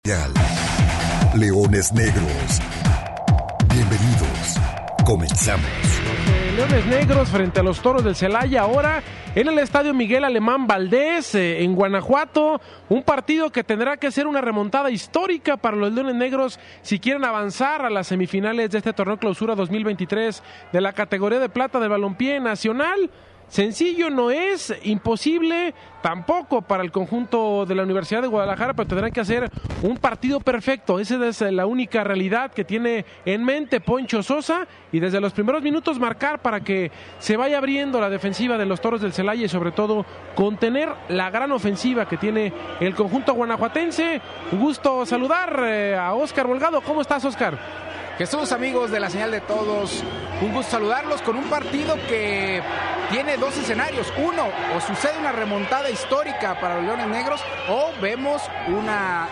Leones Negros. Bienvenidos. Comenzamos. Leones Negros frente a los Toros del Celaya, ahora en el Estadio Miguel Alemán Valdés, en Guanajuato. Un partido que tendrá que ser una remontada histórica para los Leones Negros si quieren avanzar a las semifinales de este torneo Clausura 2023 de la categoría de plata del balompié nacional. Sencillo no es, imposible tampoco para el conjunto de la Universidad de Guadalajara, pero tendrán que hacer un partido perfecto. Esa es la única realidad que tiene en mente Poncho Sosa, y desde los primeros minutos marcar para que se vaya abriendo la defensiva de los Toros del Celaya y sobre todo contener la gran ofensiva que tiene el conjunto guanajuatense. Un gusto saludar a Óscar Volgado. ¿Cómo estás, Óscar? Jesús, amigos de la señal de todos, un gusto saludarlos con un partido que tiene dos escenarios. Uno, o sucede una remontada histórica para los Leones Negros, o vemos una,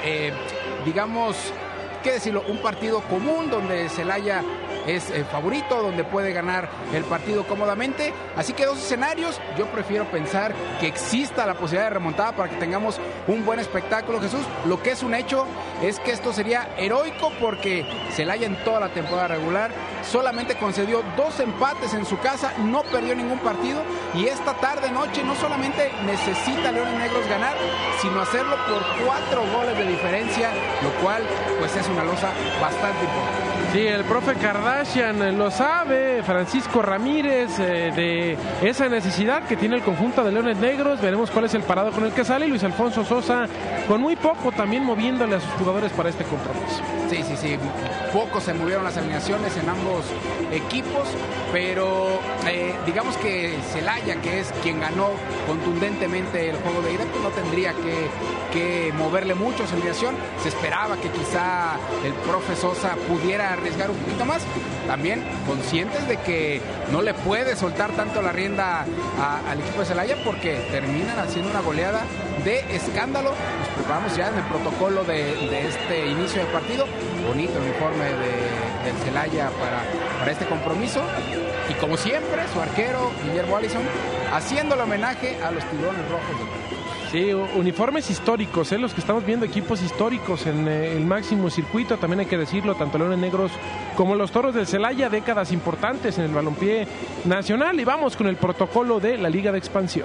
un partido común donde Celaya es favorito, donde puede ganar el partido cómodamente. Así que dos escenarios. Yo prefiero pensar que exista la posibilidad de remontada para que tengamos un buen espectáculo, Jesús. Lo que es un hecho es que esto sería heroico, porque Celaya en toda la temporada regular solamente concedió 2 empates en su casa, no perdió ningún partido, y esta tarde-noche no solamente necesita Leones Negros ganar, sino hacerlo por 4 goles de diferencia, lo cual pues es una losa bastante importante. Sí, el profe Kardashian lo sabe, Francisco Ramírez, de esa necesidad que tiene el conjunto de Leones Negros. Veremos cuál es el parado con el que sale, y Luis Alfonso Sosa con muy poco también moviéndole a sus jugadores para este compromiso. Sí, poco se movieron las alineaciones en ambos equipos, pero digamos que Celaya, que es quien ganó contundentemente el juego de ida, pues no tendría que moverle mucho su alineación. Se esperaba que quizá el profe Sosa pudiera arriesgar un poquito más, también conscientes de que no le puede soltar tanto la rienda al equipo de Celaya, porque terminan haciendo una goleada de escándalo. Nos preparamos ya en el protocolo de este inicio del partido. Bonito el uniforme del Celaya para este compromiso, y como siempre su arquero Guillermo Allison haciendo el homenaje a los tiburones rojos del Veracruz. Sí, uniformes históricos, los que estamos viendo, equipos históricos en el máximo circuito, también hay que decirlo, tanto Leones Negros como los Toros del Celaya, décadas importantes en el balompié nacional. Y vamos con el protocolo de la Liga de Expansión.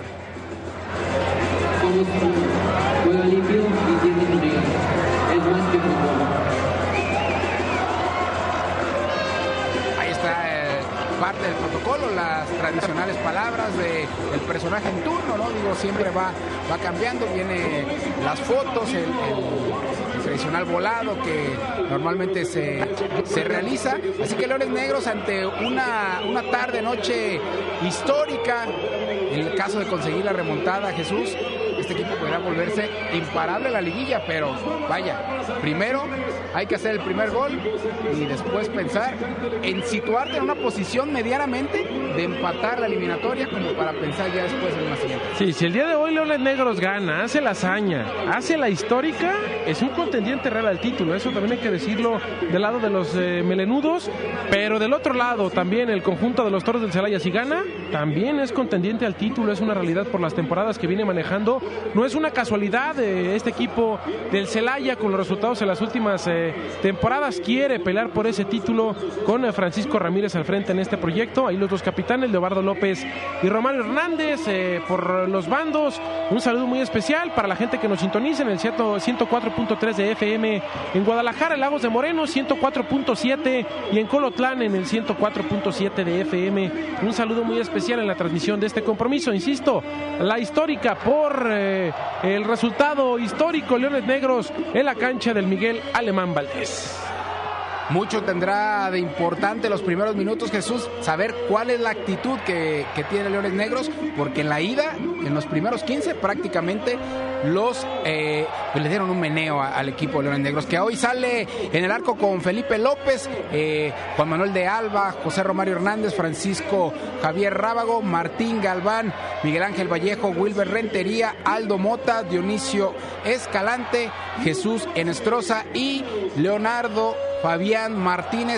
Ahí está parte del protocolo, las tradicionales palabras del personaje en turno, ¿no? Digo, siempre va cambiando, vienen las fotos, el tradicional volado que normalmente se realiza. Así que Leones Negros, ante una tarde-noche histórica, en el caso de conseguir la remontada, Jesús, este equipo podrá volverse imparable en la liguilla, pero vaya, primero hay que hacer el primer gol y después pensar en situarte en una posición medianamente de empatar la eliminatoria, como para pensar ya después en una siguiente. Sí, si el día de hoy Leones Negros gana, hace la hazaña, hace la histórica, es un contendiente real al título. Eso también hay que decirlo del lado de los melenudos, pero del otro lado también el conjunto de los Toros del Celaya, si gana, también es contendiente al título. Es una realidad por las temporadas que viene manejando. No es una casualidad, este equipo del Celaya, con los resultados en las últimas temporadas, quiere pelear por ese título con Francisco Ramírez al frente en este proyecto. Ahí los dos capitanes, Leobardo López y Romario Hernández, por los bandos. Un saludo muy especial para la gente que nos sintoniza en el 104.3 de FM en Guadalajara, en Lagos de Moreno, 104.7, y en Colotlán en el 104.7 de FM. Un saludo muy especial en la transmisión de este compromiso, insisto, la histórica por el resultado histórico, Leones Negros en la cancha del Miguel Alemán Valdés. Mucho tendrá de importante los primeros minutos, Jesús, saber cuál es la actitud que tiene Leones Negros, porque en la ida, en los primeros 15, prácticamente le dieron un meneo al equipo de Leones Negros, que hoy sale en el arco con Felipe López, Juan Manuel de Alba, José Romario Hernández, Francisco Javier Rábago, Martín Galván, Miguel Ángel Vallejo, Wilber Rentería, Aldo Mota, Dionisio Escalante, Jesús Enestrosa y Leonardo Fabián Martínez.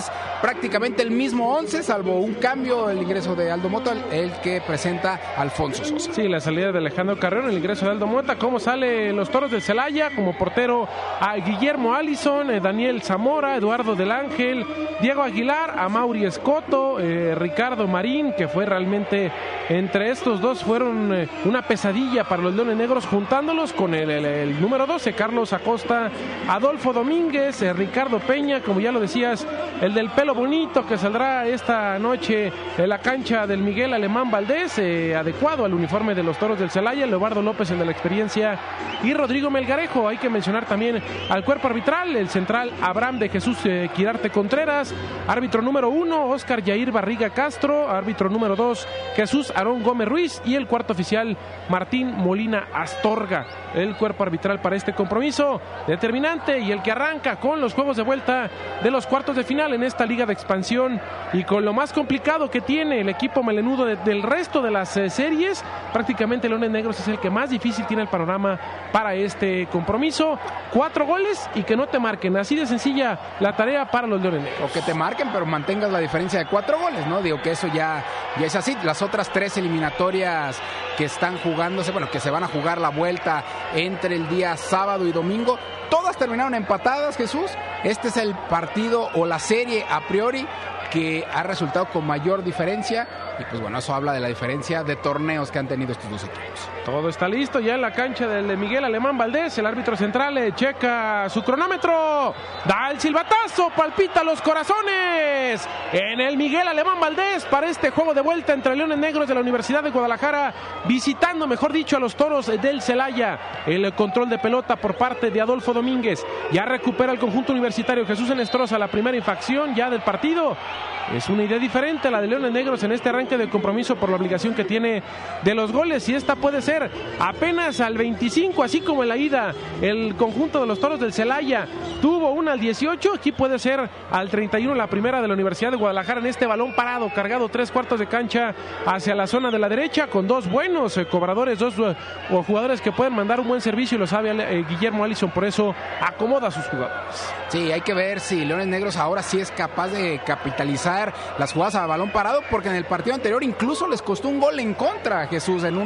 prácticamente el mismo 11, salvo un cambio, el ingreso de Aldo Mota, el que presenta Alfonso Sosa. Sí, la salida de Alejandro Carreón, el ingreso de Aldo Mota. ¿Cómo sale los Toros del Celaya? Como portero a Guillermo Allison, Daniel Zamora, Eduardo del Ángel, Diego Aguilar, a Mauri Escoto, Ricardo Marín, que fue realmente entre estos dos fueron una pesadilla para los Leones Negros, juntándolos con el número 12, Carlos Acosta, Adolfo Domínguez, Ricardo Peña, como ya lo decías, el del pelo bonito que saldrá esta noche en la cancha del Miguel Alemán Valdés, adecuado al uniforme de los Toros del Celaya, Leobardo López, el de la experiencia, y Rodrigo Melgarejo. Hay que mencionar también al cuerpo arbitral, el central Abraham de Jesús Quirarte Contreras, árbitro número 1, Oscar Yair Barriga Castro, árbitro número 2, Jesús Aarón Gómez Ruiz, y el cuarto oficial Martín Molina Astorga. El cuerpo arbitral para este compromiso determinante y el que arranca con los juegos de vuelta de los cuartos de final en esta liga de expansión, y con lo más complicado que tiene el equipo melenudo del resto de las series. Prácticamente Leones Negros es el que más difícil tiene el panorama para este compromiso. 4 goles y que no te marquen, así de sencilla la tarea para los Leones Negros. O que te marquen pero mantengas la diferencia de 4 goles, ¿no? Digo que eso ya es así. Las otras 3 eliminatorias que están jugándose, bueno, que se van a jugar la vuelta entre el día sábado y domingo, todas terminaron empatadas, Jesús. Este es el partido o la serie a priori que ha resultado con mayor diferencia, y pues bueno, eso habla de la diferencia de torneos que han tenido estos dos equipos. Todo está listo ya en la cancha del Miguel Alemán Valdés. El árbitro central checa su cronómetro, da el silbatazo, palpita los corazones en el Miguel Alemán Valdés para este juego de vuelta entre Leones Negros de la Universidad de Guadalajara, visitando, mejor dicho, a los Toros del Celaya. El control de pelota por parte de Adolfo Domínguez. Ya recupera el conjunto universitario. Jesús Enestrosa, la primera infracción ya del partido. Es una idea diferente a la de Leones Negros en este arranque de compromiso por la obligación que tiene de los goles, y esta puede ser apenas al 25, así como en la ida el conjunto de los Toros del Celaya tuvo una al 18, aquí puede ser al 31 la primera de la Universidad de Guadalajara en este balón parado, cargado 3/4 de cancha hacia la zona de la derecha, con dos buenos cobradores, dos jugadores que pueden mandar un buen servicio, y lo sabe Guillermo Allison, por eso acomoda a sus jugadores. Sí, hay que ver si Leones Negros ahora sí es capaz de capitalizar las jugadas a balón parado, porque en el partido anterior incluso les costó un gol en contra, Jesús, en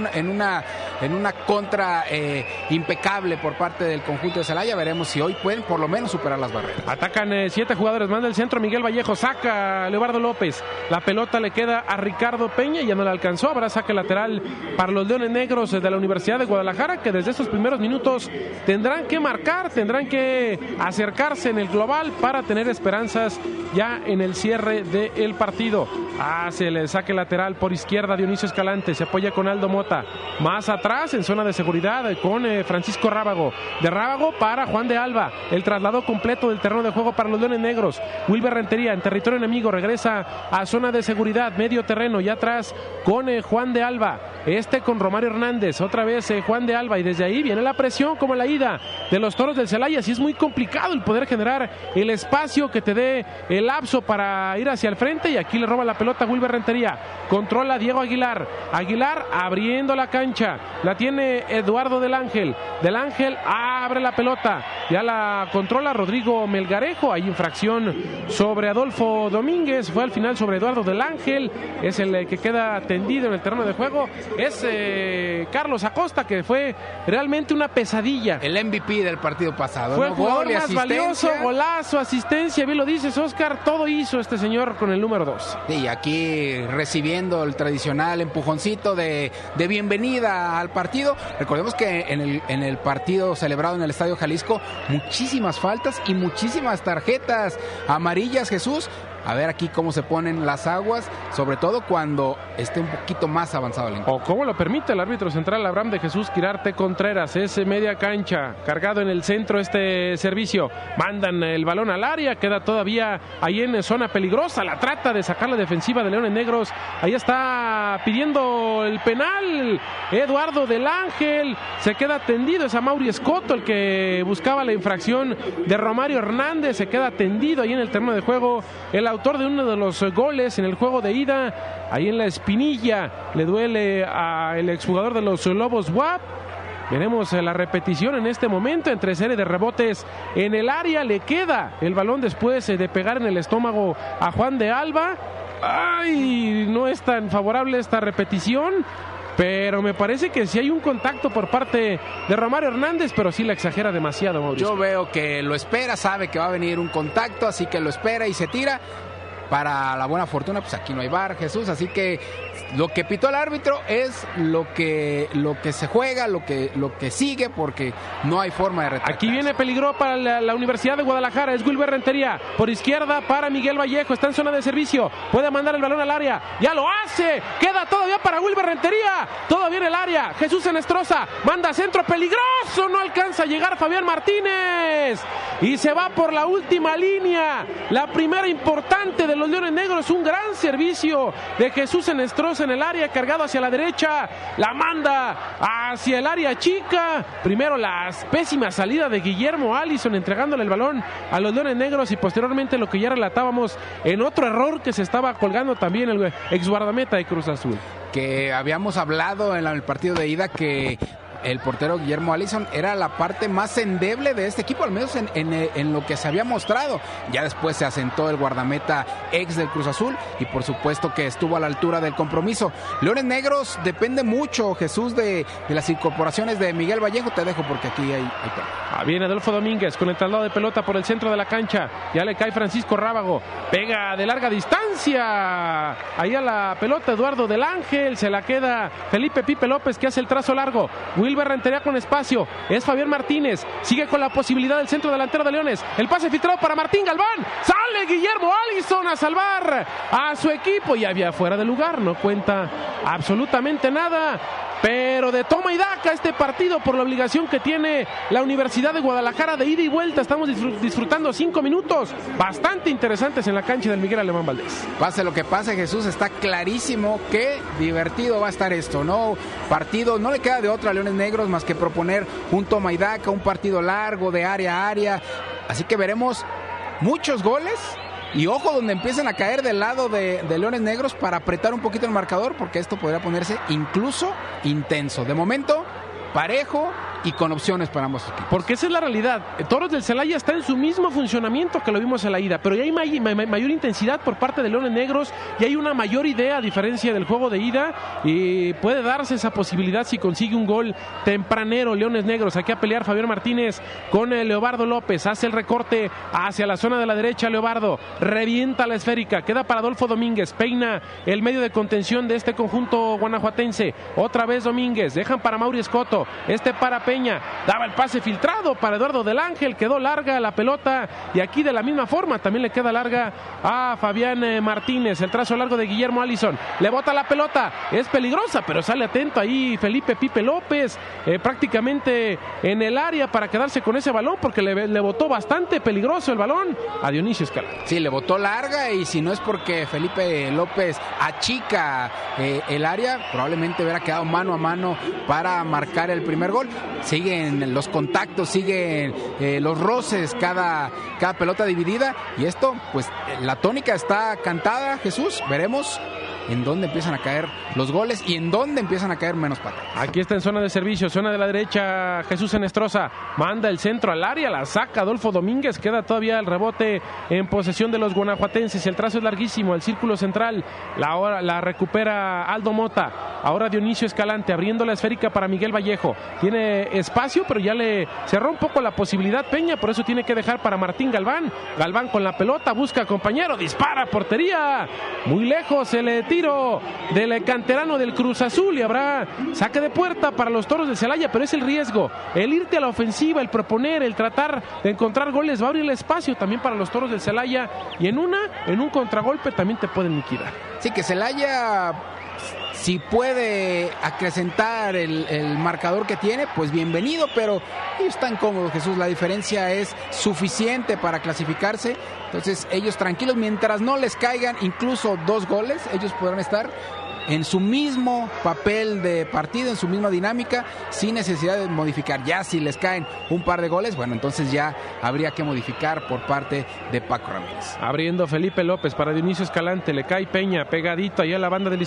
una contra impecable por parte del conjunto de Celaya. Veremos si hoy pueden por lo menos superar las barreras. Atacan 7 jugadores, manda el centro Miguel Vallejo, saca a Leobardo López, la pelota le queda a Ricardo Peña, ya no le alcanzó, habrá saque lateral para los Leones Negros de la Universidad de Guadalajara, que desde estos primeros minutos tendrán que marcar, tendrán que acercarse en el global para tener esperanzas ya en el cierre del partido. Hace el saque lateral por izquierda Dionisio Escalante, se apoya con Aldo Mota, más atrás en zona de seguridad con Francisco Rábago, de Rábago para Juan de Alba, el traslado completo del terreno de juego para los Leones Negros. Wilber Rentería en territorio enemigo, regresa a zona de seguridad, medio terreno, ya atrás con Juan de Alba, con Romario Hernández, otra vez Juan de Alba, y desde ahí viene la presión como en la ida de los Toros del Celaya. Si es muy complicado el poder generar el espacio que te dé el lapso para ir hacia el frente, y aquí le roba la pelota Wilber Rentería, controla Diego Aguilar, abriendo la cancha, la tiene Eduardo del Ángel abre la pelota, ya la controla Rodrigo Melgarejo, hay infracción sobre Adolfo Domínguez, fue al final sobre Eduardo del Ángel, es el que queda tendido en el terreno de juego, es Carlos Acosta, que fue realmente una pesadilla. El MVP del partido pasado. Fue el jugador más valioso, golazo, asistencia, bien lo dices, Oscar, todo hizo este señor con el número 2. Sí, aquí recibiendo el tradicional empujoncito de bienvenida al partido. Recordemos que en el partido celebrado en el Estadio Jalisco, muchísimas faltas y muchísimas tarjetas amarillas, Jesús. A ver aquí cómo se ponen las aguas, sobre todo cuando esté un poquito más avanzado el encuentro. O cómo lo permite el árbitro central Abraham de Jesús Quirarte Contreras. Es media cancha, cargado en el centro este servicio. Mandan el balón al área, queda todavía ahí en zona peligrosa. La trata de sacar la defensiva de Leones Negros. Ahí está pidiendo el penal Eduardo del Ángel. Se queda tendido, es a Mauri Escoto el que buscaba la infracción de Romario Hernández. Se queda tendido ahí en el terreno de juego el autor de uno de los goles en el juego de ida, ahí en la espinilla, le duele al exjugador de los Lobos WAP. Veremos la repetición en este momento entre serie de rebotes en el área. Le queda el balón después de pegar en el estómago a Juan de Alba. ¡Ay! No es tan favorable esta repetición, pero me parece que sí hay un contacto por parte de Romario Hernández, pero sí la exagera demasiado, Mauricio. Yo veo que lo espera, sabe que va a venir un contacto, así que lo espera y se tira. Para la buena fortuna, pues aquí no hay VAR, Jesús, así que lo que pitó el árbitro es lo que se juega, lo que sigue, porque no hay forma de retractarse. Aquí viene peligro para la Universidad de Guadalajara, es Wilber Rentería, por izquierda para Miguel Vallejo, está en zona de servicio, puede mandar el balón al área, ya lo hace, queda todavía para Wilber Rentería, todavía en el área, Jesús Enestrosa, manda centro peligroso, no alcanza a llegar Fabián Martínez, y se va por la última línea, la primera importante de los Leones Negros, un gran servicio de Jesús Enestrosa en el área, cargado hacia la derecha, la manda hacia el área chica, primero la pésima salida de Guillermo Allison entregándole el balón a los Leones Negros y posteriormente lo que ya relatábamos en otro error que se estaba colgando también el ex guardameta de Cruz Azul. Que habíamos hablado en el partido de ida que el portero Guillermo Allison era la parte más endeble de este equipo, al menos en lo que se había mostrado. Ya después se asentó el guardameta ex del Cruz Azul y por supuesto que estuvo a la altura del compromiso. Leones Negros depende mucho, Jesús, de las incorporaciones de Miguel Vallejo. Te dejo porque aquí hay viene Adolfo Domínguez con el traslado de pelota por el centro de la cancha. Ya le cae Francisco Rábago. Pega de larga distancia. Ahí a la pelota Eduardo del Ángel. Se la queda Felipe Pipe López que hace el trazo largo. Wilber Rentería con espacio. Es Fabián Martínez. Sigue con la posibilidad del centro delantero de Leones. El pase filtrado para Martín Galván. Sale Guillermo Allison a salvar a su equipo. Y había fuera de lugar. No cuenta absolutamente nada. Pero de toma y daca este partido por la obligación que tiene la Universidad de Guadalajara de ida y vuelta. Estamos disfrutando 5 minutos bastante interesantes en la cancha del Miguel Alemán Valdés. Pase lo que pase, Jesús, está clarísimo que divertido va a estar esto, ¿no? Partido, no le queda de otra a Leones Negros más que proponer un toma y daca, un partido largo de área a área. Así que veremos muchos goles. Y ojo donde empiezan a caer del lado de Leones Negros para apretar un poquito el marcador, porque esto podría ponerse incluso intenso. De momento, parejo y con opciones para ambos equipos. Porque esa es la realidad. Toros del Celaya está en su mismo funcionamiento que lo vimos en la ida, pero ya hay mayor intensidad por parte de Leones Negros y hay una mayor idea a diferencia del juego de ida y puede darse esa posibilidad si consigue un gol tempranero Leones Negros. Aquí a pelear Fabián Martínez con Leobardo López, hace el recorte hacia la zona de la derecha. Leobardo revienta la esférica, queda para Adolfo Domínguez, peina el medio de contención de este conjunto guanajuatense. Otra vez Domínguez, dejan para Mauri Escoto, para Peña, daba el pase filtrado para Eduardo del Ángel, quedó larga la pelota y aquí de la misma forma también le queda larga a Fabián Martínez, el trazo largo de Guillermo Allison, le bota la pelota, es peligrosa pero sale atento ahí Felipe Pipe López, prácticamente en el área para quedarse con ese balón porque le botó bastante peligroso el balón a Dionisio Escalante. Sí, le botó larga y si no es porque Felipe López achica el área, probablemente hubiera quedado mano a mano para marcar el primer gol. Siguen los contactos, siguen los roces, cada pelota dividida y esto, pues la tónica está cantada, Jesús, veremos en dónde empiezan a caer los goles y en dónde empiezan a caer menos patas. Aquí está en zona de servicio, zona de la derecha, Jesús Enestrosa, manda el centro al área, la saca Adolfo Domínguez, queda todavía el rebote en posesión de los guanajuatenses, el trazo es larguísimo, el círculo central, la recupera Aldo Mota, ahora Dionisio Escalante, abriendo la esférica para Miguel Vallejo, tiene espacio, pero ya le cerró un poco la posibilidad Peña, por eso tiene que dejar para Martín Galván, Galván con la pelota, busca al compañero, dispara, portería, muy lejos el tiro del canterano del Cruz Azul y habrá saque de puerta para los Toros de Celaya, pero es el riesgo, el irte a la ofensiva, el proponer, el tratar de encontrar goles, va a abrir el espacio también para los Toros del Celaya y en un contragolpe también te pueden liquidar. Sí, que Celaya si puede acrecentar el marcador que tiene, pues bienvenido, pero ellos están cómodos, Jesús, la diferencia es suficiente para clasificarse, entonces ellos tranquilos, mientras no les caigan incluso 2 goles, ellos podrán estar en su mismo papel de partido, en su misma dinámica, sin necesidad de modificar. Ya si les caen un par de goles, bueno, entonces ya habría que modificar por parte de Paco Ramírez. Abriendo Felipe López para Dionisio Escalante, le cae Peña, pegadito ahí a la banda de la izquierda,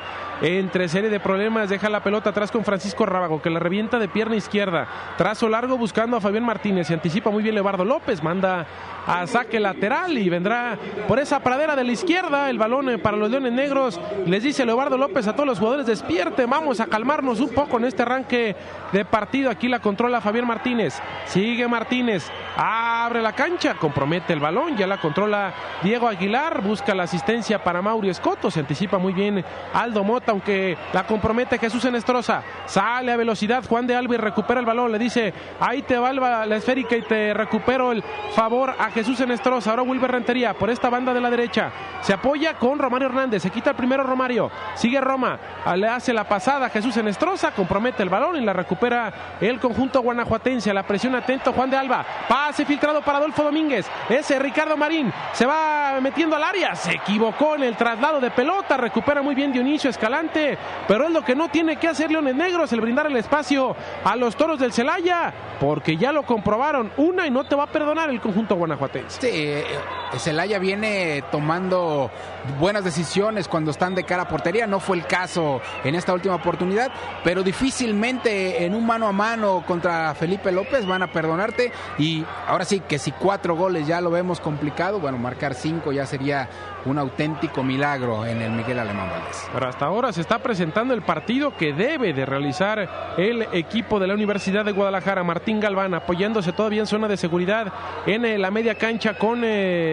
entre serie de problemas, deja la pelota atrás con Francisco Rábago, que la revienta de pierna izquierda, trazo largo buscando a Fabián Martínez, se anticipa muy bien Leobardo López, manda a saque lateral y vendrá por esa pradera de la izquierda el balón para los Leones Negros. Les dice Leobardo López a todos los jugadores: despierten, vamos a calmarnos un poco en este arranque de partido. Aquí la controla Fabián Martínez, sigue Martínez, abre la cancha, compromete el balón, ya la controla Diego Aguilar, busca la asistencia para Mauri Escoto, se anticipa muy bien Aldo Mota, aunque la compromete Jesús Enestrosa, sale a velocidad Juan de Alba y recupera el balón, le dice: ahí te va la esférica y te recupero el favor a Jesús Enestrosa. Ahora Wilber Rentería por esta banda de la derecha, se apoya con Romario Hernández, se quita el primero Romario, sigue Roma, le hace la pasada a Jesús Enestrosa, compromete el balón y la recupera el conjunto guanajuatense. A la presión atento Juan de Alba, pase filtrado para Adolfo Domínguez, ese Ricardo Marín se va metiendo al área, se equivocó en el traslado de pelota, recupera muy bien Dionisio Escalante, pero es lo que no tiene que hacer Leones Negros, el brindar el espacio a los Toros del Celaya, porque ya lo comprobaron una y no te va a perdonar el conjunto guanajuatense. Sí, Celaya viene tomando buenas decisiones cuando están de cara a portería, no fue el caso en esta última oportunidad, pero difícilmente en un mano a mano contra Felipe López van a perdonarte, y ahora sí que si 4 goles ya lo vemos complicado, bueno, marcar 5 ya sería un auténtico milagro en el Miguel Alemán Valdés. Pero hasta ahora se está presentando el partido que debe de realizar el equipo de la Universidad de Guadalajara. Martín Galván apoyándose todavía en zona de seguridad en la media cancha con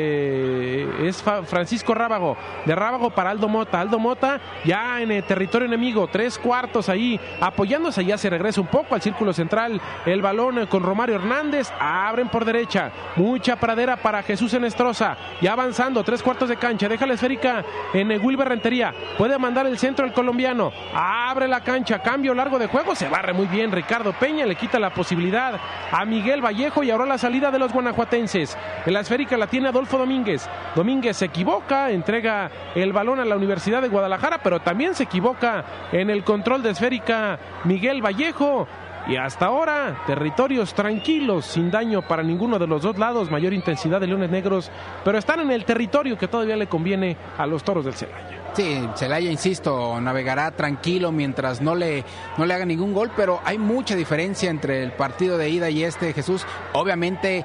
Francisco Rábago, de Rábago para Aldo Mota ya en territorio enemigo, 3/4 ahí apoyándose, ya se regresa un poco al círculo central, el balón con Romario Hernández, abren por derecha, mucha pradera para Jesús Enestrosa, ya avanzando, 3/4 de cancha, deja la esférica en Wilber Rentería, puede mandar el centro el colombiano, abre la cancha, cambio largo de juego, se barre muy bien Ricardo Peña, le quita la posibilidad a Miguel Vallejo y ahora la salida de los guanajuatenses. En la esférica la tiene Adolfo Domínguez se equivoca, entrega el balón a la Universidad de Guadalajara, pero también se equivoca en el control de esférica Miguel Vallejo. Y hasta ahora, territorios tranquilos, sin daño para ninguno de los dos lados, mayor intensidad de Leones Negros, pero están en el territorio que todavía le conviene a los Toros del Celaya. Sí, Celaya, insisto, navegará tranquilo mientras no le haga ningún gol, pero hay mucha diferencia entre el partido de ida y Jesús. Obviamente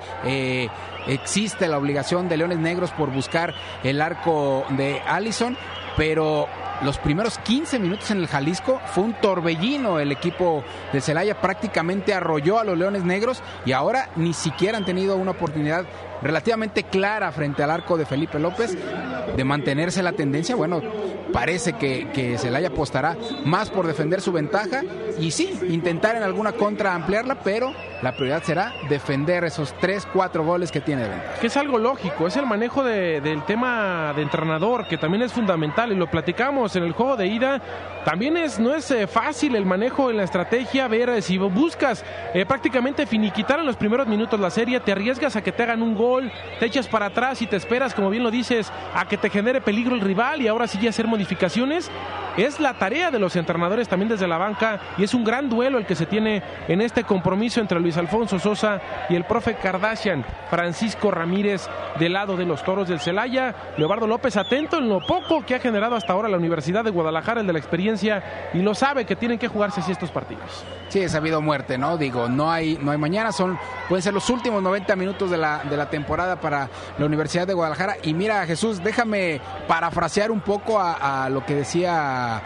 existe la obligación de Leones Negros por buscar el arco de Allison, pero los primeros 15 minutos en el Jalisco fue un torbellino. El equipo de Celaya prácticamente arrolló a los Leones Negros y ahora ni siquiera han tenido una oportunidad relativamente clara frente al arco de Felipe López de mantenerse la tendencia. Bueno, parece que Celaya apostará más por defender su ventaja y sí, intentar en alguna contra ampliarla, pero la prioridad será defender esos 3-4 goles que tiene de ventaja. Que es algo lógico, es el manejo del tema de entrenador, que también es fundamental, y lo platicamos en el juego de ida. También no es fácil el manejo en la estrategia, ver si buscas prácticamente finiquitar en los primeros minutos la serie, te arriesgas a que te hagan un gol, te echas para atrás y te esperas, como bien lo dices, a que te genere peligro el rival y ahora sí hacer modificaciones. Es la tarea de los entrenadores también desde la banca, y es un gran duelo el que se tiene en este compromiso entre Luis Alfonso Sosa y el profe Kardashian Francisco Ramírez del lado de los Toros del Celaya. Leobardo López atento en lo poco que ha generado hasta ahora la Universidad de Guadalajara, el de la experiencia, y lo sabe que tienen que jugarse así estos partidos. Sí, es habido muerte, ¿no? Digo, no hay mañana, pueden ser los últimos 90 minutos de la temporada para la Universidad de Guadalajara. Y mira, Jesús, déjame parafrasear un poco a lo que decía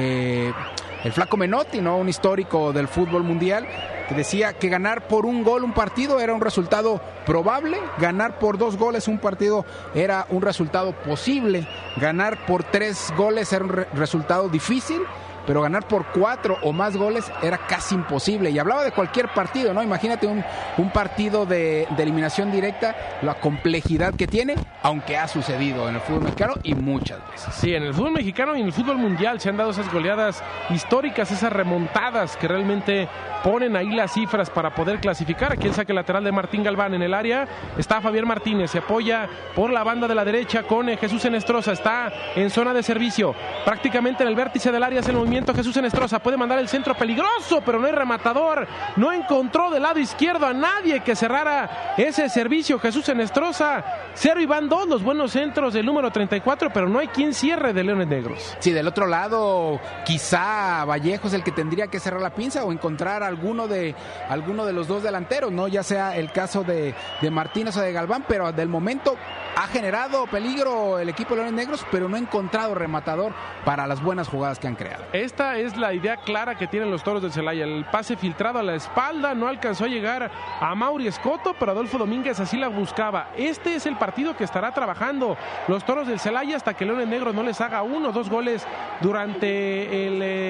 el Flaco Menotti, ¿no? Un histórico del fútbol mundial, que decía que ganar por un gol un partido era un resultado probable, ganar por 2 goles un partido era un resultado posible, ganar por 3 goles era un resultado difícil, pero ganar por 4 o más goles era casi imposible. Y hablaba de cualquier partido, ¿no? Imagínate un partido de eliminación directa, la complejidad que tiene, aunque ha sucedido en el fútbol mexicano y muchas veces. Sí, en el fútbol mexicano y en el fútbol mundial se han dado esas goleadas históricas, esas remontadas que realmente ponen ahí las cifras para poder clasificar. Aquí el saque lateral de Martín Galván en el área. Está Fabián Martínez, se apoya por la banda de la derecha con Jesús Enestrosa, está en zona de servicio, prácticamente en el vértice del área, hace el movimiento movimiento Jesús Enestrosa, puede mandar el centro peligroso, pero no hay rematador, no encontró del lado izquierdo a nadie que cerrara ese servicio. Jesús Enestrosa, 0 y van 2 los buenos centros del número 34, pero no hay quien cierre de Leones Negros. Sí, del otro lado, quizá Vallejo es el que tendría que cerrar la pinza o encontrar alguno de los dos delanteros, ¿no? Ya sea el caso de Martínez o de Galván, pero del momento ha generado peligro el equipo de Leones Negros, pero no ha encontrado rematador para las buenas jugadas que han creado. Esta es la idea clara que tienen los Toros del Celaya. El pase filtrado a la espalda no alcanzó a llegar a Mauri Escoto, pero Adolfo Domínguez así la buscaba. Este es el partido que estará trabajando los Toros del Celaya hasta que Leones Negros no les haga 1 o 2 goles durante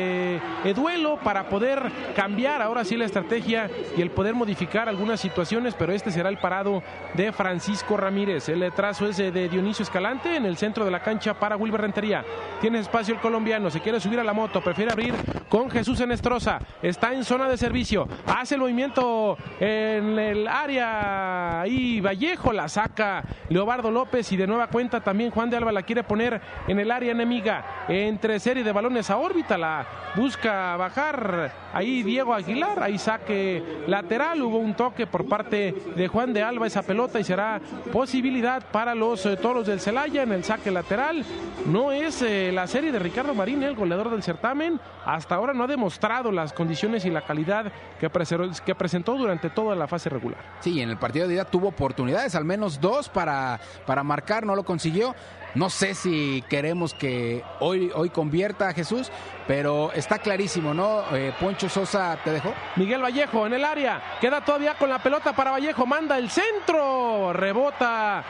el duelo para poder cambiar ahora sí la estrategia y el poder modificar algunas situaciones, pero este será el parado de Francisco Ramírez. El trazo es de Dionisio Escalante en el centro de la cancha para Wilber Rentería. Tiene espacio el colombiano, se quiere subir a la moto, prefiere abrir con Jesús Enestrosa, está en zona de servicio, hace el movimiento en el área y Vallejo la saca Leobardo López y de nueva cuenta también Juan de Alba la quiere poner en el área enemiga, entre serie de balones a órbita, la busca bajar ahí Diego Aguilar, ahí saque lateral, hubo un toque por parte de Juan de Alba esa pelota y será posibilidad para los Toros del Celaya en el saque lateral. No es la serie de Ricardo Marín, el goleador del certamen, hasta ahora no ha demostrado las condiciones y la calidad que presentó durante toda la fase regular. Sí, en el partido de ida tuvo oportunidades, al menos 2 para marcar, no lo consiguió. No sé si queremos que hoy convierta a Jesús, pero está clarísimo, ¿no? Poncho Sosa te dejó. Miguel Vallejo en el área, queda todavía con la pelota para Vallejo, manda el centro, rebota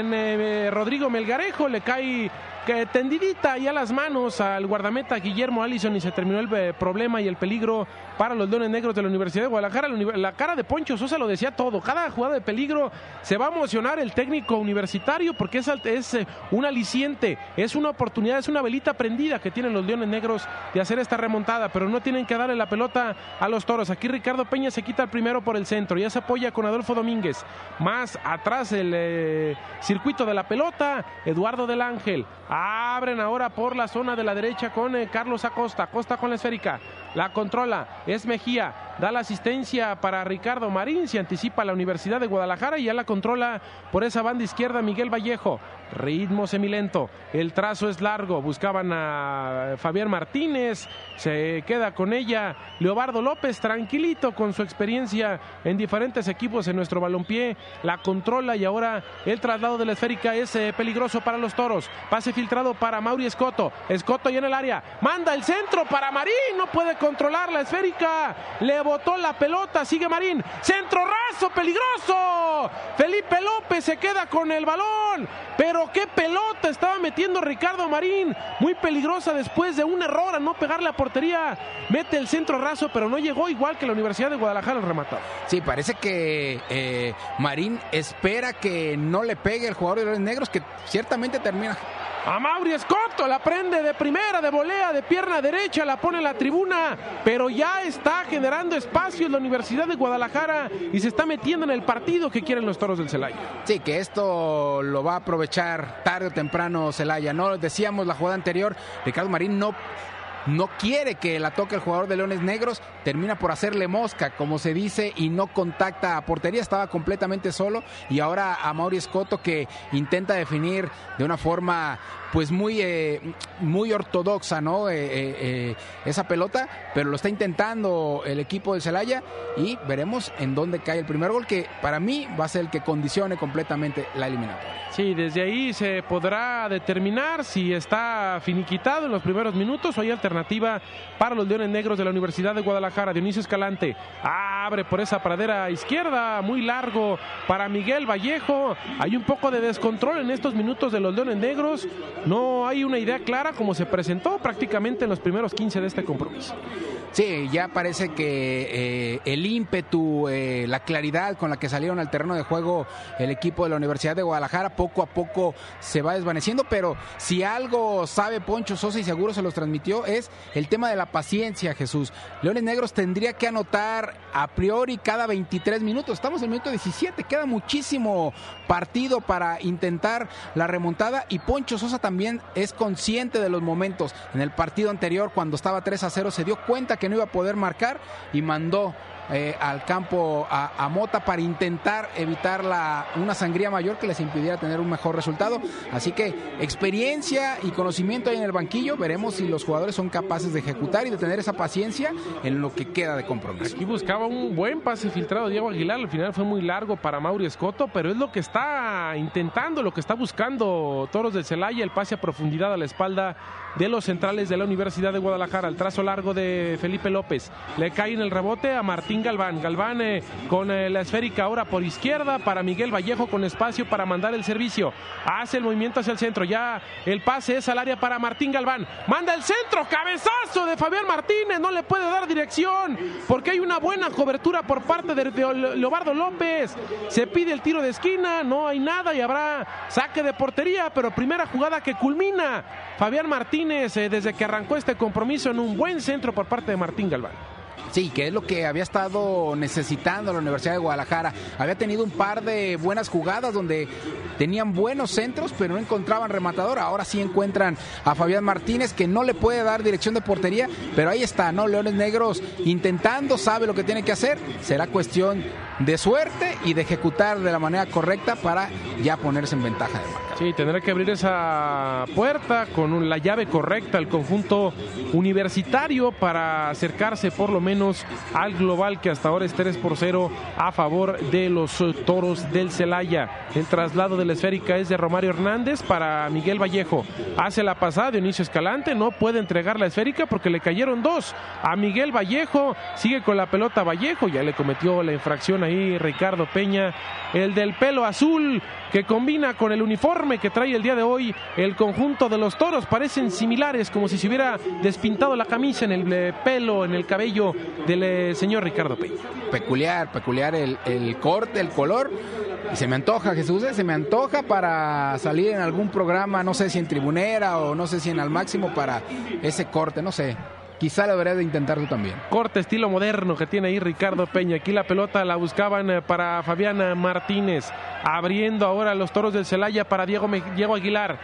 en Rodrigo Melgarejo, le cae tendidita y a las manos al guardameta Guillermo Allison y se terminó el problema y el peligro para los Leones Negros de la Universidad de Guadalajara. La cara de Poncho Sosa lo decía todo, cada jugada de peligro se va a emocionar el técnico universitario porque es un aliciente, es una oportunidad, es una velita prendida que tienen los Leones Negros de hacer esta remontada, pero no tienen que darle la pelota a los Toros. Aquí Ricardo Peña se quita el primero por el centro, ya se apoya con Adolfo Domínguez, más atrás el circuito de la pelota, Eduardo del Ángel. Abren ahora por la zona de la derecha con Carlos Acosta. Acosta con la esférica. La controla. Es Mejía. Da la asistencia para Ricardo Marín. Se anticipa la Universidad de Guadalajara y ya la controla por esa banda izquierda Miguel Vallejo. Ritmo semilento. El trazo es largo. Buscaban a Fabián Martínez. Se queda con ella Leobardo López. Tranquilito con su experiencia en diferentes equipos en nuestro balompié. La controla y ahora el traslado de la esférica es peligroso para los Toros. Pase filtrado para Mauri Escoto. Escoto ya en el área. Manda el centro para Marín. No puede controlar la esférica. Le botó la pelota. Sigue Marín. Centro raso. Peligroso. Felipe López se queda con el balón. Pero qué pelota estaba metiendo Ricardo Marín. Muy peligrosa después de un error a no pegarle a portería. Mete el centro raso, pero no llegó igual que la Universidad de Guadalajara al rematar. Sí, parece que Marín espera que no le pegue el jugador de los Negros, que ciertamente termina. A Mauri Escoto, la prende de primera, de volea, de pierna derecha, la pone en la tribuna, pero ya está generando espacio en la Universidad de Guadalajara y se está metiendo en el partido que quieren los Toros del Celaya. Sí, que esto lo va a aprovechar tarde o temprano Celaya, ¿no? Decíamos la jugada anterior, Ricardo Marín no quiere que la toque el jugador de Leones Negros, termina por hacerle mosca, como se dice, y no contacta a portería, estaba completamente solo, y ahora a Mauri Escoto que intenta definir de una forma pues muy ortodoxa, ¿no? Esa pelota, pero lo está intentando el equipo de Celaya y veremos en dónde cae el primer gol, que para mí va a ser el que condicione completamente la eliminatoria. Sí, desde ahí se podrá determinar si está finiquitado en los primeros minutos o hay alternativa para los Leones Negros de la Universidad de Guadalajara. Dionisio Escalante abre por esa pradera izquierda, muy largo para Miguel Vallejo. Hay un poco de descontrol en estos minutos de los Leones Negros. No hay una idea clara como se presentó prácticamente en los primeros 15 de este compromiso. Sí, ya parece que el ímpetu, la claridad con la que salieron al terreno de juego el equipo de la Universidad de Guadalajara poco a poco se va desvaneciendo, pero si algo sabe Poncho Sosa y seguro se los transmitió es el tema de la paciencia, Jesús. Leones Negros tendría que anotar a priori cada 23 minutos, estamos en el minuto 17, queda muchísimo partido para intentar la remontada y Poncho Sosa también es consciente de los momentos. En el partido anterior, cuando estaba 3-0, se dio cuenta que no iba a poder marcar y mandó al campo a Mota para intentar evitar una sangría mayor que les impidiera tener un mejor resultado. Así que experiencia y conocimiento ahí en el banquillo. Veremos si los jugadores son capaces de ejecutar y de tener esa paciencia en lo que queda de compromiso. Aquí buscaba un buen pase filtrado Diego Aguilar, al final fue muy largo para Mauri Escoto, pero es lo que está intentando, lo que está buscando Toros del Celaya, el pase a profundidad a la espalda de los centrales de la Universidad de Guadalajara, el trazo largo de Felipe López, le cae en el rebote a Martín Galván, con la esférica ahora por izquierda para Miguel Vallejo con espacio para mandar el servicio, hace el movimiento hacia el centro, ya el pase es al área para Martín Galván, manda el centro, cabezazo de Fabián Martínez, no le puede dar dirección porque hay una buena cobertura por parte de Leobardo López, se pide el tiro de esquina, no hay nada y habrá saque de portería, pero primera jugada que culmina Fabián Martínez desde que arrancó este compromiso en un buen centro por parte de Martín Galván. Sí, que es lo que había estado necesitando la Universidad de Guadalajara. Había tenido un par de buenas jugadas donde tenían buenos centros, pero no encontraban rematador. Ahora sí encuentran a Fabián Martínez, que no le puede dar dirección de portería, pero ahí está, ¿no? Leones Negros intentando, sabe lo que tiene que hacer. Será cuestión de suerte y de ejecutar de la manera correcta para ya ponerse en ventaja de marca. Sí, tendrá que abrir esa puerta con la llave correcta al conjunto universitario para acercarse por lo menos al global, que hasta ahora es 3-0 a favor de los Toros del Celaya. El traslado de la esférica es de Romario Hernández para Miguel Vallejo. Hace la pasada Dionisio Escalante, no puede entregar la esférica porque le cayeron dos a Miguel Vallejo. Sigue con la pelota Vallejo, ya le cometió la infracción ahí Ricardo Peña, el del pelo azul, que combina con el uniforme que trae el día de hoy el conjunto de los Toros. Parecen similares, como si se hubiera despintado la camisa en el pelo, en el cabello del señor Ricardo Peña. Peculiar el corte, el color. Y se me antoja, Jesús, se me antoja para salir en algún programa, no sé si en Tribunera o no sé si en Al Máximo, para ese corte, no sé. Quizá lo deberías de intentar tú también. Corte estilo moderno que tiene ahí Ricardo Peña. Aquí la pelota la buscaban para Fabián Martínez. Abriendo ahora los Toros del Celaya para Diego Aguilar.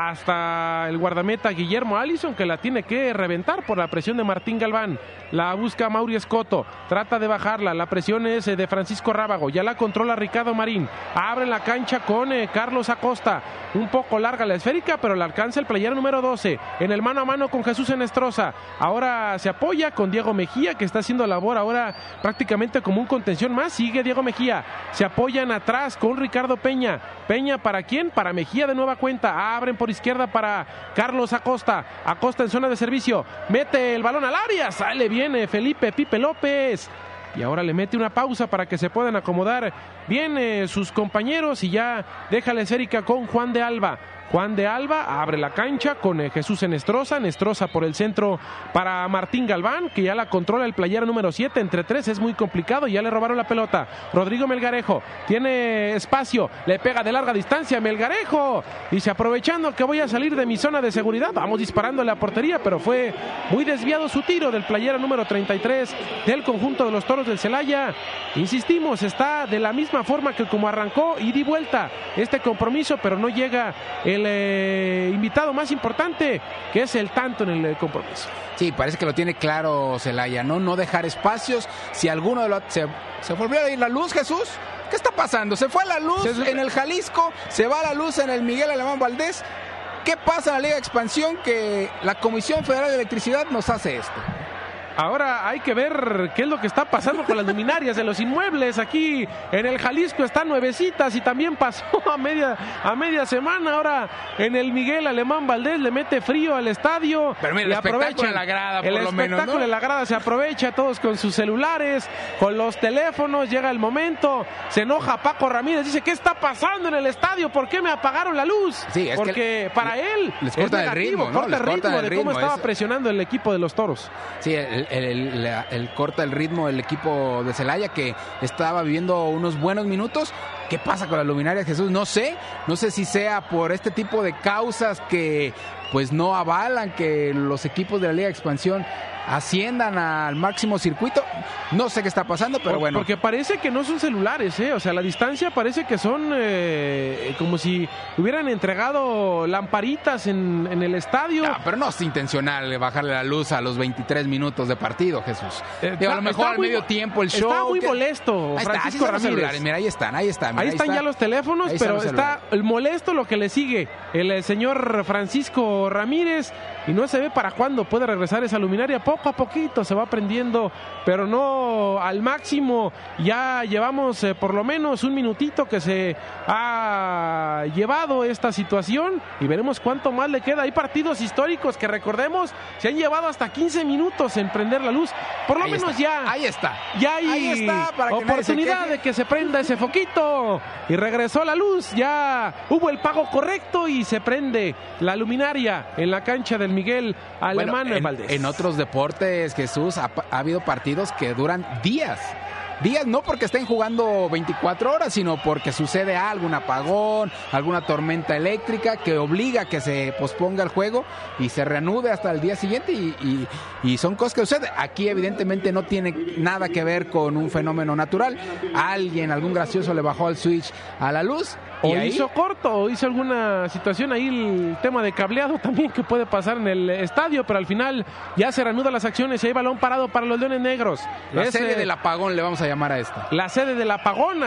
Hasta el guardameta Guillermo Allison, que la tiene que reventar por la presión de Martín Galván. La busca Mauri Escoto. Trata de bajarla. La presión es de Francisco Rábago. Ya la controla Ricardo Marín. Abre la cancha con Carlos Acosta. Un poco larga la esférica, pero la alcanza el playero número 12. En el mano a mano con Jesús Enestrosa. Ahora se apoya con Diego Mejía, que está haciendo labor ahora prácticamente como un contención más. Sigue Diego Mejía, se apoyan atrás con Ricardo Peña. Peña, ¿para quién? Para Mejía de nueva cuenta. Abren por izquierda para Carlos Acosta. Acosta en zona de servicio, mete el balón al área, sale bien Felipe Pipe López. Y ahora le mete una pausa para que se puedan acomodar bien sus compañeros y ya deja la esférica con Juan de Alba. Juan de Alba abre la cancha con Jesús Enestrosa. Enestrosa por el centro para Martín Galván, que ya la controla el playero número 7. Entre tres es muy complicado, ya le robaron la pelota. Rodrigo Melgarejo tiene espacio, le pega de larga distancia Melgarejo. Dice, aprovechando que voy a salir de mi zona de seguridad, vamos disparando a la portería, pero fue muy desviado su tiro del playero número 33 del conjunto de los Toros del Celaya. Insistimos, está de la misma forma que como arrancó, ida y vuelta este compromiso, pero no llega el invitado más importante, que es el tanto en el compromiso. Sí, parece que lo tiene claro Celaya, no dejar espacios. Si alguno de los... ¿Se volvió a ir la luz, Jesús? ¿Qué está pasando? Se fue la luz en el Jalisco, se va la luz en el Miguel Alemán Valdés. ¿Qué pasa en la Liga de Expansión que la Comisión Federal de Electricidad nos hace esto? Ahora hay que ver qué es lo que está pasando con las luminarias de los inmuebles. Aquí en el Jalisco están nuevecitas y también pasó a media semana. Ahora en el Miguel Alemán Valdés le mete frío al estadio. Pero mira, el espectáculo en la grada, por lo menos, ¿no? El espectáculo en la grada se aprovecha, todos con sus celulares, con los teléfonos. Llega el momento, se enoja Paco Ramírez, dice, ¿qué está pasando en el estadio? ¿Por qué me apagaron la luz? Sí, es porque que para él les corta el ritmo, ¿no? Corta el ritmo de cómo estaba presionando el equipo de los Toros. Sí, el corta el ritmo del equipo de Celaya, que estaba viviendo unos buenos minutos. ¿Qué pasa con la luminaria, Jesús? No sé si sea por este tipo de causas que pues no avalan que los equipos de la Liga de Expansión asciendan al máximo circuito. No sé qué está pasando, pero bueno. Porque parece que no son celulares, o sea, la distancia parece que son como si hubieran entregado lamparitas en el estadio. Pero no es intencional bajarle la luz a los 23 minutos de partido, Jesús. A lo mejor al medio tiempo el show. Está muy molesto, Francisco Ramírez. Mira, ahí están. Ahí están ya los teléfonos, pero está el molesto lo que le sigue. El señor Francisco Ramírez, y no se ve para cuándo puede regresar esa luminaria. Poco a poquito se va prendiendo, pero no al máximo. Ya llevamos por lo menos un minutito que se ha llevado esta situación y veremos cuánto más le queda. Hay partidos históricos que, recordemos, se han llevado hasta 15 minutos en prender la luz. Por lo menos ya. Ahí está. Ya hay oportunidad de que se prenda ese foquito. Y regresó la luz. Ya hubo el pago correcto y se prende la luminaria en la cancha del Miguel Alemán Valdés. En otros deportes, Jesús, ha habido partidos que duran días no porque estén jugando 24 horas, sino porque sucede algo, un apagón, alguna tormenta eléctrica que obliga a que se posponga el juego y se reanude hasta el día siguiente y son cosas que suceden. Aquí evidentemente no tiene nada que ver con un fenómeno natural. Algún gracioso le bajó el switch a la luz. O hizo corto, o hizo alguna situación ahí, el tema de cableado también que puede pasar en el estadio, pero al final ya se reanudan las acciones y hay balón parado para los Leones Negros. La sede del apagón le vamos a llamar a esta. La sede del apagón,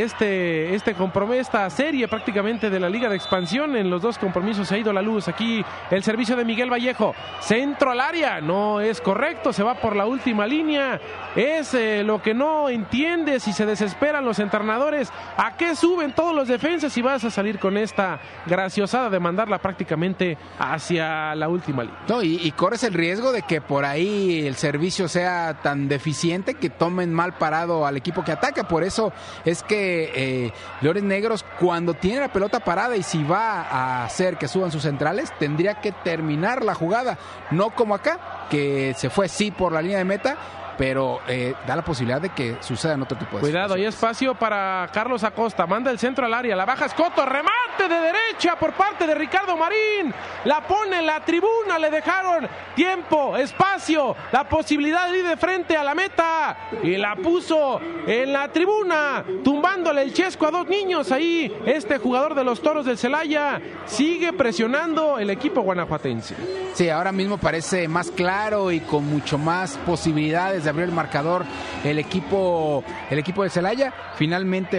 esta serie prácticamente de la Liga de Expansión, en los dos compromisos se ha ido la luz. Aquí el servicio de Miguel Vallejo, centro al área, no es correcto, se va por la última línea. Es lo que no entiende, si se desesperan los entrenadores, ¿a qué suben todos los defensas si vas a salir con esta graciosada de mandarla prácticamente hacia la última línea? No, y corres el riesgo de que por ahí el servicio sea tan deficiente que tomen mal parado al equipo que ataca. Por eso es que Leones Negros, cuando tiene la pelota parada y si va a hacer que suban sus centrales, tendría que terminar la jugada, no como acá, que se fue por la línea de meta, pero da la posibilidad de que sucedan otro tipo de Cuidado, hay espacio para Carlos Acosta, manda el centro al área, la baja Escoto, remate de derecha por parte de Ricardo Marín, la pone en la tribuna, le dejaron tiempo, espacio, la posibilidad de ir de frente a la meta, y la puso en la tribuna, tumbándole el chesco a dos niños ahí. Este jugador de los Toros del Celaya sigue presionando el equipo guanajuatense. Sí, ahora mismo parece más claro y con mucho más posibilidades de abrir el marcador el equipo de Celaya. Finalmente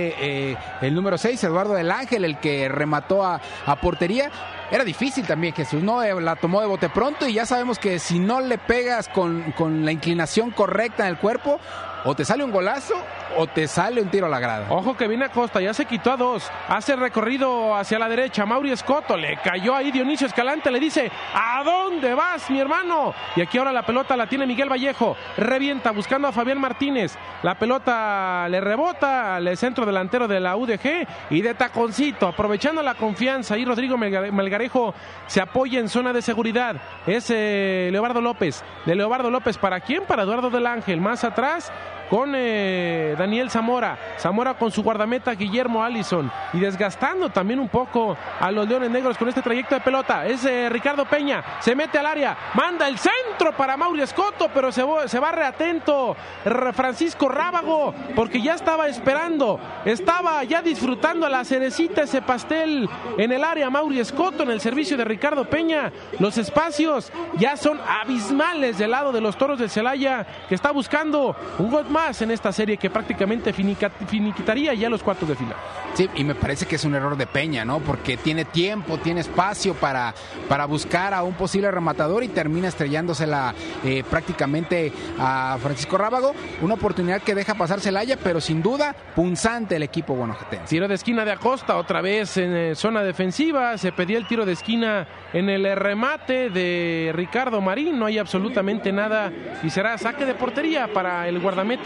fue el número 6, Eduardo del Ángel, el que remató a portería. Era difícil también, Jesús, ¿no? La tomó de bote pronto y ya sabemos que si no le pegas con la inclinación correcta en el cuerpo, o te sale un golazo o te sale un tiro a la grada. Ojo que viene Acosta, ya se quitó a dos, hace recorrido hacia la derecha, Mauri Escoto, le cayó ahí Dionisio Escalante, le dice, ¿a dónde vas, mi hermano? Y aquí ahora la pelota la tiene Miguel Vallejo, revienta buscando a Fabián Martínez, la pelota le rebota al centro delantero de la UDG y de taconcito, aprovechando la confianza, ahí Rodrigo Melgarejo se apoya en zona de seguridad, es Leobardo López, de Leobardo López, ¿para quién? Para Eduardo del Ángel, más atrás con Daniel Zamora con su guardameta Guillermo Allison y desgastando también un poco a los Leones Negros con este trayecto de pelota. Es Ricardo Peña, se mete al área, manda el centro para Mauri Escoto, pero se va reatento Francisco Rábago porque ya estaba esperando, estaba ya disfrutando la cerecita, ese pastel en el área. Mauri Escoto en el servicio de Ricardo Peña, los espacios ya son abismales del lado de los Toros del Celaya, que está buscando un gol más en esta serie que prácticamente finiquitaría ya los cuartos de final. Sí, y me parece que es un error de Peña, ¿no? Porque tiene tiempo, tiene espacio para buscar a un posible rematador y termina estrellándosela prácticamente a Francisco Rábago. Una oportunidad que deja pasar Celaya, pero sin duda punzante el equipo guanajuatense. Tiro de esquina de Acosta, otra vez en zona defensiva, se pedía el tiro de esquina en el remate de Ricardo Marín, no hay absolutamente nada y será saque de portería para el guardameta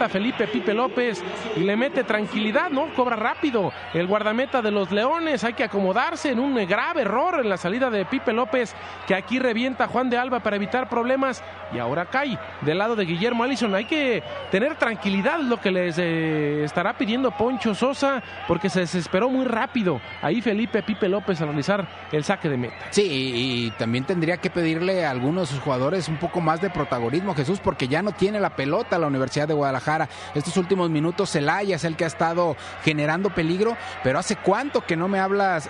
salta Felipe Pipe López y le mete tranquilidad, ¿no? Cobra rápido el guardameta de los Leones. Hay que acomodarse en un grave error en la salida de Pipe López, que aquí revienta a Juan de Alba para evitar problemas, y ahora cae del lado de Guillermo Allison. Hay que tener tranquilidad, lo que les estará pidiendo Poncho Sosa, porque se desesperó muy rápido ahí Felipe Pipe López al realizar el saque de meta. Sí, y también tendría que pedirle a algunos de sus jugadores un poco más de protagonismo, Jesús, porque ya no tiene la pelota la Universidad de Guadalajara. Estos últimos minutos Celaya es el que ha estado generando peligro, pero ¿hace cuánto que no me hablas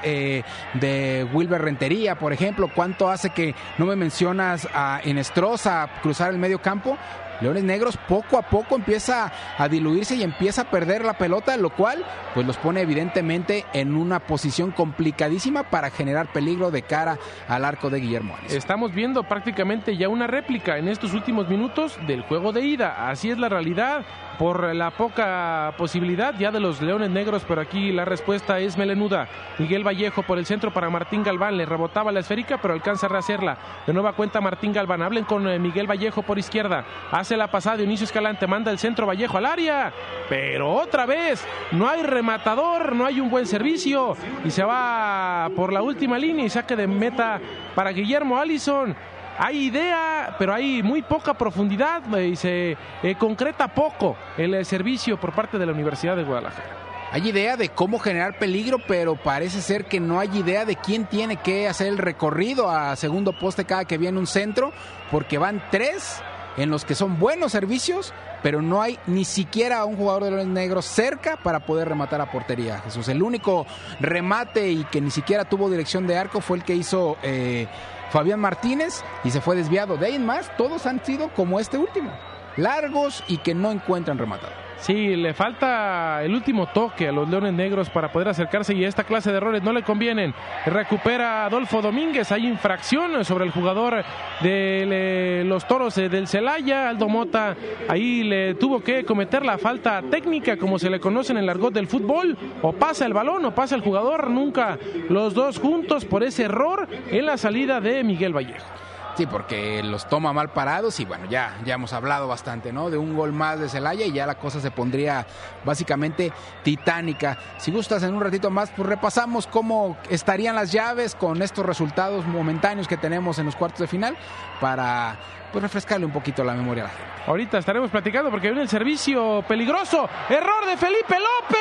de Wilber Rentería, por ejemplo? ¿Cuánto hace que no me mencionas a Inestrosa cruzar el medio campo? Leones Negros poco a poco empieza a diluirse y empieza a perder la pelota, lo cual pues los pone evidentemente en una posición complicadísima para generar peligro de cara al arco de Guillermo Allison. Estamos viendo prácticamente ya una réplica en estos últimos minutos del juego de ida. Así es la realidad, por la poca posibilidad ya de los Leones Negros, pero aquí la respuesta es melenuda. Miguel Vallejo por el centro para Martín Galván, le rebotaba la esférica pero alcanza a rehacerla. De nueva cuenta Martín Galván, hablen con Miguel Vallejo por izquierda, hace la pasada Dionisio Escalante, manda el centro Vallejo al área, pero otra vez no hay rematador, no hay un buen servicio y se va por la última línea y saque de meta para Guillermo Allison. Hay idea, pero hay muy poca profundidad y se concreta poco el servicio por parte de la Universidad de Guadalajara. Hay idea de cómo generar peligro, pero parece ser que no hay idea de quién tiene que hacer el recorrido a segundo poste cada que viene un centro, porque van 3 en los que son buenos servicios, pero no hay ni siquiera un jugador de los Negros cerca para poder rematar a portería. Jesús, el único remate y que ni siquiera tuvo dirección de arco fue el que hizo Fabián Martínez y se fue desviado. De ahí en más, todos han sido como este último, largos y que no encuentran rematador. Sí, le falta el último toque a los Leones Negros para poder acercarse y esta clase de errores no le convienen. Recupera Adolfo Domínguez, hay infracción sobre el jugador de los Toros del Celaya. Aldo Mota ahí le tuvo que cometer la falta técnica, como se le conoce en el argot del fútbol. O pasa el balón o pasa el jugador, nunca los dos juntos, por ese error en la salida de Miguel Vallejo. Sí, porque los toma mal parados y bueno, ya hemos hablado bastante, ¿no? De un gol más de Celaya y ya la cosa se pondría básicamente titánica. Si gustas, en un ratito más, pues repasamos cómo estarían las llaves con estos resultados momentáneos que tenemos en los cuartos de final para pues refrescarle un poquito la memoria a la gente. Ahorita estaremos platicando porque viene el servicio peligroso. ¡Error de Felipe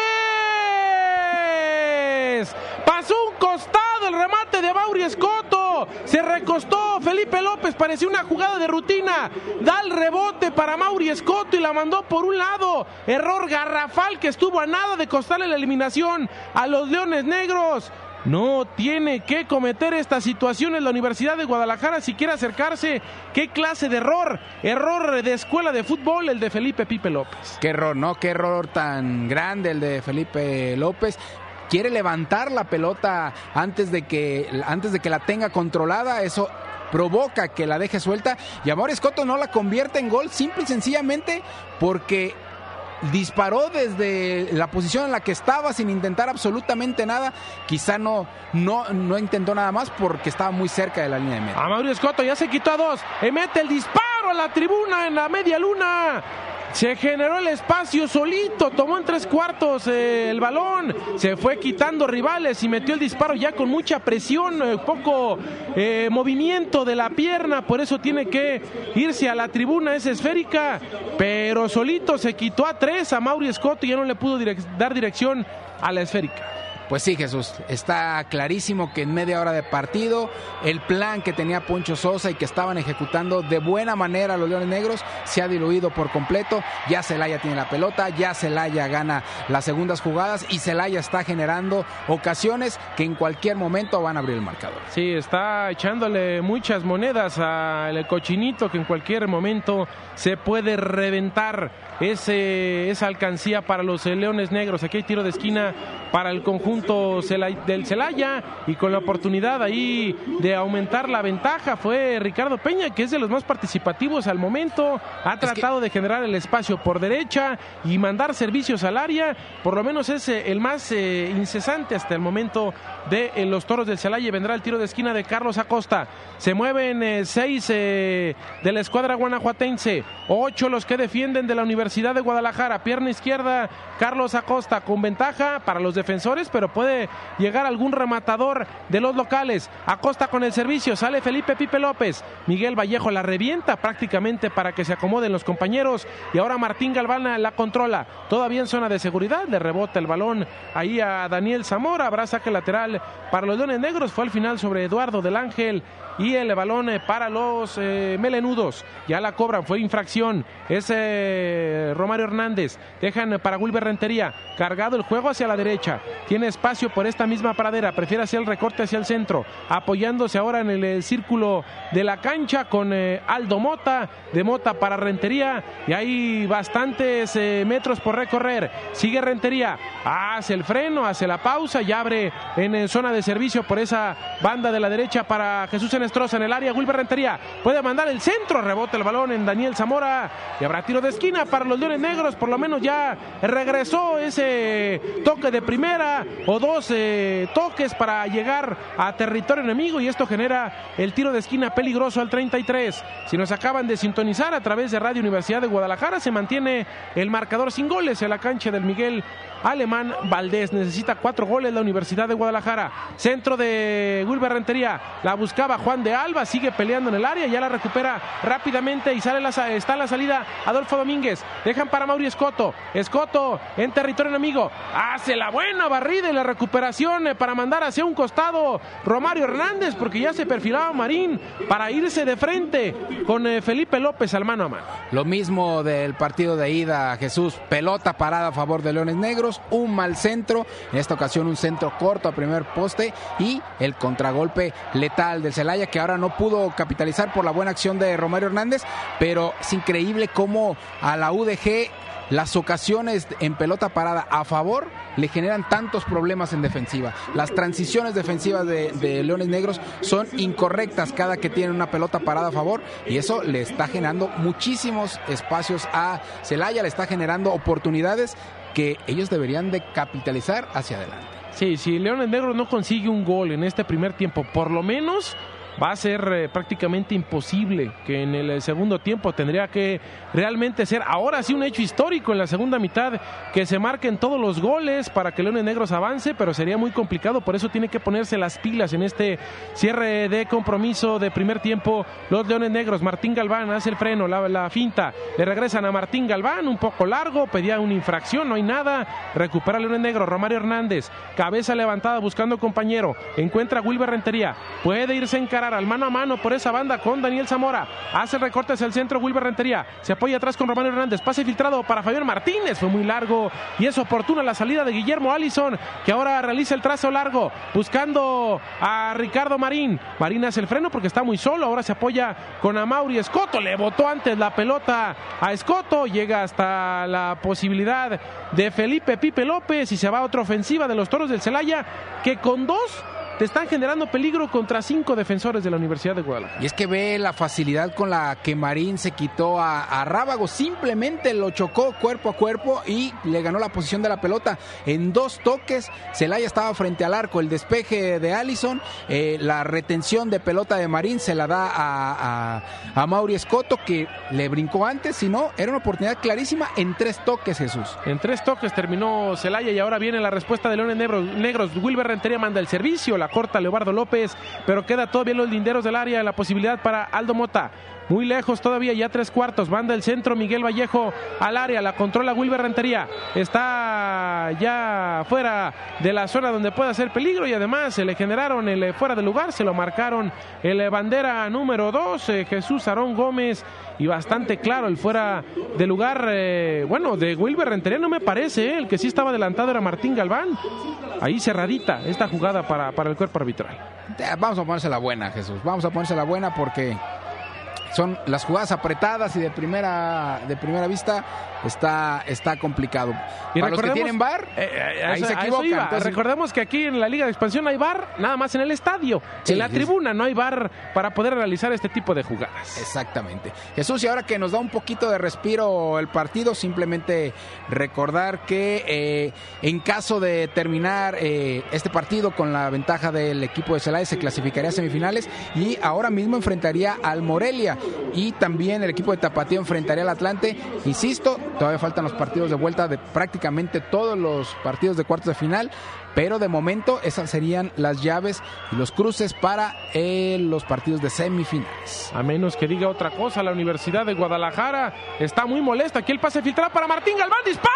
López! Pasó un costado el remate de Mauri Escoto. Se recostó Felipe López, parecía una jugada de rutina. Da el rebote para Mauri Escoto y la mandó por un lado. Error garrafal que estuvo a nada de costarle la eliminación a los Leones Negros. No tiene que cometer estas situaciones la Universidad de Guadalajara si quiere acercarse. ¿Qué clase de error? Error de escuela de fútbol el de Felipe Pipe López. Qué error, ¿no? Qué error tan grande el de Felipe López. Quiere levantar la pelota antes de que la tenga controlada. Eso provoca que la deje suelta. Y a Mauri Escoto no la convierte en gol simple y sencillamente porque disparó desde la posición en la que estaba sin intentar absolutamente nada. Quizá no intentó nada más porque estaba muy cerca de la línea de meta. A Mauri Escoto ya se quitó a 2. Mete el disparo a la tribuna en la media luna. Se generó el espacio solito, tomó en 3/4 el balón, se fue quitando rivales y metió el disparo ya con mucha presión, poco movimiento de la pierna, por eso tiene que irse a la tribuna, es esférica, pero solito se quitó a 3 a Mauri Escoto y ya no le pudo dar dirección a la esférica. Pues sí, Jesús, está clarísimo que en media hora de partido el plan que tenía Poncho Sosa y que estaban ejecutando de buena manera los Leones Negros se ha diluido por completo. Ya Celaya tiene la pelota, ya Celaya gana las segundas jugadas y Celaya está generando ocasiones que en cualquier momento van a abrir el marcador. Sí, está echándole muchas monedas al cochinito que en cualquier momento se puede reventar esa alcancía para los Leones Negros. Aquí hay tiro de esquina para el conjunto conjunto del Celaya, y con la oportunidad ahí de aumentar la ventaja fue Ricardo Peña, que es de los más participativos al momento. Ha tratado de generar el espacio por derecha y mandar servicios al área. Por lo menos es el más incesante hasta el momento de los Toros del Celaya. Vendrá el tiro de esquina de Carlos Acosta. Se mueven 6 de la escuadra guanajuatense, 8 los que defienden de la Universidad de Guadalajara. Pierna izquierda, Carlos Acosta con ventaja para los defensores, pero puede llegar algún rematador de los locales. Acosta con el servicio, sale Felipe Pipe López. Miguel Vallejo la revienta prácticamente para que se acomoden los compañeros, y ahora Martín Galván la controla. Todavía en zona de seguridad, le rebota el balón ahí a Daniel Zamora. Habrá saque lateral para los Leones Negros. Fue al final sobre Eduardo del Ángel, y el balón para los melenudos. Ya la cobran, fue infracción. Es Romario Hernández. Dejan para Wilber Rentería. Cargado el juego hacia la derecha. Tiene espacio por esta misma pradera. Prefiere hacer el recorte hacia el centro. Apoyándose ahora en el círculo de la cancha con Aldo Mota. De Mota para Rentería. Y hay bastantes metros por recorrer. Sigue Rentería. Hace el freno, hace la pausa y abre en zona de servicio por esa banda de la derecha para Jesús Enestrosa en el área. Wilber Rentería puede mandar el centro, rebota el balón en Daniel Zamora y habrá tiro de esquina para los Leones Negros. Por lo menos ya regresó ese toque de primera o 2 toques para llegar a territorio enemigo, y esto genera el tiro de esquina peligroso al 33. Si nos acaban de sintonizar a través de Radio Universidad de Guadalajara, se mantiene el marcador sin goles en la cancha del Miguel Alemán Valdés. Necesita 4 goles la Universidad de Guadalajara. Centro de Wilber Rentería, la buscaba Juan de Alba, sigue peleando en el área, ya la recupera rápidamente y está en la salida Adolfo Domínguez. Dejan para Mauri Escoto en territorio enemigo, hace la buena barrida y la recuperación para mandar hacia un costado Romario Hernández, porque ya se perfilaba Marín para irse de frente con Felipe López al mano a mano. Lo mismo del partido de ida, Jesús. Pelota parada a favor de Leones Negros, un mal centro, en esta ocasión un centro corto a primer poste, y el contragolpe letal del Celaya, que ahora no pudo capitalizar por la buena acción de Romario Hernández. Pero es increíble cómo a la UDG las ocasiones en pelota parada a favor le generan tantos problemas en defensiva. Las transiciones defensivas de Leones Negros son incorrectas cada que tienen una pelota parada a favor, y eso le está generando muchísimos espacios a Celaya, le está generando oportunidades que ellos deberían de capitalizar hacia adelante. Sí, si Leones Negros no consigue un gol en este primer tiempo, por lo menos va a ser prácticamente imposible, que en el segundo tiempo tendría que realmente ser ahora sí un hecho histórico en la segunda mitad, que se marquen todos los goles para que Leones Negros avance, pero sería muy complicado. Por eso tiene que ponerse las pilas en este cierre de compromiso de primer tiempo los Leones Negros. Martín Galván hace el freno, la finta, le regresan a Martín Galván, un poco largo, pedía una infracción, no hay nada, recupera Leones Negros. Romario Hernández, cabeza levantada buscando compañero, encuentra a Wilber Rentería, puede irse en al mano a mano por esa banda con Daniel Zamora, hace el recorte hacia el centro Wilber Rentería, se apoya atrás con Romario Hernández, pase filtrado para Fabián Martínez, fue muy largo y es oportuna la salida de Guillermo Allison, que ahora realiza el trazo largo buscando a Ricardo Marín. Marín hace el freno porque está muy solo, ahora se apoya con Amaury Escoto, le botó antes la pelota a Escoto, llega hasta la posibilidad de Felipe Pipe López y se va a otra ofensiva de los Toros del Celaya, que con 2 te están generando peligro contra 5 defensores de la Universidad de Guadalajara. Y es que ve la facilidad con la que Marín se quitó a Rábago, simplemente lo chocó cuerpo a cuerpo y le ganó la posición de la pelota. En 2 toques, Celaya estaba frente al arco, el despeje de Allison, la retención de pelota de Marín se la da a Mauri Escoto, que le brincó antes, si no, era una oportunidad clarísima en 3 toques, Jesús. En 3 toques terminó Celaya y ahora viene la respuesta de Leones Negros. Wilber Rentería manda el servicio, la corta Leobardo López, pero queda todavía en los linderos del área, la posibilidad para Aldo Mota. Muy lejos todavía, ya 3/4, manda el centro Miguel Vallejo al área, la controla Wilber Rentería, está ya fuera de la zona donde puede hacer peligro y además se le generaron el fuera de lugar, se lo marcaron el bandera número 2, Jesús Aarón Gómez, y bastante claro el fuera de lugar, bueno, de Wilber Rentería no me parece, el que sí estaba adelantado era Martín Galván, ahí cerradita esta jugada para el cuerpo arbitral. Vamos a ponerse la buena, Jesús, vamos a ponerse la buena porque son las jugadas apretadas y de primera vista está complicado. Y para los que tienen VAR, ahí se equivocan. Entonces, recordemos que aquí en la Liga de Expansión hay VAR nada más en el estadio. Sí, en la tribuna no hay VAR para poder realizar este tipo de jugadas. Exactamente. Jesús, y ahora que nos da un poquito de respiro el partido, simplemente recordar que en caso de terminar este partido con la ventaja del equipo de Celaya, se clasificaría a semifinales y ahora mismo enfrentaría al Morelia, y también el equipo de Tapatío enfrentaría al Atlante. Insisto, todavía faltan los partidos de vuelta de prácticamente todos los partidos de cuartos de final, pero de momento esas serían las llaves y los cruces para los partidos de semifinales. A menos que diga otra cosa, la Universidad de Guadalajara está muy molesta. Aquí el pase filtrado para Martín Galván, ¡dispara!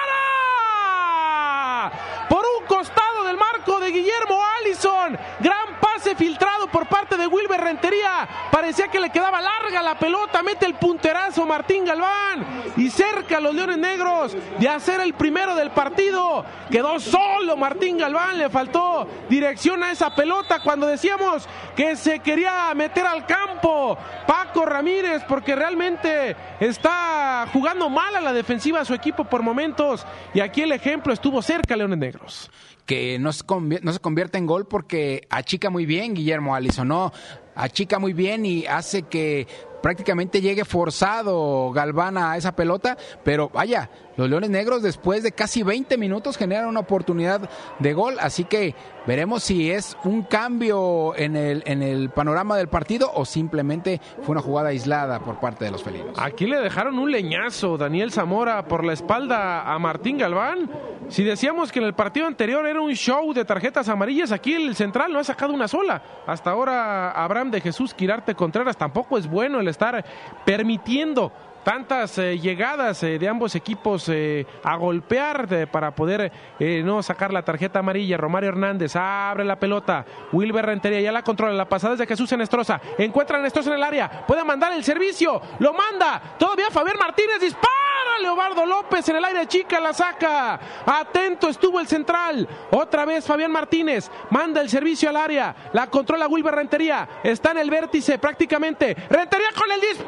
Por un costado del marco de Guillermo Allison, gran pase filtrado por parte de Wilber Rentería, parecía que le quedaba larga la pelota, mete el punterazo Martín Galván y cerca a los Leones Negros de hacer el primero del partido. Quedó solo Martín Galván, le faltó dirección a esa pelota cuando decíamos que se quería meter al campo Paco Ramírez, porque realmente está jugando mal a la defensiva a su equipo por momentos, y aquí el ejemplo estuvo cerca Leones Negros. Que no se convierte en gol porque achica muy bien Guillermo Allison, ¿no? Achica muy bien y hace que prácticamente llegue forzado Galván a esa pelota, pero vaya, los Leones Negros después de casi 20 minutos generan una oportunidad de gol, así que veremos si es un cambio en el panorama del partido o simplemente fue una jugada aislada por parte de los felinos. Aquí le dejaron un leñazo Daniel Zamora por la espalda a Martín Galván. Si decíamos que en el partido anterior era un show de tarjetas amarillas, aquí el central no ha sacado una sola. Hasta ahora Abraham de Jesús Quirarte Contreras tampoco es bueno el estar permitiendo tantas llegadas de ambos equipos a golpear para poder no sacar la tarjeta amarilla. Romario Hernández abre la pelota, Wilber Rentería ya la controla, la pasada es de Jesús Enestrosa, encuentra a Enestrosa en el área, puede mandar el servicio, lo manda, todavía Fabián Martínez, dispara, Leobardo López en el aire chica, la saca, atento estuvo el central, otra vez Fabián Martínez, manda el servicio al área, la controla Wilber Rentería, está en el vértice prácticamente, Rentería con el disparo,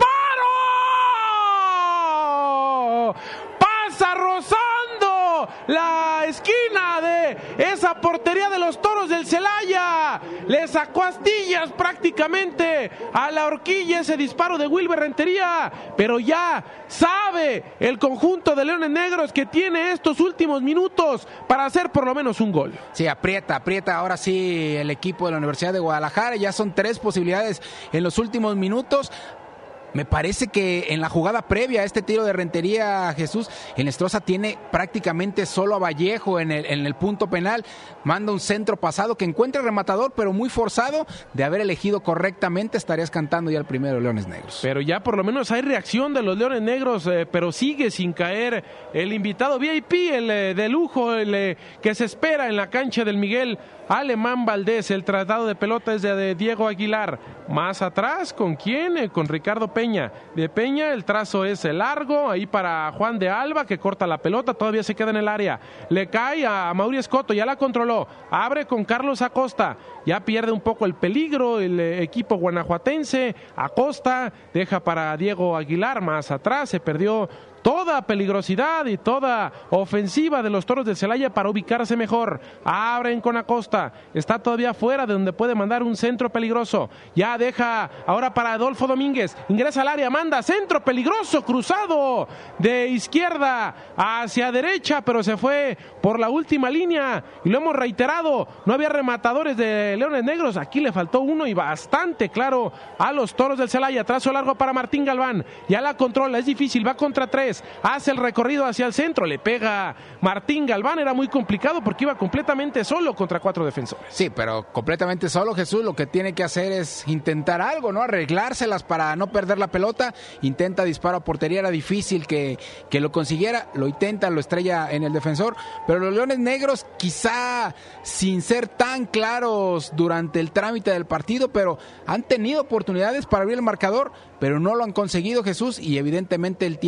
pasa rozando la esquina de esa portería de los Toros del Celaya, le sacó astillas prácticamente a la horquilla ese disparo de Wilber Rentería, pero ya sabe el conjunto de Leones Negros que tiene estos últimos minutos para hacer por lo menos un gol. Sí, aprieta ahora sí el equipo de la Universidad de Guadalajara, ya son 3 posibilidades en los últimos minutos. Me parece que en la jugada previa a este tiro de Rentería, Jesús, Enestrosa tiene prácticamente solo a Vallejo en el punto penal, manda un centro pasado que encuentra el rematador, pero muy forzado. De haber elegido correctamente estarías cantando ya el primero de Leones Negros. Pero ya por lo menos hay reacción de los Leones Negros, pero sigue sin caer el invitado VIP, el de lujo, el que se espera en la cancha del Miguel Alemán Valdés. El tratado de pelota es de Diego Aguilar. Más atrás, ¿con quién? Con Ricardo Peña. De Peña el trazo es largo, ahí para Juan de Alba, que corta la pelota, todavía se queda en el área. Le cae a Mauri Escoto, ya la controló. Abre con Carlos Acosta. Ya pierde un poco el peligro el equipo guanajuatense. Acosta deja para Diego Aguilar. Más atrás se perdió toda peligrosidad y toda ofensiva de los Toros del Celaya para ubicarse mejor. Abren con Acosta, está todavía fuera de donde puede mandar un centro peligroso. Ya deja ahora para Adolfo Domínguez, ingresa al área, manda centro peligroso, cruzado de izquierda hacia derecha, pero se fue por la última línea y lo hemos reiterado, no había rematadores de Leones Negros, aquí le faltó uno y bastante claro a los Toros del Celaya. Trazo largo para Martín Galván, ya la controla, es difícil, va contra 3, hace el recorrido hacia el centro, le pega Martín Galván, era muy complicado porque iba completamente solo contra 4 defensores. Sí, pero completamente solo, Jesús, lo que tiene que hacer es intentar algo, ¿no? Arreglárselas para no perder la pelota, intenta disparo a portería, era difícil que lo consiguiera, lo intenta, lo estrella en el defensor, pero los Leones Negros quizá sin ser tan claros durante el trámite del partido, pero han tenido oportunidades para abrir el marcador, pero no lo han conseguido, Jesús, y evidentemente el tiempo ya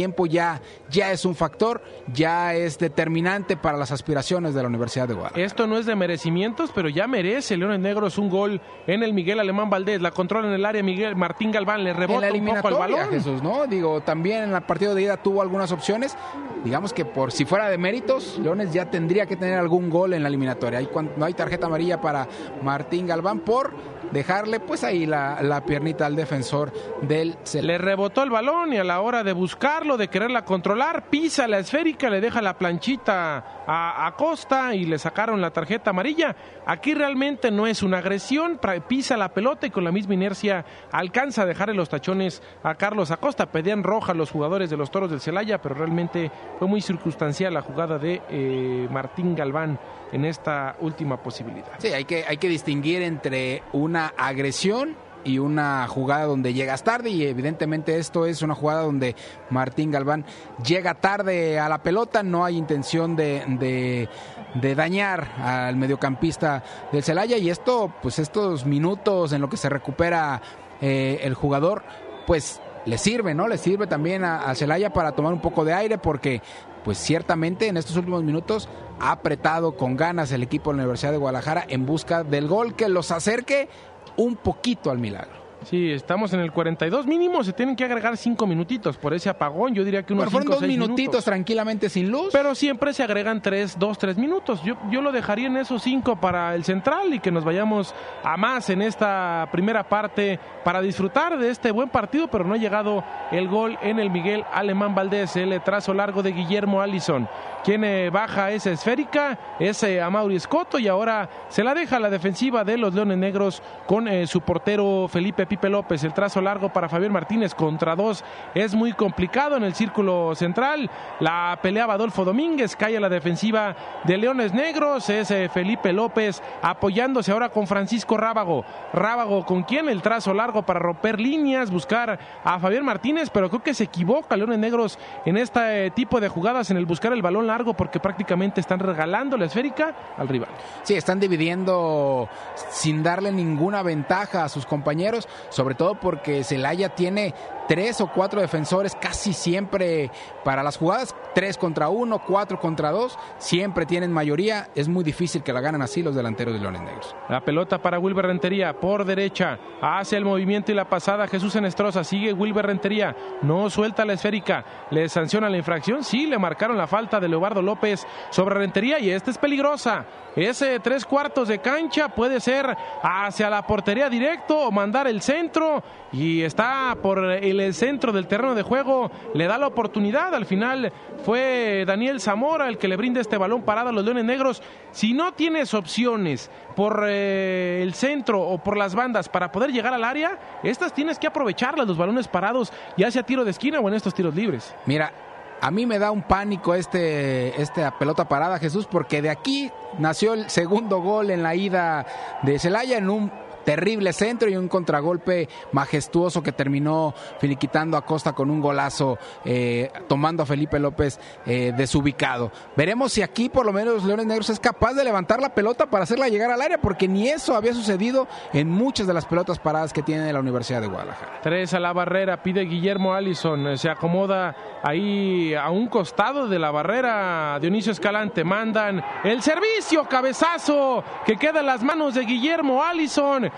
ya es un factor, ya es determinante para las aspiraciones de la Universidad de Guadalajara. Esto no es de merecimientos, pero ya merece Leones Negros un gol en el Miguel Alemán Valdés, la controla en el área Martín Galván, le rebota un poco al balón. Jesús, ¿no? Digo, también en el partido de ida tuvo algunas opciones, digamos que por si fuera de méritos, Leones ya tendría que tener algún gol en la eliminatoria. No hay tarjeta amarilla para Martín Galván por dejarle pues ahí la piernita al defensor del Celaya. Le rebotó el balón y a la hora de buscarlo, de quererla controlar, pisa la esférica, le deja la planchita a Acosta y le sacaron la tarjeta amarilla. Aquí realmente no es una agresión, pisa la pelota y con la misma inercia alcanza a dejarle los tachones a Carlos Acosta. Pedían roja los jugadores de los Toros del Celaya, pero realmente fue muy circunstancial la jugada de Martín Galván en esta última posibilidad. Sí, hay que distinguir entre una agresión y una jugada donde llegas tarde, y evidentemente esto es una jugada donde Martín Galván llega tarde a la pelota, no hay intención de dañar al mediocampista del Celaya, y estos minutos en lo que se recupera el jugador, pues le sirve, ¿no? Le sirve también a Celaya para tomar un poco de aire, porque pues ciertamente en estos últimos minutos ha apretado con ganas el equipo de la Universidad de Guadalajara en busca del gol que los acerque un poquito al milagro. Sí, estamos en el 42 mínimo, se tienen que agregar 5 minutitos por ese apagón, yo diría que unos 5 o 6 minutos. Fueron 2 minutitos tranquilamente sin luz. Pero siempre se agregan 3 minutos, yo lo dejaría en esos 5 para el central y que nos vayamos a más en esta primera parte para disfrutar de este buen partido, pero no ha llegado el gol en el Miguel Alemán Valdés, el trazo largo de Guillermo Allison. Quien baja esa esférica es Amaury Escoto y ahora se la deja a la defensiva de los Leones Negros con su portero Felipe Pipe López. El trazo largo para Fabián Martínez contra 2 es muy complicado en el círculo central. La peleaba Adolfo Domínguez, cae a la defensiva de Leones Negros. Es Felipe López apoyándose ahora con Francisco Rábago. Rábago con quien el trazo largo para romper líneas, buscar a Fabián Martínez, pero creo que se equivoca Leones Negros en este tipo de jugadas en el buscar el balón largo, porque prácticamente están regalando la esférica al rival. Sí, están dividiendo sin darle ninguna ventaja a sus compañeros, sobre todo porque Celaya tiene 3 o 4 defensores casi siempre para las jugadas, 3 contra 1, 4 contra 2, siempre tienen mayoría, es muy difícil que la ganen así los delanteros de Leones Negros. La pelota para Wilber Rentería, por derecha, hace el movimiento y la pasada Jesús Enestrosa, sigue Wilber Rentería, no suelta la esférica, le sanciona la infracción, sí, le marcaron la falta de Leobardo López sobre Rentería y esta es peligrosa, ese 3/4 de cancha puede ser hacia la portería directo o mandar el centro y está por el centro del terreno de juego, le da la oportunidad, al final fue Daniel Zamora el que le brinda este balón parado a los Leones Negros. Si no tienes opciones por el centro o por las bandas para poder llegar al área, estas tienes que aprovecharlas, los balones parados, ya sea tiro de esquina o en estos tiros libres. Mira, a mí me da un pánico esta pelota parada, Jesús, porque de aquí nació el segundo gol en la ida de Celaya en un terrible centro y un contragolpe majestuoso que terminó finiquitando a Costa con un golazo, tomando a Felipe López desubicado. Veremos si aquí por lo menos Leones Negros es capaz de levantar la pelota para hacerla llegar al área, porque ni eso había sucedido en muchas de las pelotas paradas que tiene la Universidad de Guadalajara. 3 a la barrera, pide Guillermo Allison, se acomoda ahí a un costado de la barrera Dionisio Escalante, mandan el servicio, cabezazo que queda en las manos de Guillermo Allison.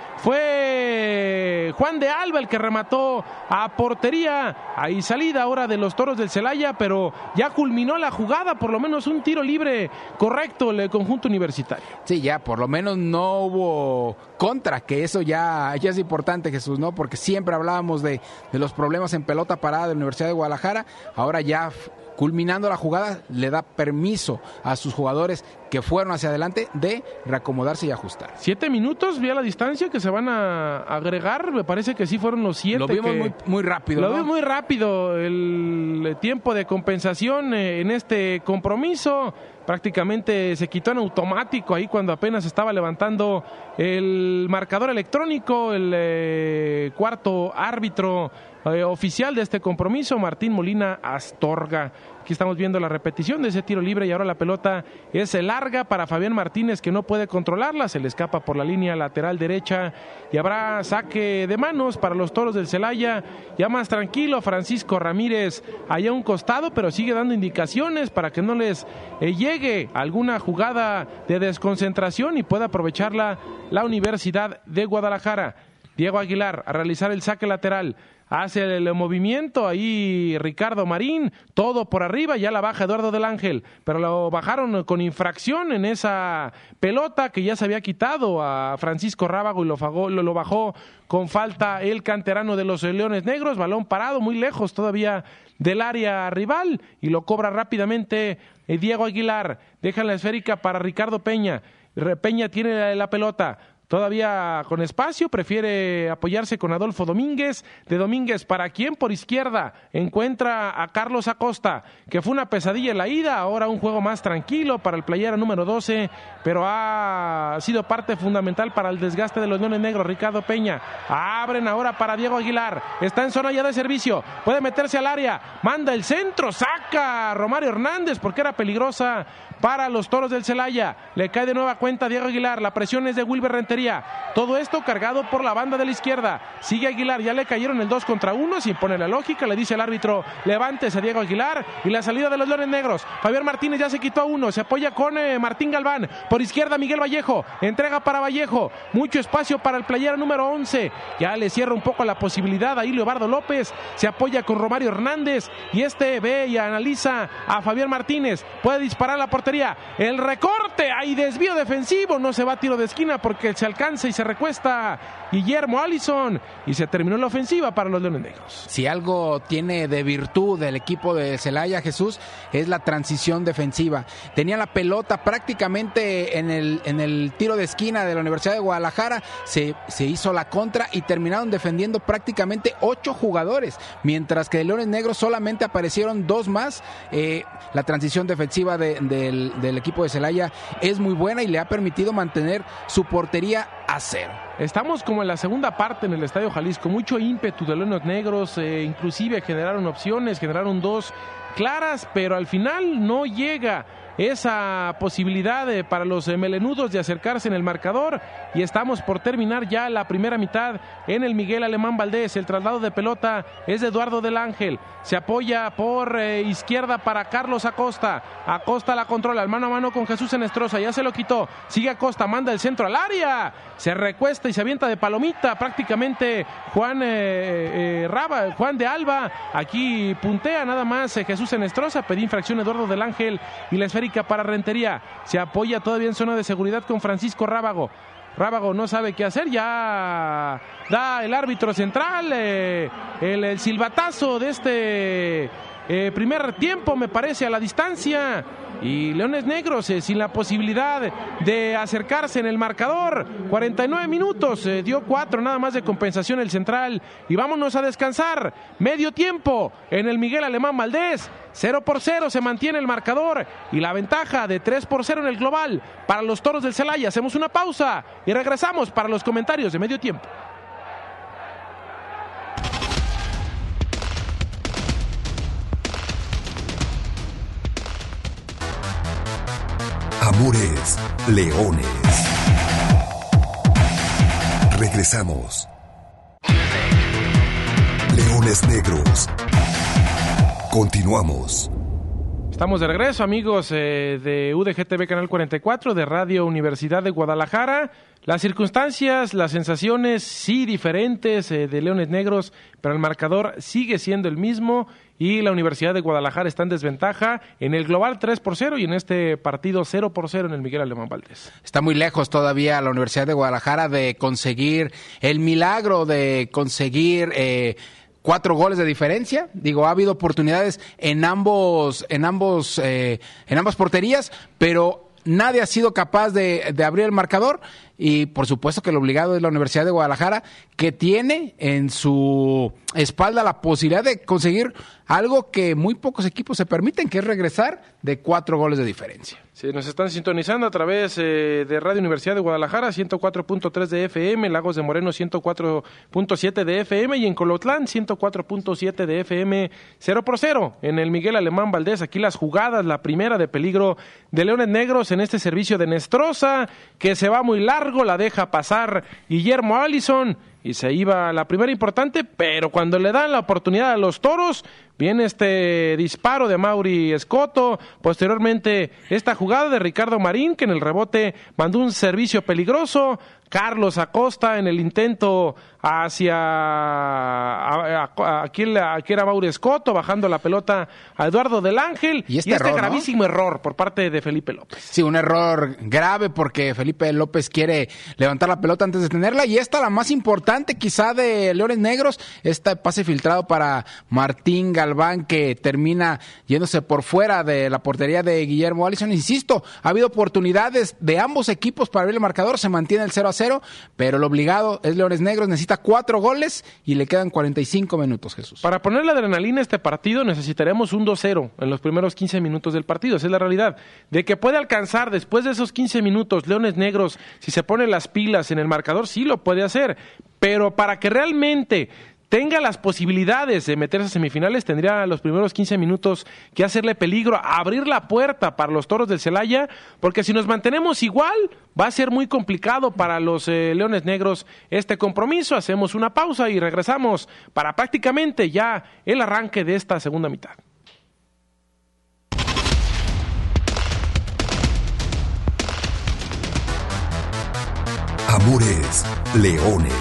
Fue Juan de Alba el que remató a portería. Ahí salida ahora de los Toros del Celaya, pero ya culminó la jugada, por lo menos un tiro libre correcto el conjunto universitario. Sí, ya por lo menos no hubo contra, que eso ya es importante, Jesús, ¿no? Porque siempre hablábamos de los problemas en pelota parada de la Universidad de Guadalajara. Ahora ya culminando la jugada, le da permiso a sus jugadores que fueron hacia adelante de reacomodarse y ajustar. 7 minutos, vi a la distancia que se van a agregar, me parece que sí fueron los 7. Lo vimos muy rápido, Lo ¿no? vimos muy rápido, el tiempo de compensación en este compromiso. Prácticamente se quitó en automático ahí cuando apenas estaba levantando el marcador electrónico, el cuarto árbitro oficial de este compromiso, Martín Molina Astorga. Aquí estamos viendo la repetición de ese tiro libre y ahora la pelota es larga para Fabián Martínez, que no puede controlarla, se le escapa por la línea lateral derecha y habrá saque de manos para los Toros del Celaya. Ya más tranquilo Francisco Ramírez allá a un costado, pero sigue dando indicaciones para que no les llegue alguna jugada de desconcentración y pueda aprovecharla la Universidad de Guadalajara. Diego Aguilar a realizar el saque lateral. Hace el movimiento ahí Ricardo Marín, todo por arriba, ya la baja Eduardo del Ángel, pero lo bajaron con infracción en esa pelota que ya se había quitado a Francisco Rábago y lo bajó con falta el canterano de los Leones Negros, balón parado muy lejos todavía del área rival y lo cobra rápidamente Diego Aguilar, deja la esférica para Ricardo Peña, Peña tiene la pelota. Todavía con espacio, prefiere apoyarse con Adolfo Domínguez. De Domínguez, ¿para quién? Por izquierda. Encuentra a Carlos Acosta, que fue una pesadilla en la ida. Ahora un juego más tranquilo para el playera número 12, pero ha sido parte fundamental para el desgaste de los Leones Negros. Ricardo Peña. Abren ahora para Diego Aguilar. Está en zona ya de servicio. Puede meterse al área. Manda el centro. Saca a Romario Hernández porque era peligrosa para los Toros del Celaya. Le cae de nueva cuenta a Diego Aguilar. La presión es de Wilber Rentería. Todo esto cargado por la banda de la izquierda. Sigue Aguilar, ya le cayeron el 2 contra 1, se impone la lógica, le dice el árbitro, levántese a Diego Aguilar, y la salida de los Leones Negros. Fabián Martínez ya se quitó a uno, se apoya con Martín Galván, por izquierda Miguel Vallejo, entrega para Vallejo, mucho espacio para el playera número 11, ya le cierra un poco la posibilidad a Leobardo López, se apoya con Romario Hernández, y ve y analiza a Fabián Martínez, puede disparar a la portería, el recorte, hay desvío defensivo, no se va a tiro de esquina porque se alcanza y se recuesta Guillermo Allison y se terminó la ofensiva para los Leones Negros. Si algo tiene de virtud del equipo de Celaya, Jesús, es la transición defensiva. Tenía la pelota prácticamente en el tiro de esquina de la Universidad de Guadalajara, se hizo la contra y terminaron defendiendo prácticamente 8 jugadores, mientras que de Leones Negros solamente aparecieron 2 más. La transición defensiva del equipo de Celaya es muy buena y le ha permitido mantener su portería a 0. Estamos como en la segunda parte en el Estadio Jalisco, mucho ímpetu de Leones Negros, inclusive generaron opciones, generaron 2 claras, pero al final no llega esa posibilidad para los melenudos de acercarse en el marcador y estamos por terminar ya la primera mitad en el Miguel Alemán Valdés. El traslado de pelota es de Eduardo del Ángel, se apoya por izquierda para Carlos Acosta, Acosta la controla, mano a mano con Jesús Enestrosa, ya se lo quitó, sigue Acosta, manda el centro al área, se recuesta y se avienta de palomita prácticamente Juan de Alba, aquí puntea nada más Jesús Enestrosa, pedí infracción Eduardo del Ángel y la esférica para Rentería, se apoya todavía en zona de seguridad con Francisco Rábago. Rábago no sabe qué hacer, ya da el árbitro central el silbatazo de este primer tiempo, me parece, a la distancia, y Leones Negros sin la posibilidad de acercarse en el marcador. 49 minutos, dio 4 nada más de compensación el central y vámonos a descansar. Medio tiempo en el Miguel Alemán Valdés, 0-0 se mantiene el marcador y la ventaja de 3-0 en el global para los Toros del Celaya. Hacemos una pausa y regresamos para los comentarios de medio tiempo. Amores Leones. Regresamos. Leones Negros. Continuamos. Estamos de regreso, amigos de UDGTV Canal 44, de Radio Universidad de Guadalajara. Las circunstancias, las sensaciones, sí diferentes de Leones Negros, pero el marcador sigue siendo el mismo y la Universidad de Guadalajara está en desventaja en el global 3-0 y en este partido 0-0 en el Miguel Alemán Valdés. Está muy lejos todavía la Universidad de Guadalajara de conseguir el milagro de conseguir 4 goles de diferencia. Digo, ha habido oportunidades en ambas porterías, pero nadie ha sido capaz de abrir el marcador y por supuesto que el obligado es la Universidad de Guadalajara, que tiene en su espalda la posibilidad de conseguir algo que muy pocos equipos se permiten, que es regresar de 4 goles de diferencia. Si nos están sintonizando a través de Radio Universidad de Guadalajara, 104.3 de FM, Lagos de Moreno, 104.7 de FM, y en Colotlán, 104.7 de FM, 0-0, en el Miguel Alemán Valdés. Aquí las jugadas, la primera de peligro de Leones Negros en este servicio de Nestroza, que se va muy largo, la deja pasar Guillermo Allison, y se iba la primera importante, pero cuando le dan la oportunidad a los Toros, viene este disparo de Mauri Escoto, posteriormente esta jugada de Ricardo Marín, que en el rebote mandó un servicio peligroso, Carlos Acosta en el intento hacia aquí era Mauri Escoto, bajando la pelota a Eduardo del Ángel, y este error, gravísimo, ¿no? Error por parte de Felipe López. Sí, un error grave porque Felipe López quiere levantar la pelota antes de tenerla, y esta la más importante quizá de Leones Negros, este pase filtrado para Martín Galván, que termina yéndose por fuera de la portería de Guillermo Allison. Insisto, ha habido oportunidades de ambos equipos para abrir el marcador, se mantiene el 0-0, pero lo obligado es Leones Negros, necesita 4 goles y le quedan 45 minutos, Jesús. Para poner la adrenalina a este partido necesitaremos un 2-0 en los primeros 15 minutos del partido, esa es la realidad. De que puede alcanzar después de esos 15 minutos Leones Negros, si se pone las pilas en el marcador, sí lo puede hacer, pero para que realmente tenga las posibilidades de meterse a semifinales, tendría los primeros 15 minutos que hacerle peligro, abrir la puerta para los Toros del Celaya, porque si nos mantenemos igual, va a ser muy complicado para los Leones Negros este compromiso. Hacemos una pausa y regresamos para prácticamente ya el arranque de esta segunda mitad. Amores Leones.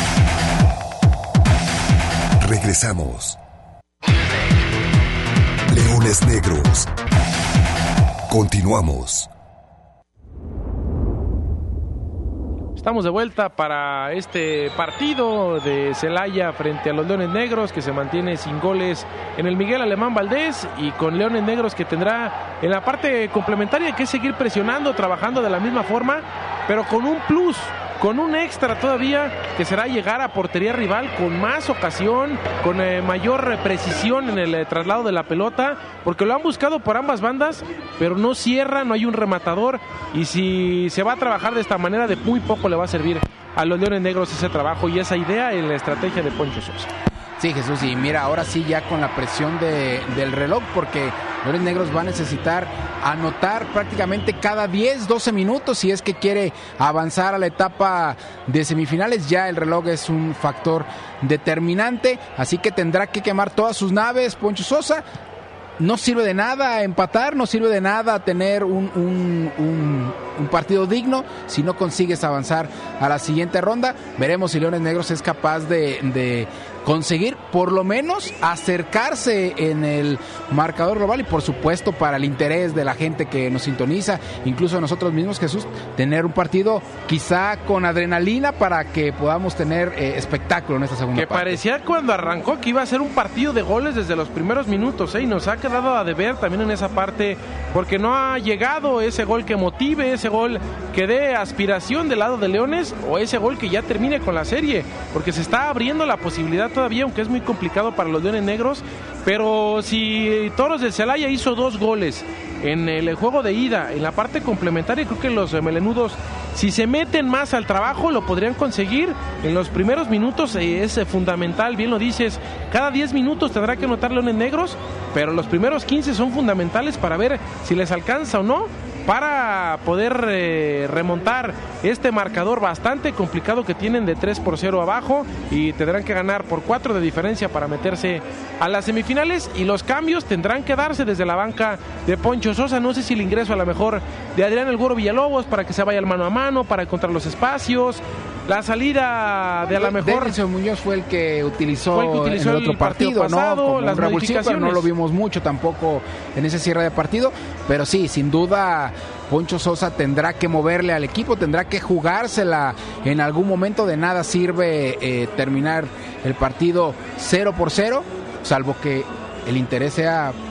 Regresamos. Leones Negros. Continuamos. Estamos de vuelta para este partido de Celaya frente a los Leones Negros, que se mantiene sin goles en el Miguel Alemán Valdés, y con Leones Negros que tendrá en la parte complementaria que seguir presionando, trabajando de la misma forma, pero con un plus, con un extra todavía, que será llegar a portería rival con más ocasión, con mayor precisión en el traslado de la pelota, porque lo han buscado por ambas bandas, pero no cierra, no hay un rematador, y si se va a trabajar de esta manera, de muy poco le va a servir a los Leones Negros ese trabajo y esa idea en la estrategia de Poncho Sosa. Sí, Jesús, y mira, ahora sí ya con la presión del reloj, porque Leones Negros va a necesitar anotar prácticamente cada 10, 12 minutos si es que quiere avanzar a la etapa de semifinales. Ya el reloj es un factor determinante, así que tendrá que quemar todas sus naves Poncho Sosa. No sirve de nada empatar, no sirve de nada tener un partido digno si no consigues avanzar a la siguiente ronda. Veremos si Leones Negros es capaz de conseguir por lo menos acercarse en el marcador global, y por supuesto para el interés de la gente que nos sintoniza, incluso nosotros mismos, Jesús, tener un partido quizá con adrenalina para que podamos tener espectáculo en esta segunda parte. Parecía cuando arrancó que iba a ser un partido de goles desde los primeros minutos, y nos ha quedado a deber también en esa parte, porque no ha llegado ese gol que motive, ese gol que dé aspiración del lado de Leones, o ese gol que ya termine con la serie, porque se está abriendo la posibilidad todavía, aunque es muy complicado para los Leones Negros. Pero si Toros del Celaya hizo 2 goles en el juego de ida, en la parte complementaria, creo que los melenudos, si se meten más al trabajo, lo podrían conseguir. En los primeros minutos es fundamental, bien lo dices, cada 10 minutos tendrá que anotar Leones Negros, pero los primeros 15 son fundamentales para ver si les alcanza o no, para poder remontar este marcador bastante complicado que tienen de 3-0 abajo, y tendrán que ganar por 4 de diferencia para meterse a las semifinales. Y los cambios tendrán que darse desde la banca de Poncho Sosa. No sé si el ingreso a lo mejor de Adrián El Güero Villalobos para que se vaya al mano a mano, para encontrar los espacios, la salida de a lo mejor Denison Muñoz fue el que utilizó en el otro partido pasado, ¿no? Como las modificaciones, pero no lo vimos mucho tampoco en ese cierre de partido, pero sí, sin duda Poncho Sosa tendrá que moverle al equipo, tendrá que jugársela en algún momento. De nada sirve terminar el partido 0-0, salvo que el interés sea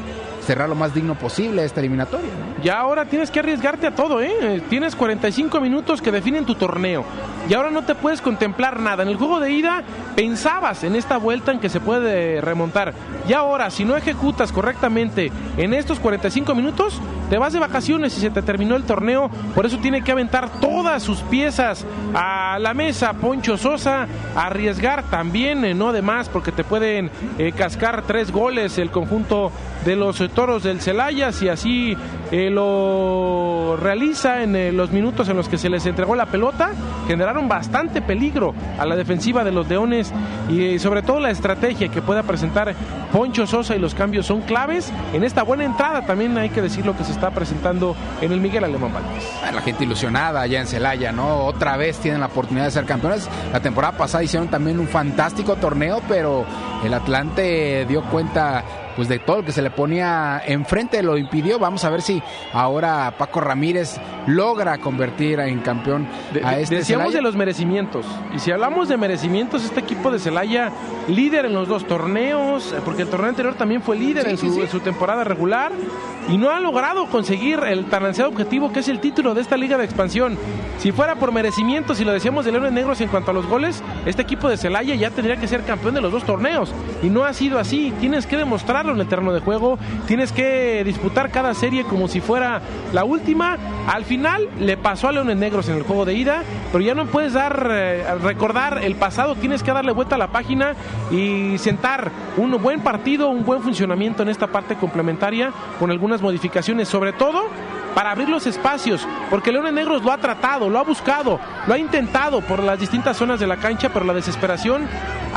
cerrar lo más digno posible esta eliminatoria, ¿no? Y ahora tienes que arriesgarte a todo, tienes 45 minutos que definen tu torneo y ahora no te puedes contemplar nada. En el juego de ida pensabas en esta vuelta en que se puede remontar, y ahora si no ejecutas correctamente en estos 45 minutos te vas de vacaciones y se te terminó el torneo. Por eso tiene que aventar todas sus piezas a la mesa Poncho Sosa, arriesgar también, no de más, porque te pueden cascar 3 goles el conjunto de los Toros del Celaya, si así lo realiza en los minutos en los que se les entregó la pelota. Generaron bastante peligro a la defensiva de los Leones, y sobre todo la estrategia que pueda presentar Poncho Sosa y los cambios son claves en esta buena entrada. También hay que decir lo que se está presentando en el Miguel Alemán Valdés. La gente ilusionada allá en Celaya, ¿no? Otra vez tienen la oportunidad de ser campeones. La temporada pasada hicieron también un fantástico torneo, pero el Atlante dio cuenta pues de todo lo que se le ponía enfrente, lo impidió. Vamos a ver si ahora Paco Ramírez logra convertir en campeón a este Decíamos Celaya. de los merecimientos, y si hablamos de merecimientos, este equipo de Celaya, líder en los 2 torneos, porque el torneo anterior también fue líder en su temporada regular, y no ha logrado conseguir el tan ansiado objetivo que es el título de esta liga de expansión. Si fuera por merecimientos, y lo decíamos de Leones Negros en cuanto a los goles, este equipo de Celaya ya tendría que ser campeón de los 2 torneos, y no ha sido así. Tienes que demostrarlo en el terreno de juego, tienes que disputar cada serie como si fuera la última. Al final le pasó a Leones Negros en el juego de ida, pero ya no puedes recordar el pasado, tienes que darle vuelta a la página y sentar un buen partido, un buen funcionamiento en esta parte complementaria con algunas modificaciones, sobre todo para abrir los espacios, porque Leones Negros lo ha tratado, lo ha buscado, lo ha intentado por las distintas zonas de la cancha, pero la desesperación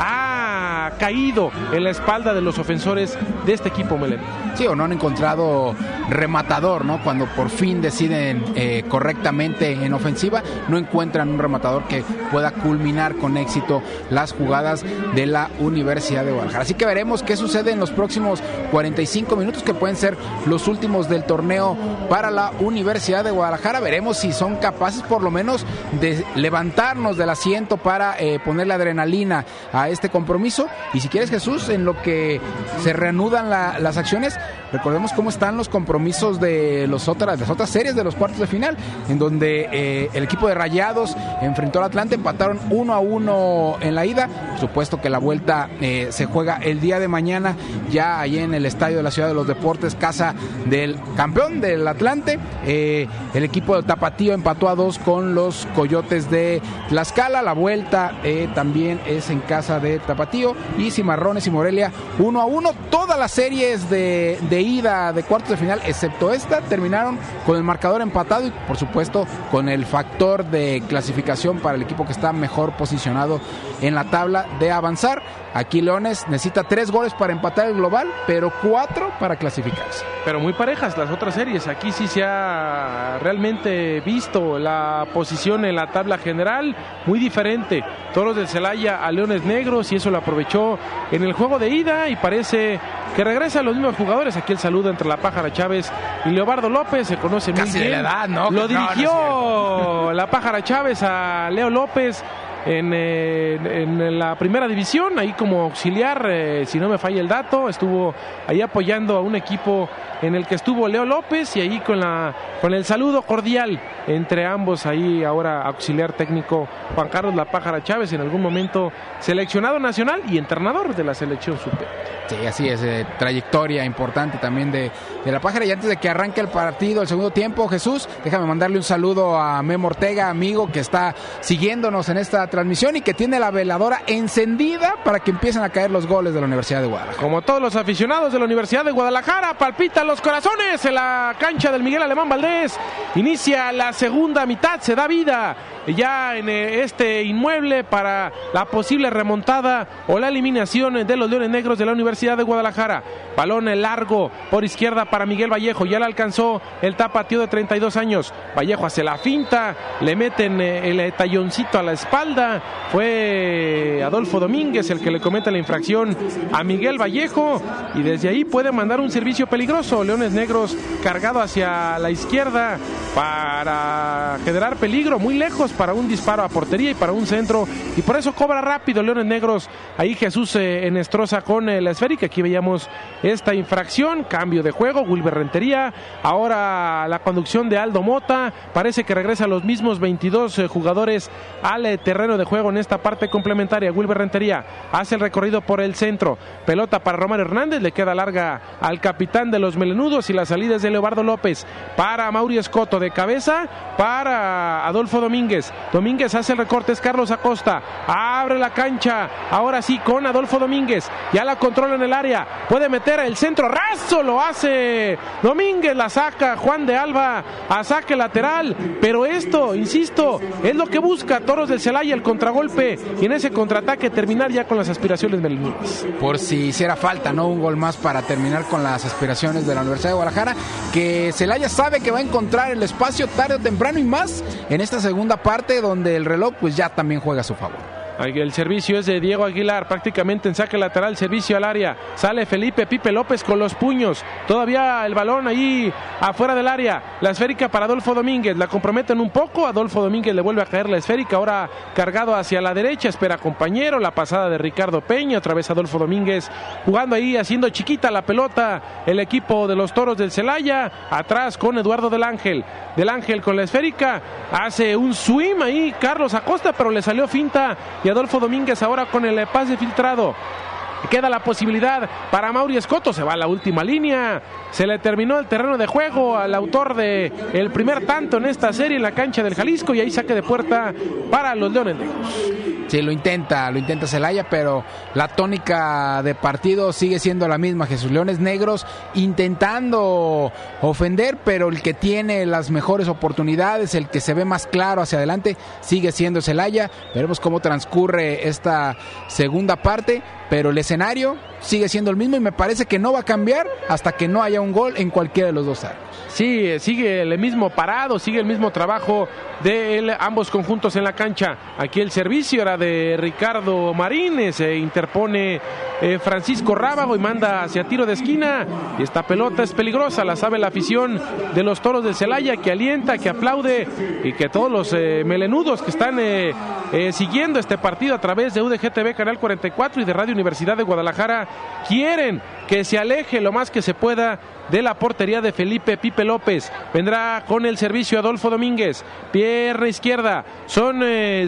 ha caído en la espalda de los ofensores de este equipo meleno. Sí, o no han encontrado rematador, ¿no? Cuando por fin deciden correctamente en ofensiva, no encuentran un rematador que pueda culminar con éxito las jugadas de la Universidad de Guadalajara. Así que veremos qué sucede en los próximos 45 minutos, que pueden ser los últimos del torneo para la Universidad de Guadalajara. Veremos si son capaces por lo menos de levantarnos del asiento para ponerle adrenalina a este compromiso. Y si quieres, Jesús, en lo que se reanudan las acciones, recordemos cómo están los compromisos de las otras series de los cuartos de final, en donde el equipo de Rayados enfrentó al Atlante, empataron 1-1 en la ida. Por supuesto que la vuelta se juega el día de mañana, ya allí en el Estadio de la Ciudad de los Deportes, casa del campeón del Atlante. El equipo de Tapatío empató a 2 con los Coyotes de Tlaxcala. La vuelta también es en casa de Tapatío, y Cimarrones y Morelia 1-1. Todas las series de ida de cuartos de final, excepto esta, terminaron con el marcador empatado, y por supuesto con el factor de clasificación para el equipo que está mejor posicionado en la tabla de avanzar. Aquí Leones necesita 3 goles para empatar el global, pero 4 para clasificarse. Pero muy parejas las otras series. Aquí sí se ha realmente visto la posición en la tabla general muy diferente. Toros del Celaya a Leones Negros, y eso lo aprovechó en el juego de ida, y parece que regresan los mismos jugadores. Aquí el saludo entre la Pájara Chávez y Leobardo López, se conoce muy Casi bien. de la edad, ¿no? Lo dirigió no la Pájara Chávez a Leo López en la primera división, ahí como auxiliar, si no me falla el dato, estuvo ahí apoyando a un equipo en el que estuvo Leo López, y ahí con el saludo cordial entre ambos, ahí ahora auxiliar técnico Juan Carlos La Pájara Chávez, en algún momento seleccionado nacional y entrenador de la selección sub-20. Sí, así es, trayectoria importante también de La Pájara. Y antes de que arranque el partido, el segundo tiempo, Jesús, déjame mandarle un saludo a Memo Ortega, amigo que está siguiéndonos en esta transmisión y que tiene la veladora encendida para que empiecen a caer los goles de la Universidad de Guadalajara. Como todos los aficionados de la Universidad de Guadalajara, palpitan los corazones en la cancha del Miguel Alemán Valdés. Inicia la segunda mitad, se da vida ya en este inmueble para la posible remontada o la eliminación de los Leones Negros de la Universidad de Guadalajara. Balón largo por izquierda para Miguel Vallejo, ya le alcanzó el tapatío de 32 años. Vallejo hace la finta, le meten el talloncito a la espalda, fue Adolfo Domínguez el que le comete la infracción a Miguel Vallejo, y desde ahí puede mandar un servicio peligroso. Leones Negros cargado hacia la izquierda para generar peligro, muy lejos para un disparo a portería y para un centro, y por eso cobra rápido Leones Negros. Ahí Jesús Enestrosa con la esférica. Aquí veíamos esta infracción, cambio de juego, Wilber Rentería, ahora la conducción de Aldo Mota, parece que regresa a los mismos 22 jugadores al terreno de juego en esta parte complementaria. Wilber Rentería hace el recorrido por el centro, pelota para Romario Hernández, le queda larga al capitán de los melenudos, y la salida es de Leobardo López para Mauri Escoto, de cabeza para Adolfo Domínguez. Domínguez hace el recorte, es Carlos Acosta, abre la cancha, ahora sí con Adolfo Domínguez, ya la controla en el área, puede meter el centro, raso, lo hace Domínguez, la saca Juan de Alba a saque lateral, pero esto, insisto, es lo que busca Toros del Celaya, el contragolpe, y en ese contraataque terminar ya con las aspiraciones melenudas. Por si hiciera falta, ¿no? Un gol más para terminar con las aspiraciones de la Universidad de Guadalajara, que Celaya sabe que va a encontrar el espacio tarde o temprano, y más en esta segunda parte donde el reloj pues ya también juega a su favor. El servicio es de Diego Aguilar, prácticamente en saque lateral, servicio al área, sale Felipe Pipe López con los puños, todavía el balón ahí afuera del área, la esférica para Adolfo Domínguez, la comprometen un poco, Adolfo Domínguez le vuelve a caer la esférica, ahora cargado hacia la derecha, espera compañero, la pasada de Ricardo Peña, otra vez Adolfo Domínguez, jugando ahí, haciendo chiquita la pelota, el equipo de los Toros del Celaya, atrás con Eduardo del Ángel con la esférica, hace un swing ahí Carlos Acosta, pero le salió finta, y Adolfo Domínguez ahora con el pase filtrado. Queda la posibilidad para Mauri Escoto, se va a la última línea, se le terminó el terreno de juego al autor de el primer tanto en esta serie en la cancha del Jalisco, y ahí saque de puerta para los Leones Negros. Sí, lo intenta Celaya, pero la tónica de partido sigue siendo la misma. Jesús, Leones Negros intentando ofender, pero el que tiene las mejores oportunidades, el que se ve más claro hacia adelante, sigue siendo Celaya. Veremos cómo transcurre esta segunda parte, pero el escenario sigue siendo el mismo, y me parece que no va a cambiar hasta que no haya un gol en cualquiera de los dos arcos. Sí, sigue el mismo parado, sigue el mismo trabajo de ambos conjuntos en la cancha. Aquí el servicio era de Ricardo Marín, se interpone Francisco Rábago y manda hacia tiro de esquina, y esta pelota es peligrosa, la sabe la afición de los Toros de Celaya, que alienta, que aplaude, y que todos los melenudos que están siguiendo este partido a través de UDGTV Canal 44 y de Radio Universidad de Guadalajara quieren que se aleje lo más que se pueda de la portería de Felipe Pipe López. Vendrá con el servicio Adolfo Domínguez, pierna izquierda, son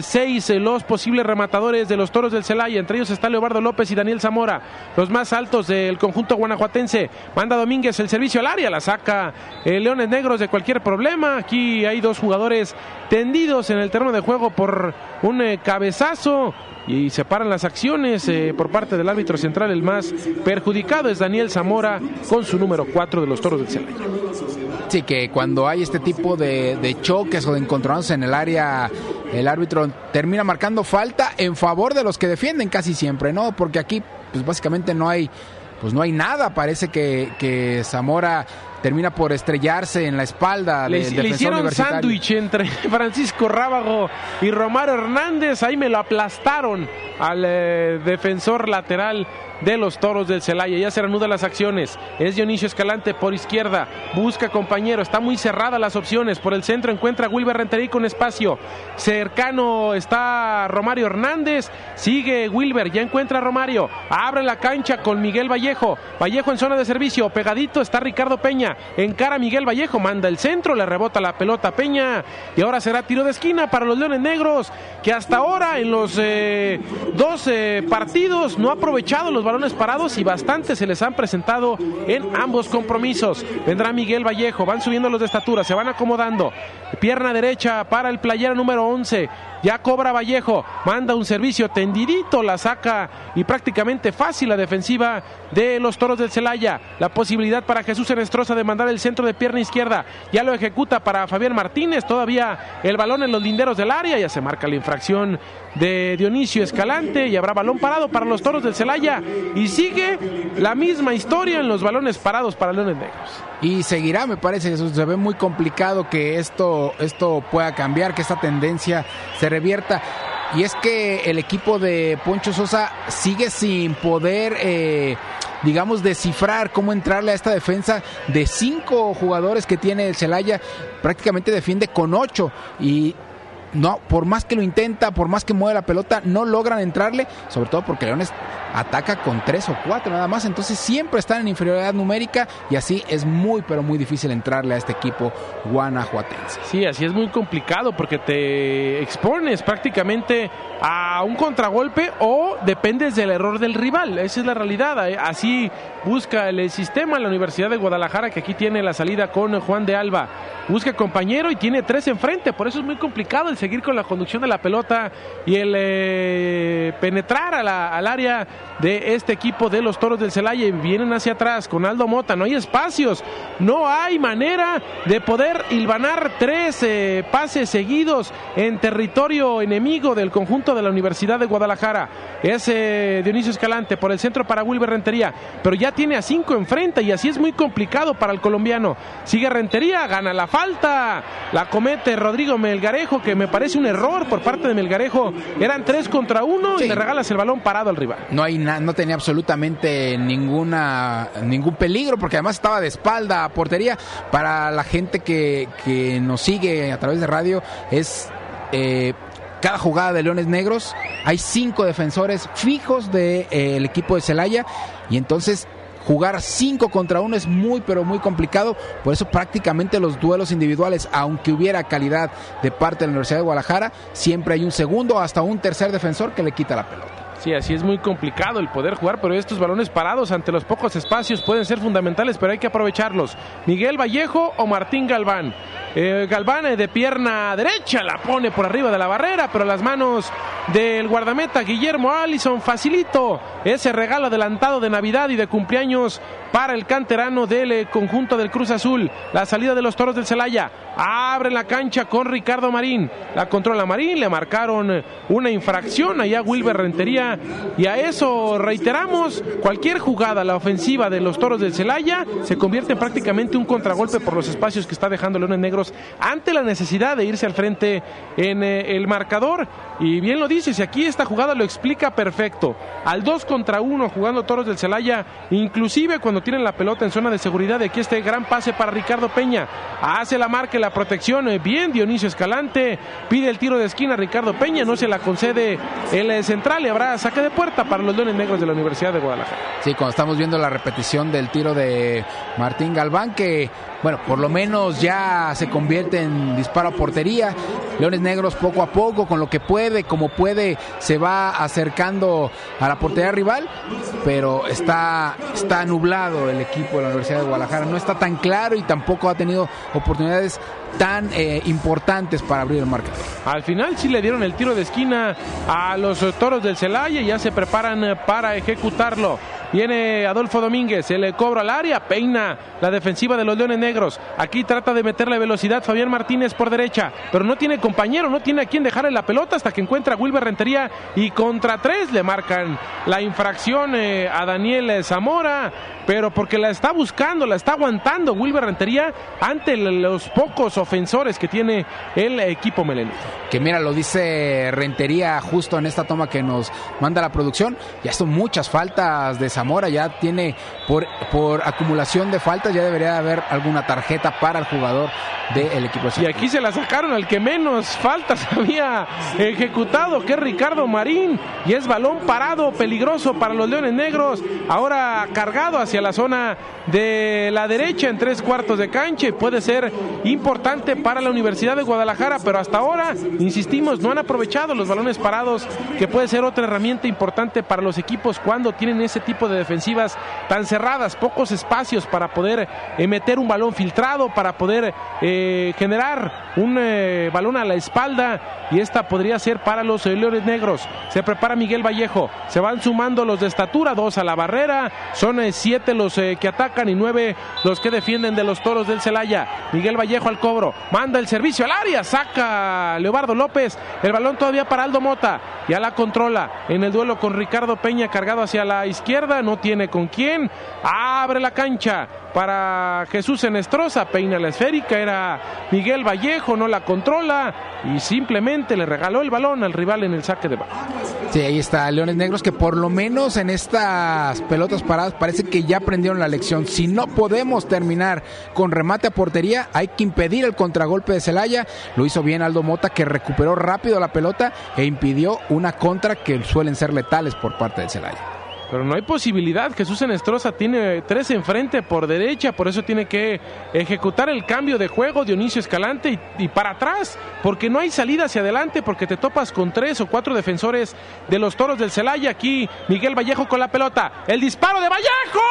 6 los posibles rematadores de los Toros del Celaya, entre ellos está Leobardo López y Daniel Zamora, los más altos del conjunto guanajuatense. Manda Domínguez el servicio al área, la saca Leones Negros de cualquier problema. Aquí hay dos jugadores tendidos en el terreno de juego por un cabezazo, y se paran las acciones por parte del árbitro central. El más perjudicado es Daniel Zamora con su número 4 de los Toros del Celaya. Sí, que cuando hay este tipo de choques o de encontronados en el área, el árbitro termina marcando falta en favor de los que defienden casi siempre, ¿no? Porque aquí pues básicamente no hay nada. Parece que Zamora termina por estrellarse en la espalda del defensor universitario. Le hicieron sándwich entre Francisco Rábago y Romario Hernández, ahí me lo aplastaron al defensor lateral de los Toros del Celaya. Ya se reanudan las acciones, es Dionisio Escalante por izquierda, busca compañero, está muy cerradas las opciones, por el centro encuentra a Wilber Rentería con espacio, cercano está Romario Hernández, sigue Wilber, ya encuentra a Romario, abre la cancha con Miguel Vallejo en zona de servicio, pegadito está Ricardo Peña, encara a Miguel Vallejo, manda el centro, le rebota la pelota a Peña, y ahora será tiro de esquina para los Leones Negros, que hasta ahora en los 12 partidos no ha aprovechado los balones parados, y bastante se les han presentado en ambos compromisos. Vendrá Miguel Vallejo, van subiendo los de estatura, se van acomodando, pierna derecha para el playera número 11, ya cobra Vallejo, manda un servicio tendidito, la saca, y prácticamente fácil la defensiva de los Toros del Celaya. La posibilidad para Jesús Enestrosa de mandar el centro de pierna izquierda, ya lo ejecuta para Fabián Martínez, todavía el balón en los linderos del área, ya se marca la infracción de Dionisio Escalante, y habrá balón parado para los Toros del Celaya, y sigue la misma historia en los balones parados para Leones Negros. Y seguirá, me parece, se ve muy complicado que esto pueda cambiar, que esta tendencia se revierta. y es que el equipo de Poncho Sosa sigue sin poder digamos, descifrar cómo entrarle a esta defensa de 5 jugadores que tiene el Celaya. Prácticamente defiende con 8 y no, por más que lo intenta, por más que mueve la pelota, no logran entrarle, sobre todo porque Leones ataca con 3 o 4 nada más, entonces siempre están en inferioridad numérica y así es muy, pero muy difícil entrarle a este equipo guanajuatense. Sí, así es muy complicado porque te expones prácticamente a un contragolpe o dependes del error del rival, esa es la realidad. Así busca el sistema la Universidad de Guadalajara, que aquí tiene la salida con Juan de Alba, busca compañero y tiene 3 enfrente, por eso es muy complicado el seguir con la conducción de la pelota y el penetrar al área de este equipo de los Toros del Celaya. Y vienen hacia atrás con Aldo Mota, no hay espacios, no hay manera de poder hilvanar 3 pases seguidos en territorio enemigo del conjunto de la Universidad de Guadalajara. Es Dionisio Escalante por el centro para Wilber Rentería, pero ya tiene a 5 enfrente y así es muy complicado para el colombiano. Sigue Rentería, gana la falta, la comete Rodrigo Melgarejo, que me parece un error por parte de Melgarejo. Eran 3 contra 1 sí. Y le regalas el balón parado al rival. No tenía absolutamente ningún peligro, porque además estaba de espalda a portería. Para la gente que nos sigue a través de radio, es cada jugada de Leones Negros hay 5 defensores fijos del equipo de Celaya, y entonces jugar 5 contra 1 es muy, pero muy complicado. Por eso prácticamente los duelos individuales, aunque hubiera calidad de parte de la Universidad de Guadalajara, siempre hay un segundo hasta un tercer defensor que le quita la pelota. Sí, así es muy complicado el poder jugar, pero estos balones parados ante los pocos espacios pueden ser fundamentales, pero hay que aprovecharlos. Miguel Vallejo o Martín Galván. Galván de pierna derecha la pone por arriba de la barrera, pero las manos del guardameta Guillermo Allison facilito ese regalo adelantado de Navidad y de cumpleaños para el canterano del conjunto del Cruz Azul. La salida de los Toros del Celaya, abre la cancha con Ricardo Marín, la controla Marín, le marcaron una infracción allá a Wilber Rentería, y a eso reiteramos, cualquier jugada, la ofensiva de los Toros del Celaya se convierte en prácticamente un contragolpe por los espacios que está dejando Leones Negros ante la necesidad de irse al frente en el marcador. Y bien lo dices, y aquí esta jugada lo explica perfecto, al 2 contra 1 jugando Toros del Celaya, inclusive cuando tienen la pelota en zona de seguridad. Aquí este gran pase para Ricardo Peña, hace la marca y la protección bien Dionisio Escalante, pide el tiro de esquina Ricardo Peña, no se la concede el central y habrá saque de puerta para los Leones Negros de la Universidad de Guadalajara. Sí, cuando estamos viendo la repetición del tiro de Martín Galván, que bueno, por lo menos ya se convierte en disparo a portería. Leones Negros poco a poco, con lo que puede, como puede, se va acercando a la portería rival, pero está nublado el equipo de la Universidad de Guadalajara, no está tan claro y tampoco ha tenido oportunidades tan importantes para abrir el marcador. Al final sí le dieron el tiro de esquina a los Toros del Celaya y ya se preparan para ejecutarlo. Viene Adolfo Domínguez, el cobro al área, peina la defensiva de los Leones Negros. Aquí trata de meterle velocidad Fabián Martínez por derecha, pero no tiene compañero, no tiene a quien dejarle la pelota hasta que encuentra a Wilber Rentería y contra 3 le marcan la infracción a Daniel Zamora, pero porque la está buscando, la está aguantando Wilber Rentería ante los pocos ofensores que tiene el equipo meleno. Que mira, lo dice Rentería justo en esta toma que nos manda la producción, ya son muchas faltas de Zamora, ya tiene por acumulación de faltas, ya debería haber alguna tarjeta para el jugador del equipo. Y aquí se la sacaron al que menos faltas había ejecutado, que es Ricardo Marín, y es balón parado, peligroso para los Leones Negros, ahora cargado hacia la zona de la derecha en 3/4 de cancha, y puede ser importante para la Universidad de Guadalajara, pero hasta ahora, insistimos, no han aprovechado los balones parados, que puede ser otra herramienta importante para los equipos cuando tienen ese tipo de defensivas tan cerradas, pocos espacios para poder meter un balón filtrado, para poder generar un balón a la espalda, y esta podría ser para los Leones Negros. Se prepara Miguel Vallejo, se van sumando los de estatura, 2 a la barrera, son 7 los que atacan y 9 los que defienden de los Toros del Celaya. Miguel Vallejo al cobro, manda el servicio al área, saca Leobardo López, el balón todavía para Aldo Mota, ya la controla en el duelo con Ricardo Peña, cargado hacia la izquierda, pelota, no tiene con quién, abre la cancha para Jesús Enestrosa, peina la esférica, era Miguel Vallejo, no la controla y simplemente le regaló el balón al rival en el saque de banda. Sí, ahí está Leones Negros, que por lo menos en estas pelotas paradas parece que ya aprendieron la lección. Si no podemos terminar con remate a portería, hay que impedir el contragolpe de Celaya. Lo hizo bien Aldo Mota, que recuperó rápido la pelota e impidió una contra que suelen ser letales por parte de Celaya. Pero no hay posibilidad. Jesús Enestrosa tiene 3 enfrente por derecha, por eso tiene que ejecutar el cambio de juego Dionisio Escalante y para atrás, porque no hay salida hacia adelante, porque te topas con 3 o 4 defensores de los Toros del Celaya. Aquí Miguel Vallejo con la pelota, el disparo de Vallejo,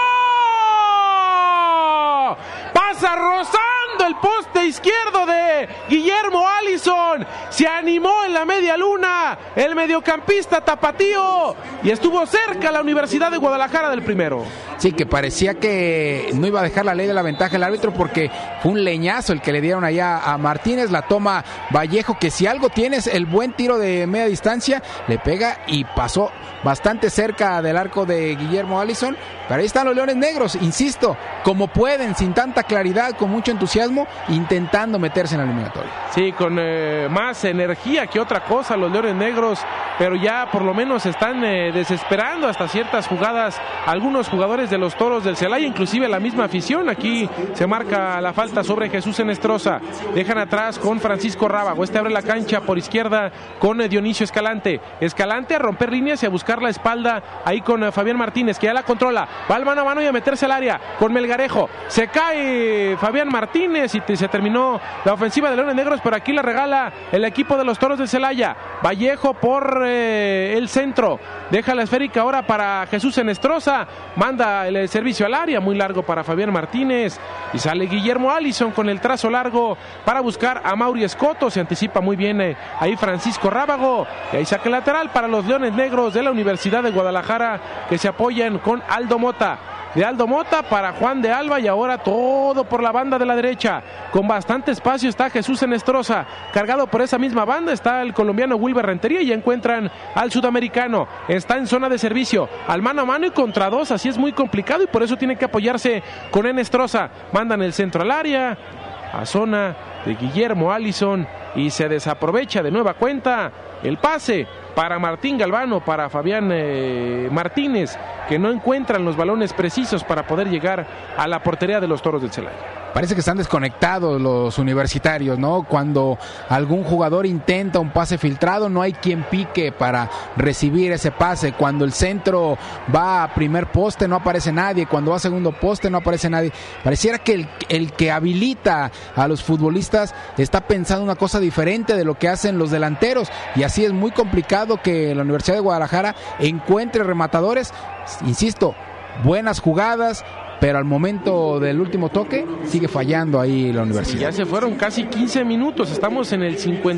pasa rozando el poste izquierdo de Guillermo Allison, se animó en la media luna el mediocampista tapatío y estuvo cerca la Universidad de Guadalajara del primero. Sí, que parecía que no iba a dejar la ley de la ventaja el árbitro, porque fue un leñazo el que le dieron allá a Martínez. La toma Vallejo, que si algo tienes, el buen tiro de media distancia, le pega y pasó bastante cerca del arco de Guillermo Allison. Pero ahí están los Leones Negros, insisto, como pueden, sin tanta claridad, con mucho entusiasmo, intentando meterse en la eliminatoria. Sí, con más energía que otra cosa los Leones Negros, pero ya por lo menos están desesperando hasta ciertas jugadas algunos jugadores de los Toros del Celaya, inclusive la misma afición. Aquí se marca la falta sobre Jesús Enestrosa, dejan atrás con Francisco Rábago, abre la cancha por izquierda con Dionisio Escalante a romper líneas y a buscar la espalda ahí con Fabián Martínez, que ya la controla, va al mano a mano y a meterse al área con Melgarejo, se cae Fabián Martínez y se terminó la ofensiva de Leones Negros, pero aquí la regala el equipo de los Toros del Celaya. Vallejo por el centro, deja la esférica ahora para Jesús Enestrosa, manda el servicio al área, muy largo para Fabián Martínez y sale Guillermo Allison con el trazo largo para buscar a Mauri Escoto, se anticipa muy bien ahí Francisco Rábago y ahí saque lateral para los Leones Negros de la Universidad de Guadalajara, que se apoyan con Aldo Mota. De Aldo Mota para Juan de Alba y ahora todo por la banda de la derecha, con bastante espacio está Jesús Enestrosa, cargado por esa misma banda está el colombiano Wilber Rentería y ya encuentran al sudamericano, está en zona de servicio, al mano a mano y contra 2, así es muy complicado y por eso tiene que apoyarse con Enestrosa, mandan el centro al área, a zona de Guillermo Allison y se desaprovecha de nueva cuenta el pase para Martín Galvano, para Fabián Martínez, que no encuentran los balones precisos para poder llegar a la portería de los Toros del Celaya. Parece que están desconectados los universitarios, ¿no? Cuando algún jugador intenta un pase filtrado, no hay quien pique para recibir ese pase. Cuando el centro va a primer poste, no aparece nadie. Cuando va a segundo poste, no aparece nadie. Pareciera que el que habilita a los futbolistas está pensando una cosa diferente de lo que hacen los delanteros. Y así es muy complicado que la Universidad de Guadalajara encuentre rematadores. Insisto, buenas jugadas, pero al momento del último toque sigue fallando ahí la universidad. Ya se fueron casi 15 minutos, estamos en el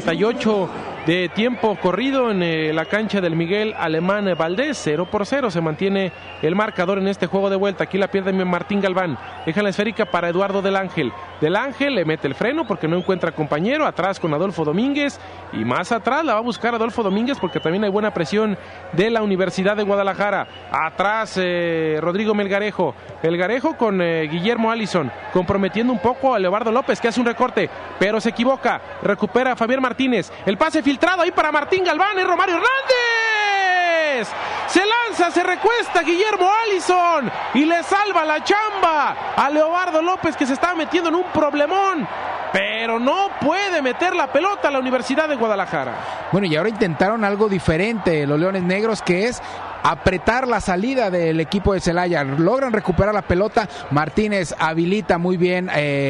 58 de tiempo corrido en la cancha del Miguel Alemán Valdés, 0-0 se mantiene el marcador en este juego de vuelta. Aquí la pierde Martín Galván, deja la esférica para Eduardo del Ángel le mete el freno porque no encuentra compañero, atrás con Adolfo Domínguez y más atrás la va a buscar Adolfo Domínguez porque también hay buena presión de la Universidad de Guadalajara. Atrás Rodrigo Melgarejo con Guillermo Allison, comprometiendo un poco a Leobardo López, que hace un recorte, pero se equivoca, recupera Fabián Martínez, el pase filtrado ahí para Martín Galván, es Romario Hernández, se lanza, se recuesta Guillermo Allison y le salva la chamba a Leobardo López, que se estaba metiendo en un problemón, pero no puede meter la pelota a la Universidad de Guadalajara. Bueno, y ahora intentaron algo diferente los Leones Negros, que es apretar la salida del equipo de Celaya. Logran recuperar la pelota, Martínez habilita muy bien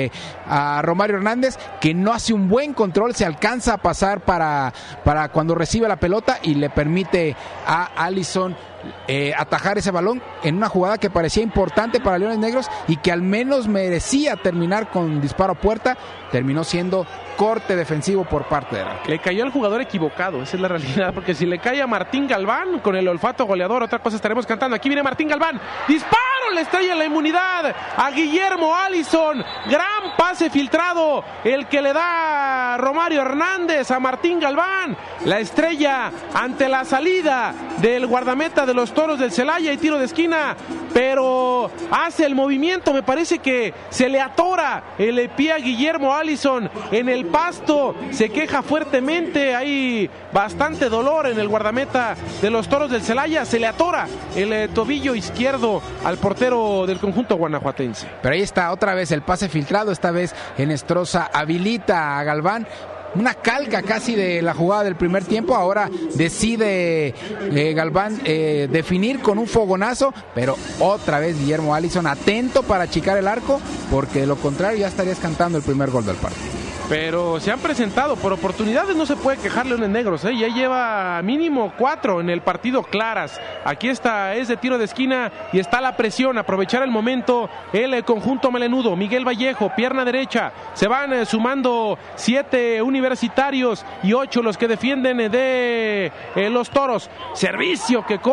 a Romario Hernández, que no hace un buen control, se alcanza a pasar para cuando recibe la pelota y le permite a Allison atajar ese balón en una jugada que parecía importante para Leones Negros y que al menos merecía terminar con disparo a puerta. Terminó siendo corte defensivo por parte de arquero. Le cayó al jugador equivocado, esa es la realidad, porque si le cae a Martín Galván con el olfato goleador, otra cosa estaremos cantando. Aquí viene Martín Galván, ¡disparo! le estrella la inmunidad a Guillermo Allison. Gran pase filtrado, el que le da Romario Hernández a Martín Galván. La estrella ante la salida del guardameta de los Toros del Celaya y tiro de esquina, pero hace el movimiento, me parece que se le atora el pie a Guillermo Allison en el pasto, se queja fuertemente, hay bastante dolor en el guardameta de los Toros del Celaya, se le atora el tobillo izquierdo al portero del conjunto guanajuatense. Pero ahí está otra vez el pase filtrado, esta vez Enestrosa habilita a Galván. Una calca casi de la jugada del primer tiempo. Ahora decide Galván definir con un fogonazo, pero otra vez Guillermo Allison atento para achicar el arco, porque de lo contrario ya estarías cantando el primer gol del partido. Pero se han presentado por oportunidades, no se puede quejar Leones Negros, ya lleva mínimo 4 en el partido claras. Aquí está, es de tiro de esquina y está la presión, aprovechar el momento el conjunto melenudo. Miguel Vallejo, pierna derecha, se van sumando 7 universitarios y 8 los que defienden de los Toros. Servicio que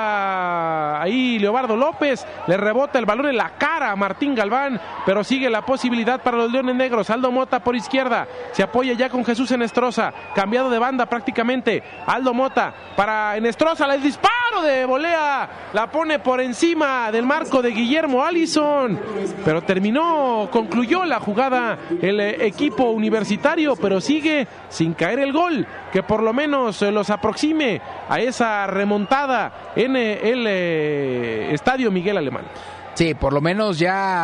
corta ahí Leobardo López, le rebota el balón en la cara a Martín Galván, pero sigue la posibilidad para los Leones Negros. Aldo Mota por izquierda, se apoya ya con Jesús Enestrosa, cambiado de banda prácticamente. Aldo Mota para Enestrosa, el disparo de volea, la pone por encima del marco de Guillermo Allison, pero concluyó la jugada el equipo universitario, pero sigue sin caer el gol, que por lo menos los aproxime a esa remontada en el estadio Miguel Alemán. Sí, por lo menos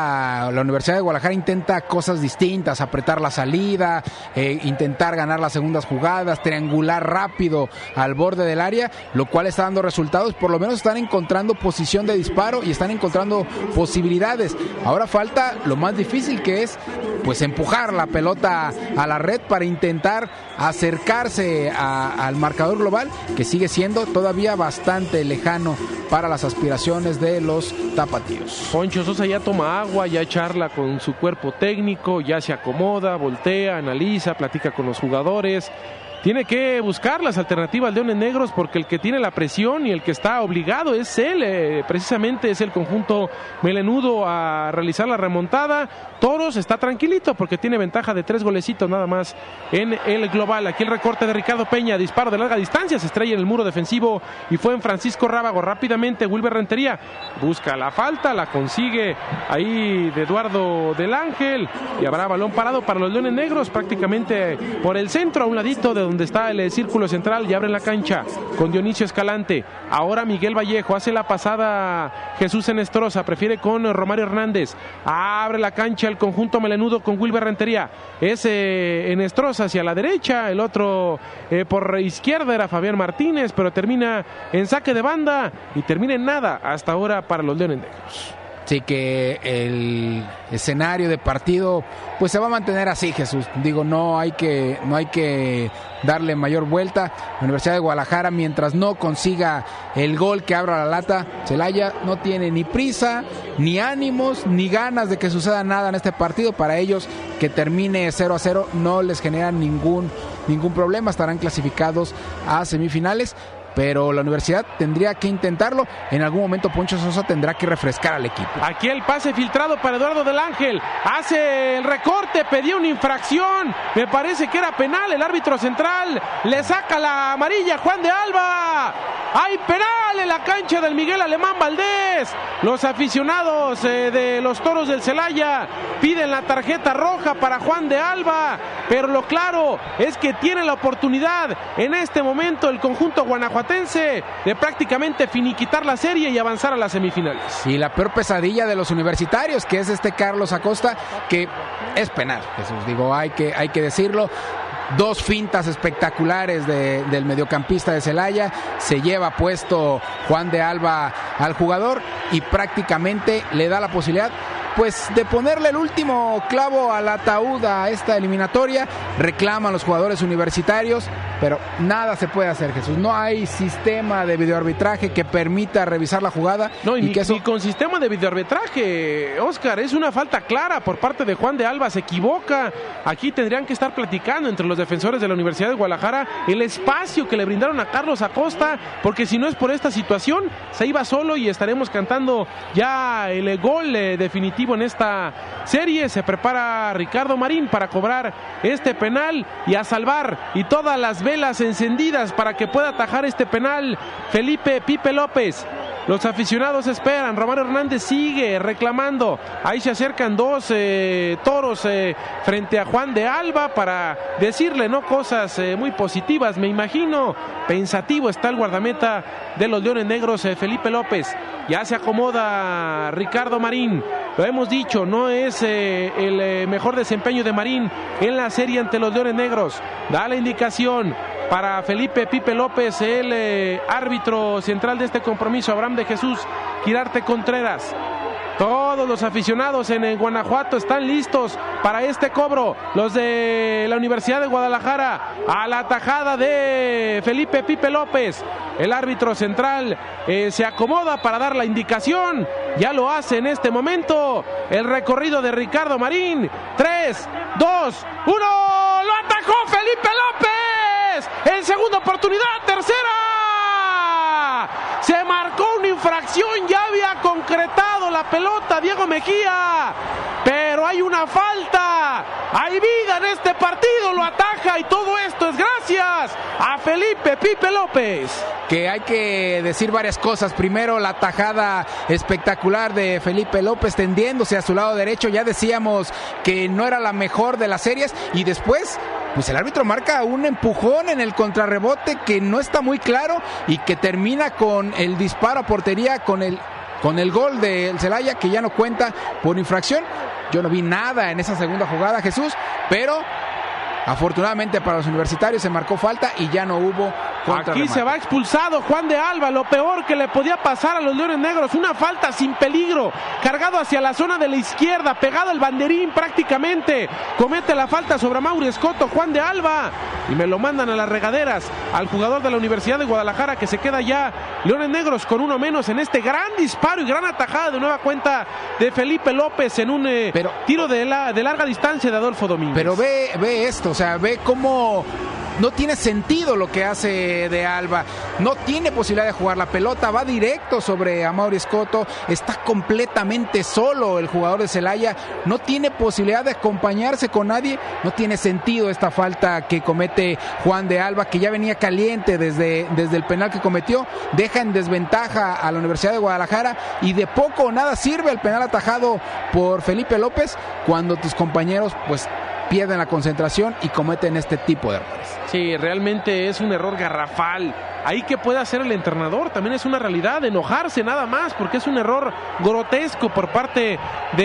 ya la Universidad de Guadalajara intenta cosas distintas, apretar la salida, intentar ganar las segundas jugadas, triangular rápido al borde del área, lo cual está dando resultados. Por lo menos están encontrando posición de disparo y están encontrando posibilidades. Ahora falta lo más difícil, que es pues empujar la pelota a la red para intentar acercarse al marcador global, que sigue siendo todavía bastante lejano para las aspiraciones de los tapatíos. Poncho Sosa ya toma agua, ya charla con su cuerpo técnico, ya se acomoda, voltea, analiza, platica con los jugadores. Tiene que buscar las alternativas de Leones Negros, porque el que tiene la presión y el que está obligado es él, precisamente es el conjunto melenudo a realizar la remontada. Toros está tranquilito porque tiene ventaja de 3 golecitos nada más en el global. Aquí el recorte de Ricardo Peña, disparo de larga distancia, se estrella en el muro defensivo y fue en Francisco Rábago. Rápidamente Wilber Rentería busca la falta, la consigue ahí de Eduardo del Ángel y habrá balón parado para los Leones Negros prácticamente por el centro, a un ladito de donde está el círculo central, y abre la cancha con Dionisio Escalante. Ahora Miguel Vallejo hace la pasada, Jesús Enestrosa prefiere con Romario Hernández, abre la cancha el conjunto melenudo con Wilber Rentería, es Enestrosa hacia la derecha, el otro por izquierda era Fabián Martínez, pero termina en saque de banda y termina en nada hasta ahora para los Leones Negros. Sí, que el escenario de partido pues se va a mantener así, Jesús. Digo, no hay que darle mayor vuelta. La Universidad de Guadalajara, mientras no consiga el gol que abra la lata, Celaya no tiene ni prisa, ni ánimos, ni ganas de que suceda nada en este partido. Para ellos, que termine 0-0 no les genera ningún problema. Estarán clasificados a semifinales. Pero la universidad tendría que intentarlo. En algún momento Poncho Sosa tendrá que refrescar al equipo. Aquí el pase filtrado para Eduardo del Ángel. Hace el recorte, pedía una infracción. Me parece que era penal. El árbitro central le saca la amarilla Juan de Alba. Hay penal en la cancha del Miguel Alemán Valdés. Los aficionados de los Toros del Celaya piden la tarjeta roja para Juan de Alba. Pero lo claro es que tiene la oportunidad en este momento el conjunto guanajuatense de prácticamente finiquitar la serie y avanzar a las semifinales. Y la peor pesadilla de los universitarios, que es Carlos Acosta, que es penal, Jesús. Digo, hay que decirlo. 2 fintas espectaculares del mediocampista de Celaya, se lleva puesto Juan de Alba al jugador y prácticamente le da la posibilidad pues de ponerle el último clavo al ataúd a esta eliminatoria, reclaman los jugadores universitarios, pero nada se puede hacer, Jesús. No hay sistema de videoarbitraje que permita revisar la jugada. No, ni con sistema de videoarbitraje, Oscar, es una falta clara por parte de Juan de Alba, se equivoca. Aquí tendrían que estar platicando entre los defensores de la Universidad de Guadalajara el espacio que le brindaron a Carlos Acosta, porque si no es por esta situación, se iba solo y estaremos cantando ya el gol definitivo en esta serie. Se prepara Ricardo Marín para cobrar este penal y a salvar, y todas las velas encendidas para que pueda atajar este penal Felipe Pipe López. Los aficionados esperan, Romario Hernández sigue reclamando, ahí se acercan dos toros frente a Juan de Alba para decirle cosas muy positivas, me imagino. Pensativo está el guardameta de los Leones Negros, Felipe López. Ya se acomoda Ricardo Marín, lo hemos dicho, no es el mejor desempeño de Marín en la serie ante los Leones Negros. Da la indicación para Felipe Pipe López, el árbitro central de este compromiso, Abraham de Jesús Quirarte Contreras. Todos los aficionados en Guanajuato están listos para este cobro. Los de la Universidad de Guadalajara a la tajada de Felipe Pipe López. El árbitro central se acomoda para dar la indicación. Ya lo hace en este momento el recorrido de Ricardo Marín. 3, 2, 1. ¡Lo atajó Felipe López! En segunda oportunidad, tercera. Se marcó una infracción, ya había concretado la pelota Diego Mejía, pero hay una falta, hay vida en este partido, lo ataja, y todo esto es gracias a Felipe Pipe López. Que hay que decir varias cosas. Primero, la tajada espectacular de Felipe López tendiéndose a su lado derecho. Ya decíamos que no era la mejor de las series, y después pues el árbitro marca un empujón en el contrarrebote que no está muy claro y que termina con el disparo a portería, con el gol del Celaya, que ya no cuenta por infracción. Yo no vi nada en esa segunda jugada, Jesús, pero afortunadamente para los universitarios se marcó falta y ya no hubo contrarremate. Aquí se va expulsado Juan de Alba, lo peor que le podía pasar a los Leones Negros, una falta sin peligro, cargado hacia la zona de la izquierda, pegado al banderín prácticamente, comete la falta sobre Mauri Escoto, Juan de Alba, y me lo mandan a las regaderas al jugador de la Universidad de Guadalajara, que se queda ya Leones Negros con uno menos en este gran disparo y gran atajada de nueva cuenta de Felipe López en un tiro de larga distancia de Adolfo Domínguez. Pero ve esto, o sea, ve cómo no tiene sentido lo que hace de Alba, no tiene posibilidad de jugar la pelota, va directo sobre Amaury Escoto, está completamente solo el jugador de Celaya, no tiene posibilidad de acompañarse con nadie, no tiene sentido esta falta que comete Juan de Alba, que ya venía caliente desde el penal que cometió, deja en desventaja a la Universidad de Guadalajara, y de poco o nada sirve el penal atajado por Felipe López cuando tus compañeros pues pierden la concentración y cometen este tipo de errores. Sí, realmente es un error garrafal. Ahí que puede hacer el entrenador, también es una realidad, enojarse nada más, porque es un error grotesco por parte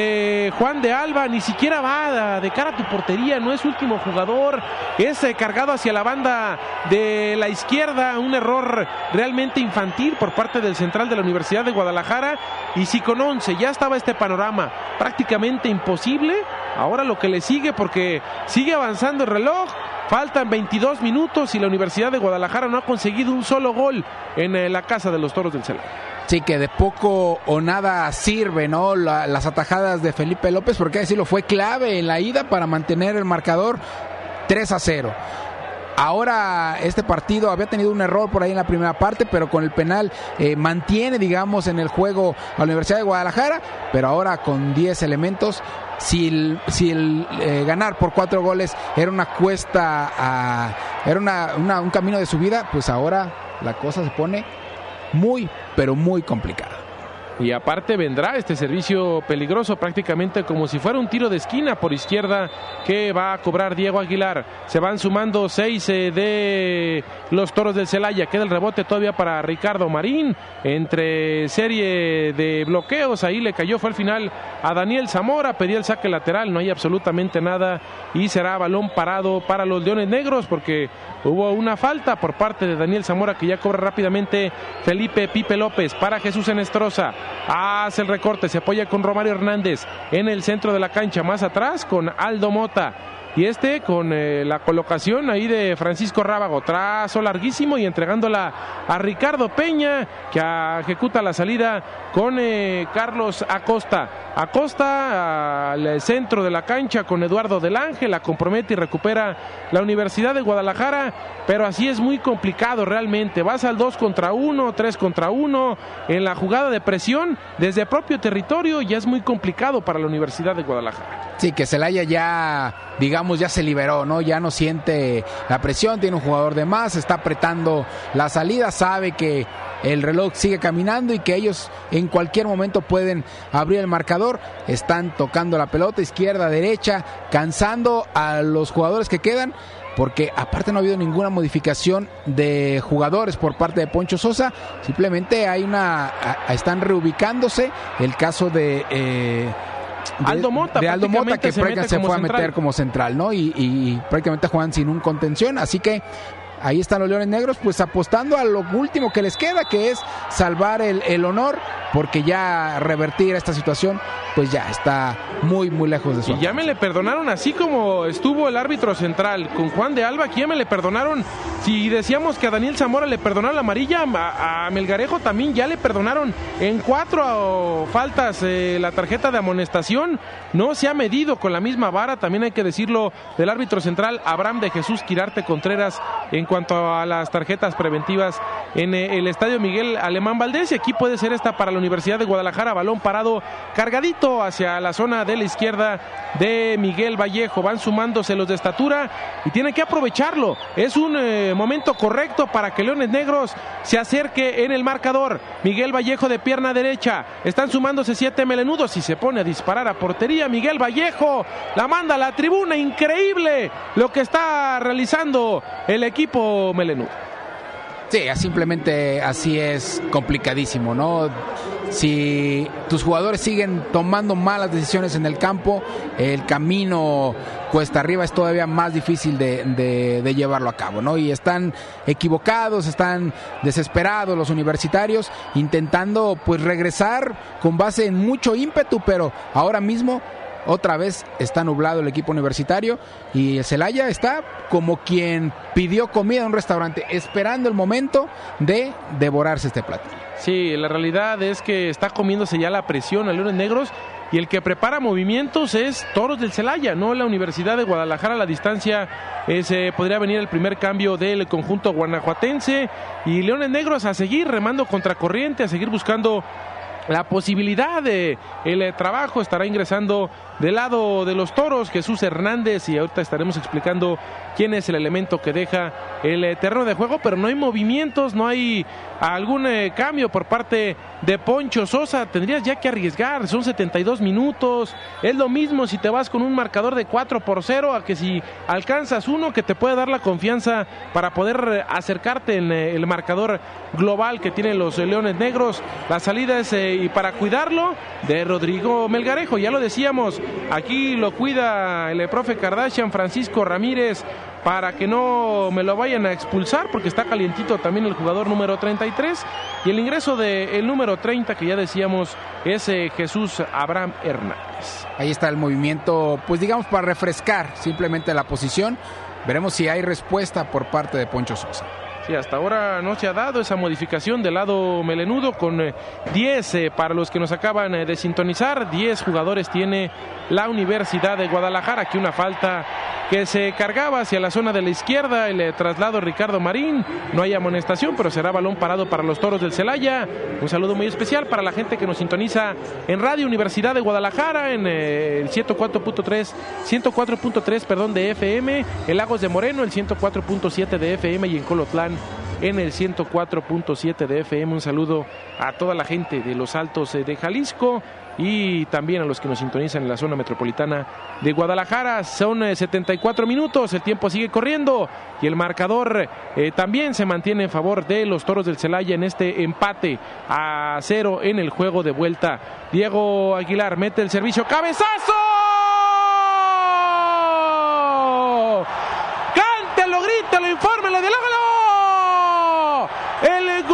de Juan de Alba, ni siquiera va de cara a tu portería, no es último jugador, es cargado hacia la banda de la izquierda, un error realmente infantil por parte del central de la Universidad de Guadalajara, y si con 11 ya estaba este panorama prácticamente imposible, ahora lo que le sigue, porque sigue avanzando el reloj, faltan 22 minutos y la Universidad de Guadalajara no ha conseguido un solo gol en la casa de los Toros del Celaya. Sí, que de poco o nada sirve, ¿no? Las atajadas de Felipe López, porque decirlo, fue clave en la ida para mantener el marcador 3-0. Ahora este partido había tenido un error por ahí en la primera parte, pero con el penal mantiene, digamos, en el juego a la Universidad de Guadalajara, pero ahora con 10 elementos, si el ganar por 4 goles era una cuesta, era un camino de subida, pues ahora la cosa se pone muy, pero muy complicada. Y aparte vendrá este servicio peligroso, prácticamente como si fuera un tiro de esquina por izquierda, que va a cobrar Diego Aguilar. Se van sumando 6 de los Toros del Celaya. Queda el rebote todavía para Ricardo Marín, entre serie de bloqueos. Ahí le cayó, fue al final a Daniel Zamora, pedía el saque lateral, no hay absolutamente nada, y será balón parado para los Leones Negros, porque hubo una falta por parte de Daniel Zamora, que ya cobra rápidamente Felipe Pipe López para Jesús Enestrosa. Hace el recorte, se apoya con Romario Hernández en el centro de la cancha, más atrás con Aldo Mota. y con la colocación ahí de Francisco Rábago, trazo larguísimo y entregándola a Ricardo Peña, que ejecuta la salida con Carlos Acosta. Acosta al centro de la cancha con Eduardo del Ángel, la compromete y recupera la Universidad de Guadalajara, pero así es muy complicado realmente. Vas al 2 contra 1, 3 contra 1, en la jugada de presión desde propio territorio, ya es muy complicado para la Universidad de Guadalajara. Sí, que Celaya ya, digamos, ya se liberó, ¿no? Ya no siente la presión, tiene un jugador de más, está apretando la salida, sabe que el reloj sigue caminando y que ellos en cualquier momento pueden abrir el marcador. Están tocando la pelota izquierda, derecha, cansando a los jugadores que quedan, porque aparte no ha habido ninguna modificación de jugadores por parte de Poncho Sosa. Simplemente están reubicándose. El caso de Aldo Mota, que prácticamente se fue a meter como central, ¿no? Y prácticamente juegan sin un contención, así que ahí están los Leones Negros, pues apostando a lo último que les queda, que es salvar el honor, porque ya revertir esta situación, pues ya está muy, muy lejos de su. Y ya me le perdonaron, así como estuvo el árbitro central con Juan de Alba, aquí ya me le perdonaron. Si decíamos que a Daniel Zamora le perdonaron la amarilla, a Melgarejo también ya le perdonaron en 4 faltas la tarjeta de amonestación. No se ha medido con la misma vara, también hay que decirlo, del árbitro central Abraham de Jesús Quirarte Contreras en cuanto a las tarjetas preventivas en el estadio Miguel Alemán Valdés. Y aquí puede ser esta para la Universidad de Guadalajara, balón parado cargadito hacia la zona de la izquierda de Miguel Vallejo. Van sumándose los de estatura y tienen que aprovecharlo. Es un momento correcto para que Leones Negros se acerque en el marcador. Miguel Vallejo de pierna derecha, están sumándose 7 melenudos y se pone a disparar a portería. Miguel Vallejo la manda a la tribuna, increíble lo que está realizando el equipo melenudo. Sí, simplemente así es complicadísimo, ¿no? Si tus jugadores siguen tomando malas decisiones en el campo, el camino cuesta arriba es todavía más difícil de llevarlo a cabo, ¿no? Y están equivocados, están desesperados los universitarios, intentando pues regresar con base en mucho ímpetu, pero ahora mismo otra vez está nublado el equipo universitario y el Celaya está como quien pidió comida en un restaurante, esperando el momento de devorarse este platillo. Sí, la realidad es que está comiéndose ya la presión a Leones Negros, y el que prepara movimientos es Toros del Celaya, no la Universidad de Guadalajara. A la distancia podría venir el primer cambio del conjunto guanajuatense, y Leones Negros a seguir remando contracorriente, a seguir buscando la posibilidad de el trabajo. Estará ingresando del lado de los Toros Jesús Hernández, y ahorita estaremos explicando quién es el elemento que deja el terreno de juego, pero no hay movimientos, no hay algún cambio por parte de Poncho Sosa. Tendrías ya que arriesgar, son 72 minutos, es lo mismo si te vas con un marcador de 4-0 a que si alcanzas uno que te puede dar la confianza para poder acercarte en el marcador global que tienen los Leones Negros. La salida es y para cuidarlo de Rodrigo Melgarejo, ya lo decíamos, aquí lo cuida el profe Kardashian, Francisco Ramírez, para que no me lo vayan a expulsar, porque está calientito también el jugador número 33, y el ingreso del número 30, que ya decíamos, es Jesús Abraham Hernández. Ahí está el movimiento, pues digamos para refrescar simplemente la posición. Veremos si hay respuesta por parte de Poncho Sosa. Sí, hasta ahora no se ha dado esa modificación del lado melenudo, con 10 para los que nos acaban de sintonizar. 10 jugadores tiene la Universidad de Guadalajara. Aquí una falta que se cargaba hacia la zona de la izquierda, el traslado Ricardo Marín. No hay amonestación, pero será balón parado para los Toros del Celaya. Un saludo muy especial para la gente que nos sintoniza en Radio Universidad de Guadalajara, en el 104.3 de FM, en Lagos de Moreno, el 104.7 de FM, y en Colotlán en el 104.7 de FM. Un saludo a toda la gente de los Altos de Jalisco, y también a los que nos sintonizan en la zona metropolitana de Guadalajara. Son 74 minutos, el tiempo sigue corriendo y el marcador también se mantiene en favor de los Toros del Celaya en este empate a 0 en el juego de vuelta. Diego Aguilar mete el servicio, ¡cabezazo! ¡Cántelo, grítelo, infórmelo del ángulo! ¡El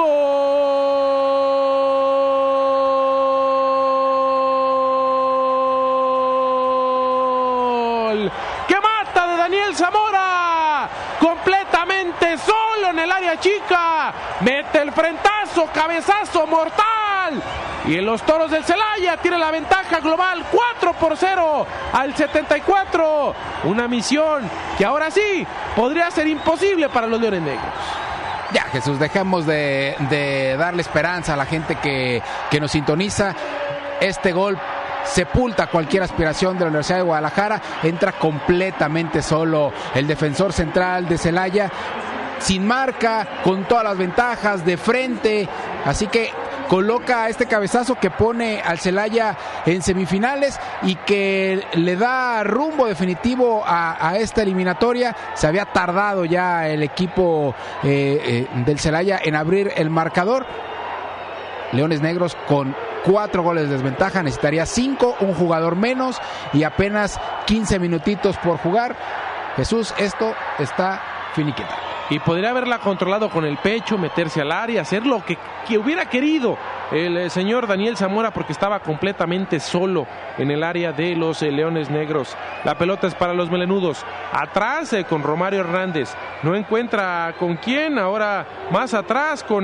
gol! ¡Que mata Daniel Zamora, completamente solo en el área chica, mete el frentazo, cabezazo mortal, y en los Toros del Celaya tiene la ventaja global 4-0 al 74, una misión que ahora sí podría ser imposible para los Leones Negros. Ya, Jesús, dejemos de darle esperanza a la gente que nos sintoniza. Este gol sepulta cualquier aspiración de la Universidad de Guadalajara. Entra completamente solo el defensor central de Celaya, sin marca, con todas las ventajas, de frente. Así que coloca este cabezazo que pone al Celaya en semifinales y que le da rumbo definitivo a esta eliminatoria. Se había tardado ya el equipo del Celaya en abrir el marcador. Leones Negros con 4 goles de desventaja, necesitaría 5, un jugador menos y apenas 15 minutitos por jugar. Jesús, esto está finiquitado. Y podría haberla controlado con el pecho, meterse al área, hacer lo que hubiera querido el señor Daniel Zamora, porque estaba completamente solo en el área de los Leones Negros. La pelota es para los melenudos. Atrás con Romario Hernández. No encuentra con quién. Ahora más atrás con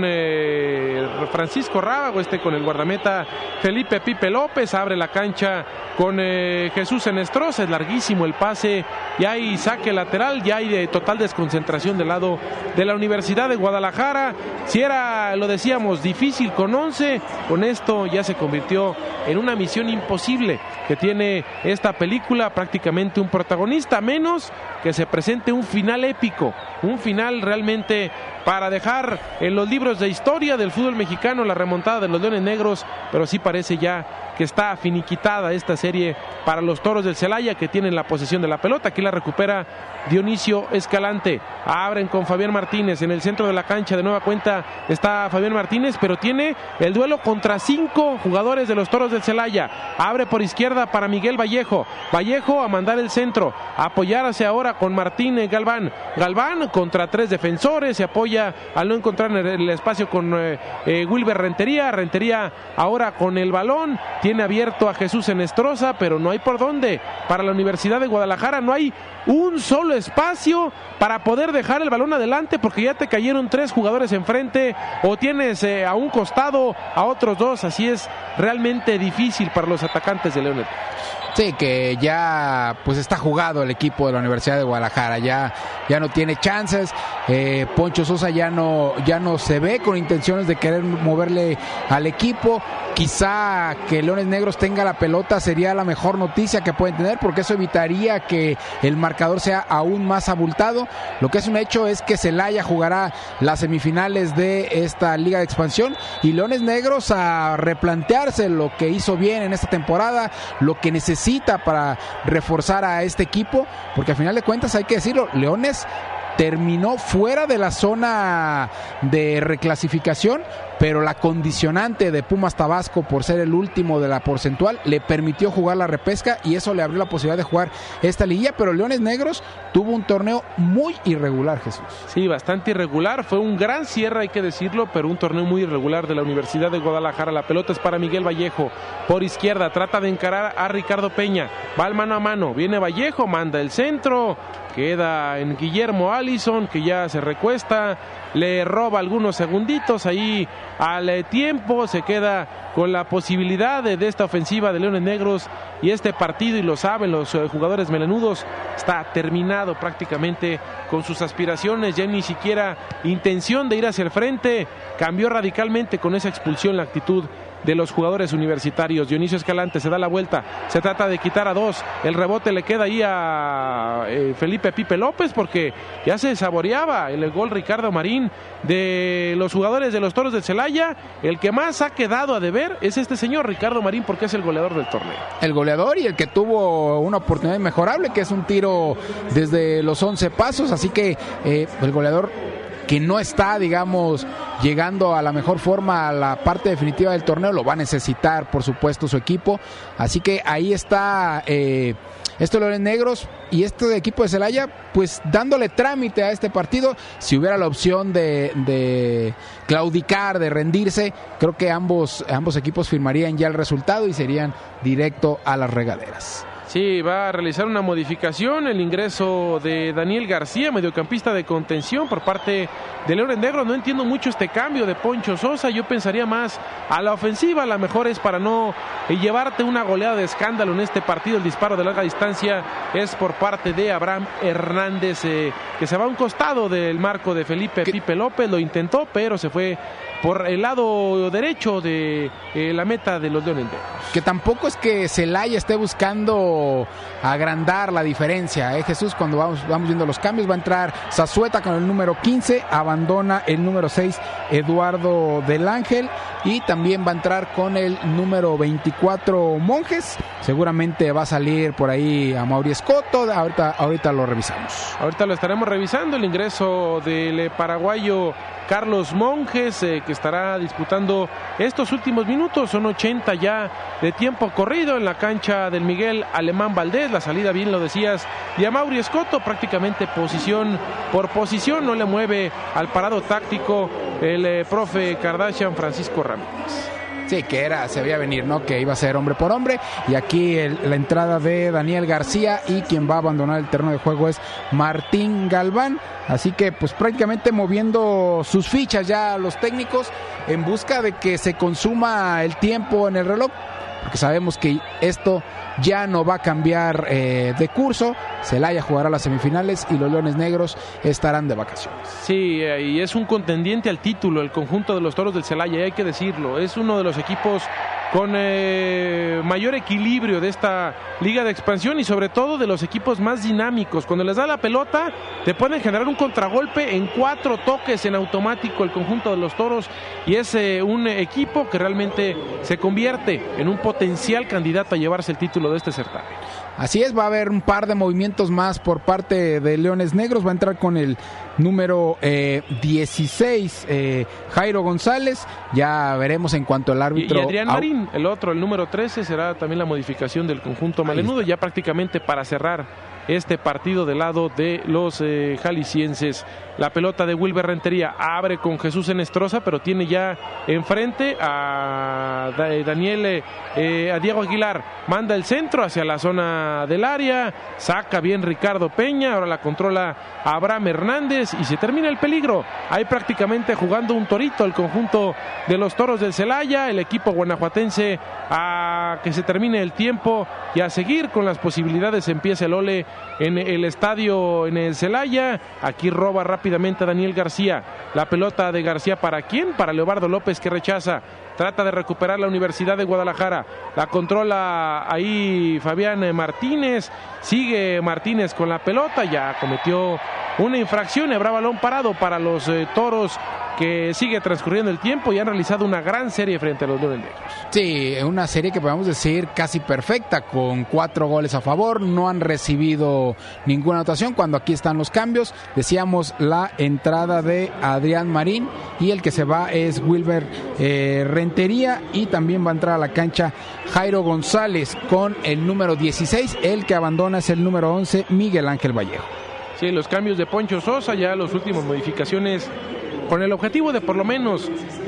Francisco Rábago, con el guardameta Felipe Pipe López. Abre la cancha con Jesús Enestrosa. Es larguísimo el pase. Ya hay saque lateral. Ya hay de total desconcentración del lado de la Universidad de Guadalajara. Si era, lo decíamos, difícil con 11, con esto ya se convirtió en una misión imposible que tiene esta película. Prácticamente un protagonista menos, que se presente un final épico, un final realmente para dejar en los libros de historia del fútbol mexicano la remontada de los Leones Negros, pero sí parece ya que está finiquitada esta serie para los Toros del Celaya, que tienen la posesión de la pelota. Aquí la recupera Dionisio Escalante. Abren con Fabián Martínez en el centro de la cancha. De nueva cuenta está Fabián Martínez, pero tiene el duelo contra 5 jugadores de los Toros del Celaya. Abre por izquierda para Miguel Vallejo. Vallejo a mandar el centro, a apoyarse ahora con Martín Galván. Galván contra 3 defensores, se apoya al no encontrar el espacio con Wilber Rentería. Rentería ahora con el balón. Tiene abierto a Jesús Enestrosa, pero no hay por dónde. Para la Universidad de Guadalajara no hay un solo espacio para poder dejar el balón adelante, porque ya te cayeron 3 jugadores enfrente, o tienes a un costado a otros 2. Así es realmente difícil para los atacantes de Leones. Sí, que ya pues está jugado el equipo de la Universidad de Guadalajara, ya no tiene chances. Poncho Sosa ya no se ve con intenciones de querer moverle al equipo. Quizá que Leones Negros tenga la pelota sería la mejor noticia que pueden tener, porque eso evitaría que el marcador sea aún más abultado. Lo que es un hecho es que Celaya jugará las semifinales de esta Liga de Expansión, y Leones Negros a replantearse lo que hizo bien en esta temporada, lo que necesita para reforzar a este equipo, porque al final de cuentas hay que decirlo, Leones terminó fuera de la zona de reclasificación, pero la condicionante de Pumas Tabasco por ser el último de la porcentual le permitió jugar la repesca, y eso le abrió la posibilidad de jugar esta liguilla. Pero Leones Negros tuvo un torneo muy irregular, Jesús. Sí, bastante irregular, fue un gran cierre, hay que decirlo, pero un torneo muy irregular de la Universidad de Guadalajara. La pelota es para Miguel Vallejo, por izquierda, trata de encarar a Ricardo Peña, va al mano a mano, viene Vallejo, manda el centro, queda en Guillermo Allison, que ya se recuesta, le roba algunos segunditos ahí al tiempo, se queda con la posibilidad de esta ofensiva de Leones Negros, y este partido, y lo saben los jugadores melenudos, está terminado prácticamente con sus aspiraciones, ya ni siquiera intención de ir hacia el frente. Cambió radicalmente con esa expulsión la actitud de los jugadores universitarios. Dionisio Escalante se da la vuelta, se trata de quitar a 2, el rebote le queda ahí a Felipe Pipe López, porque ya se saboreaba el gol Ricardo Marín de los jugadores de los Toros del Celaya. El que más ha quedado a deber es este señor Ricardo Marín, porque es el goleador del torneo. El goleador, y el que tuvo una oportunidad inmejorable, que es un tiro desde los 11 pasos, así que el goleador que no está, digamos, llegando a la mejor forma a la parte definitiva del torneo, lo va a necesitar, por supuesto, su equipo. Así que ahí está estos Leones Negros y este equipo de Celaya, pues dándole trámite a este partido. Si hubiera la opción de claudicar, de rendirse, creo que ambos equipos firmarían ya el resultado y serían directo a las regaderas. Sí, va a realizar una modificación, el ingreso de Daniel García, mediocampista de contención por parte de Leones Negros. No entiendo mucho este cambio de Poncho Sosa, yo pensaría más a la ofensiva, a lo mejor es para no llevarte una goleada de escándalo en este partido. El disparo de larga distancia es por parte de Abraham Hernández, que se va a un costado del marco de Felipe Pipe López, lo intentó, pero se fue por el lado derecho de la meta de los Leones Negros. Que tampoco es que Celaya esté buscando agrandar la diferencia, Jesús. Cuando vamos viendo los cambios, va a entrar Zazueta con el número 15, abandona el número 6 Eduardo del Ángel, y también va a entrar con el número 24 Monjes. Seguramente va a salir por ahí a Mauri Escoto. Ahorita lo revisamos. Ahorita lo estaremos revisando, el ingreso del paraguayo Carlos Monjes, que estará disputando estos últimos minutos. Son 80 ya de tiempo corrido en la cancha del Miguel Alemán Valdés. La salida, bien lo decías, de Amaury Escoto, prácticamente posición por posición, no le mueve al parado táctico el profe Kardashian Francisco Ramírez. Sí, que se veía venir, ¿no? Que iba a ser hombre por hombre. Y aquí la entrada de Daniel García, y quien va a abandonar el terreno de juego es Martín Galván. Así que pues prácticamente moviendo sus fichas ya los técnicos en busca de que se consuma el tiempo en el reloj, porque sabemos que esto ya no va a cambiar de curso. Celaya jugará las semifinales y los Leones Negros estarán de vacaciones. Sí, y es un contendiente al título el conjunto de los Toros del Celaya, y hay que decirlo, es uno de los equipos con mayor equilibrio de esta liga de expansión, y sobre todo de los equipos más dinámicos. Cuando les da la pelota te pueden generar un contragolpe en 4 toques en automático el conjunto de los Toros, y es un equipo que realmente se convierte en un potencial candidato a llevarse el título de este certamen. Así es, va a haber un par de movimientos más por parte de Leones Negros. Va a entrar con el número 16 Jairo González. Ya veremos en cuanto al árbitro. Y Adrián Marín, el número 13, será también la modificación del conjunto melenudo, ya prácticamente para cerrar este partido del lado de los jaliscienses. La pelota de Wilber Rentería abre con Jesús Enestrosa, pero tiene ya enfrente a a Diego Aguilar. Manda el centro hacia la zona del área, saca bien Ricardo Peña, ahora la controla Abraham Hernández y se termina el peligro. Ahí prácticamente jugando un torito el conjunto de los Toros del Celaya, el equipo guanajuatense, a que se termine el tiempo y a seguir con las posibilidades. Empieza el ole en el estadio en el Celaya. Aquí roba rápidamente Daniel García, la pelota de García, ¿para quién? Para Leobardo López, que rechaza. Trata de recuperar la Universidad de Guadalajara, la controla ahí Fabián Martínez, sigue Martínez con la pelota, ya cometió una infracción y habrá balón parado para los Toros, que sigue transcurriendo el tiempo y han realizado una gran serie frente a los Leones Negros. Sí, una serie que podemos decir casi perfecta, con 4 goles a favor, no han recibido ninguna anotación. Cuando aquí están los cambios, decíamos la entrada de Adrián Marín, y el que se va es Wilber Rentería, y también va a entrar a la cancha Jairo González con el número 16, el que abandona es el número 11 Miguel Ángel Vallejo. Sí, los cambios de Poncho Sosa, ya las últimas modificaciones con el objetivo de por lo menos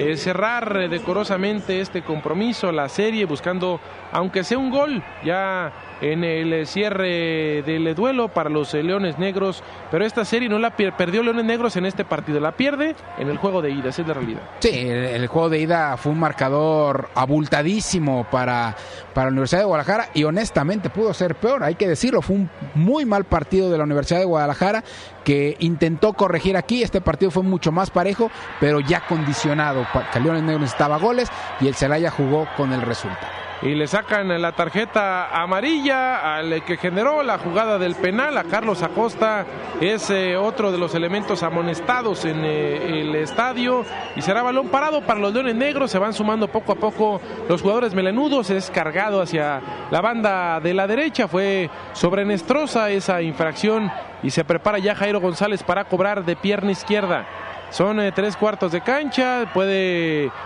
cerrar decorosamente este compromiso, la serie, buscando aunque sea un gol ya en el cierre del duelo para los Leones Negros. Pero esta serie no la perdió Leones Negros en este partido, la pierde en el juego de ida, esa es la realidad. Sí, el juego de ida fue un marcador abultadísimo para la Universidad de Guadalajara, y honestamente pudo ser peor, hay que decirlo. Fue un muy mal partido de la Universidad de Guadalajara, que intentó corregir aquí. Este partido fue mucho más parejo, pero ya condicionado, que Leones Negros necesitaba goles y el Celaya jugó con el resultado. Y le sacan la tarjeta amarilla al que generó la jugada del penal, a Carlos Acosta. Es otro de los elementos amonestados en el estadio, y será balón parado para los Leones Negros. Se van sumando poco a poco los jugadores melenudos. Es cargado hacia la banda de la derecha, fue sobre Enestrosa esa infracción, y se prepara ya Jairo González para cobrar de pierna izquierda. Son 3 cuartos de cancha, puede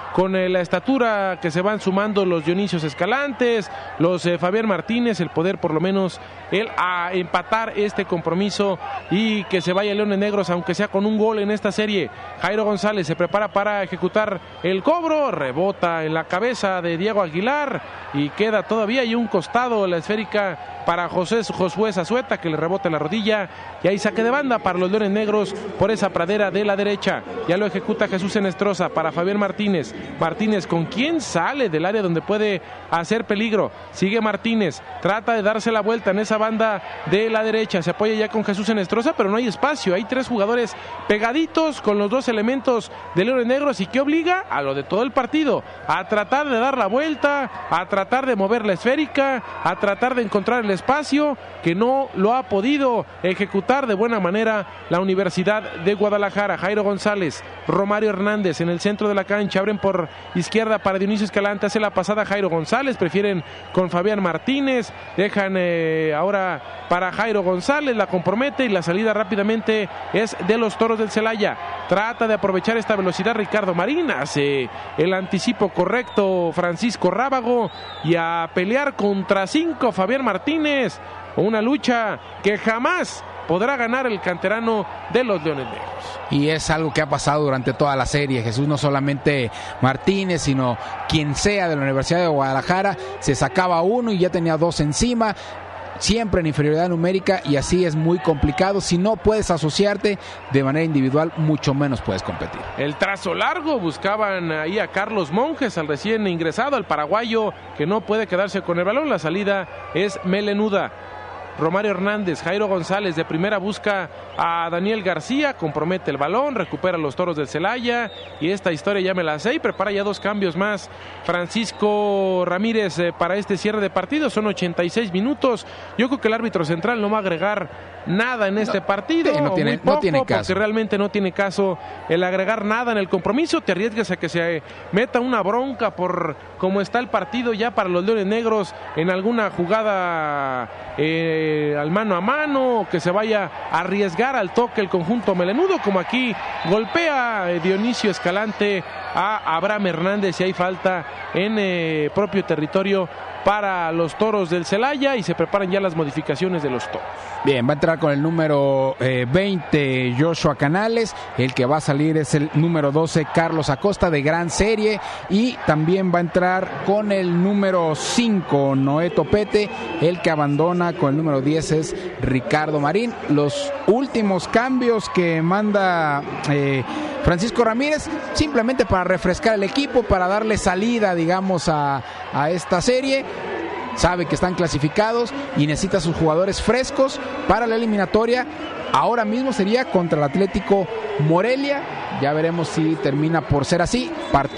con la estatura que se van sumando los Dionisios Escalantes, los Fabián Martínez, el poder por lo menos él a empatar este compromiso y que se vaya Leones Negros, aunque sea con un gol en esta serie. Jairo González se prepara para ejecutar el cobro, rebota en la cabeza de Diego Aguilar y queda todavía ahí un costado la esférica para Josué Zazueta, que le rebota en la rodilla, y ahí saque de banda para los Leones Negros por esa pradera de la derecha. Ya lo ejecuta Jesús Enestrosa para Fabián Martínez. Martínez, ¿con quién sale del área donde puede hacer peligro? Sigue Martínez, trata de darse la vuelta en esa banda de la derecha, se apoya ya con Jesús Enestrosa, pero no hay espacio, hay 3 jugadores pegaditos con los 2 elementos de Leones Negros, y que obliga a lo de todo el partido, a tratar de dar la vuelta, a tratar de mover la esférica, a tratar de encontrar el espacio, que no lo ha podido ejecutar de buena manera la Universidad de Guadalajara. Jairo González, Romario Hernández en el centro de la cancha, abren por izquierda para Dionisio Escalante, hace la pasada Jairo González, prefieren con Fabián Martínez, dejan ahora para Jairo González, la compromete y la salida rápidamente es de los Toros del Celaya. Trata de aprovechar esta velocidad Ricardo Marín, hace el anticipo correcto Francisco Rábago y a pelear contra 5 Fabián Martínez. Una lucha que jamás podrá ganar el canterano de los Leones Negros. Y es algo que ha pasado durante toda la serie, Jesús, no solamente Martínez, sino quien sea de la Universidad de Guadalajara, se sacaba uno y ya tenía 2 encima, siempre en inferioridad numérica, y así es muy complicado. Si no puedes asociarte de manera individual, mucho menos puedes competir. El trazo largo, buscaban ahí a Carlos Monjes, al recién ingresado, al paraguayo, que no puede quedarse con el balón. La salida es melenuda. Romario Hernández, Jairo González de primera busca a Daniel García, compromete el balón, recupera los Toros del Celaya, y esta historia ya me la sé, y prepara ya 2 cambios más Francisco Ramírez para este cierre de partido. Son 86 minutos, yo creo que el árbitro central no va a agregar nada en este partido, no tiene caso, porque realmente no tiene caso el agregar nada en el compromiso. Te arriesgas a que se meta una bronca por cómo está el partido ya para los Leones Negros en alguna jugada al mano a mano, que se vaya a arriesgar al toque el conjunto melenudo, como aquí golpea Dionisio Escalante a Abraham Hernández, y hay falta en propio territorio para los Toros del Celaya, y se preparan ya las modificaciones de los Toros. Bien, va a entrar con el número 20 Joshua Canales, el que va a salir es el número 12 Carlos Acosta, de gran serie, y también va a entrar con el número 5 Noé Topete, el que abandona con el número 10 es Ricardo Marín. Los últimos cambios que manda Francisco Ramírez, simplemente para refrescar el equipo, para darle salida, digamos, a esta serie. Sabe que están clasificados y necesita a sus jugadores frescos para la eliminatoria. Ahora mismo sería contra el Atlético Morelia. Ya veremos si termina por ser así.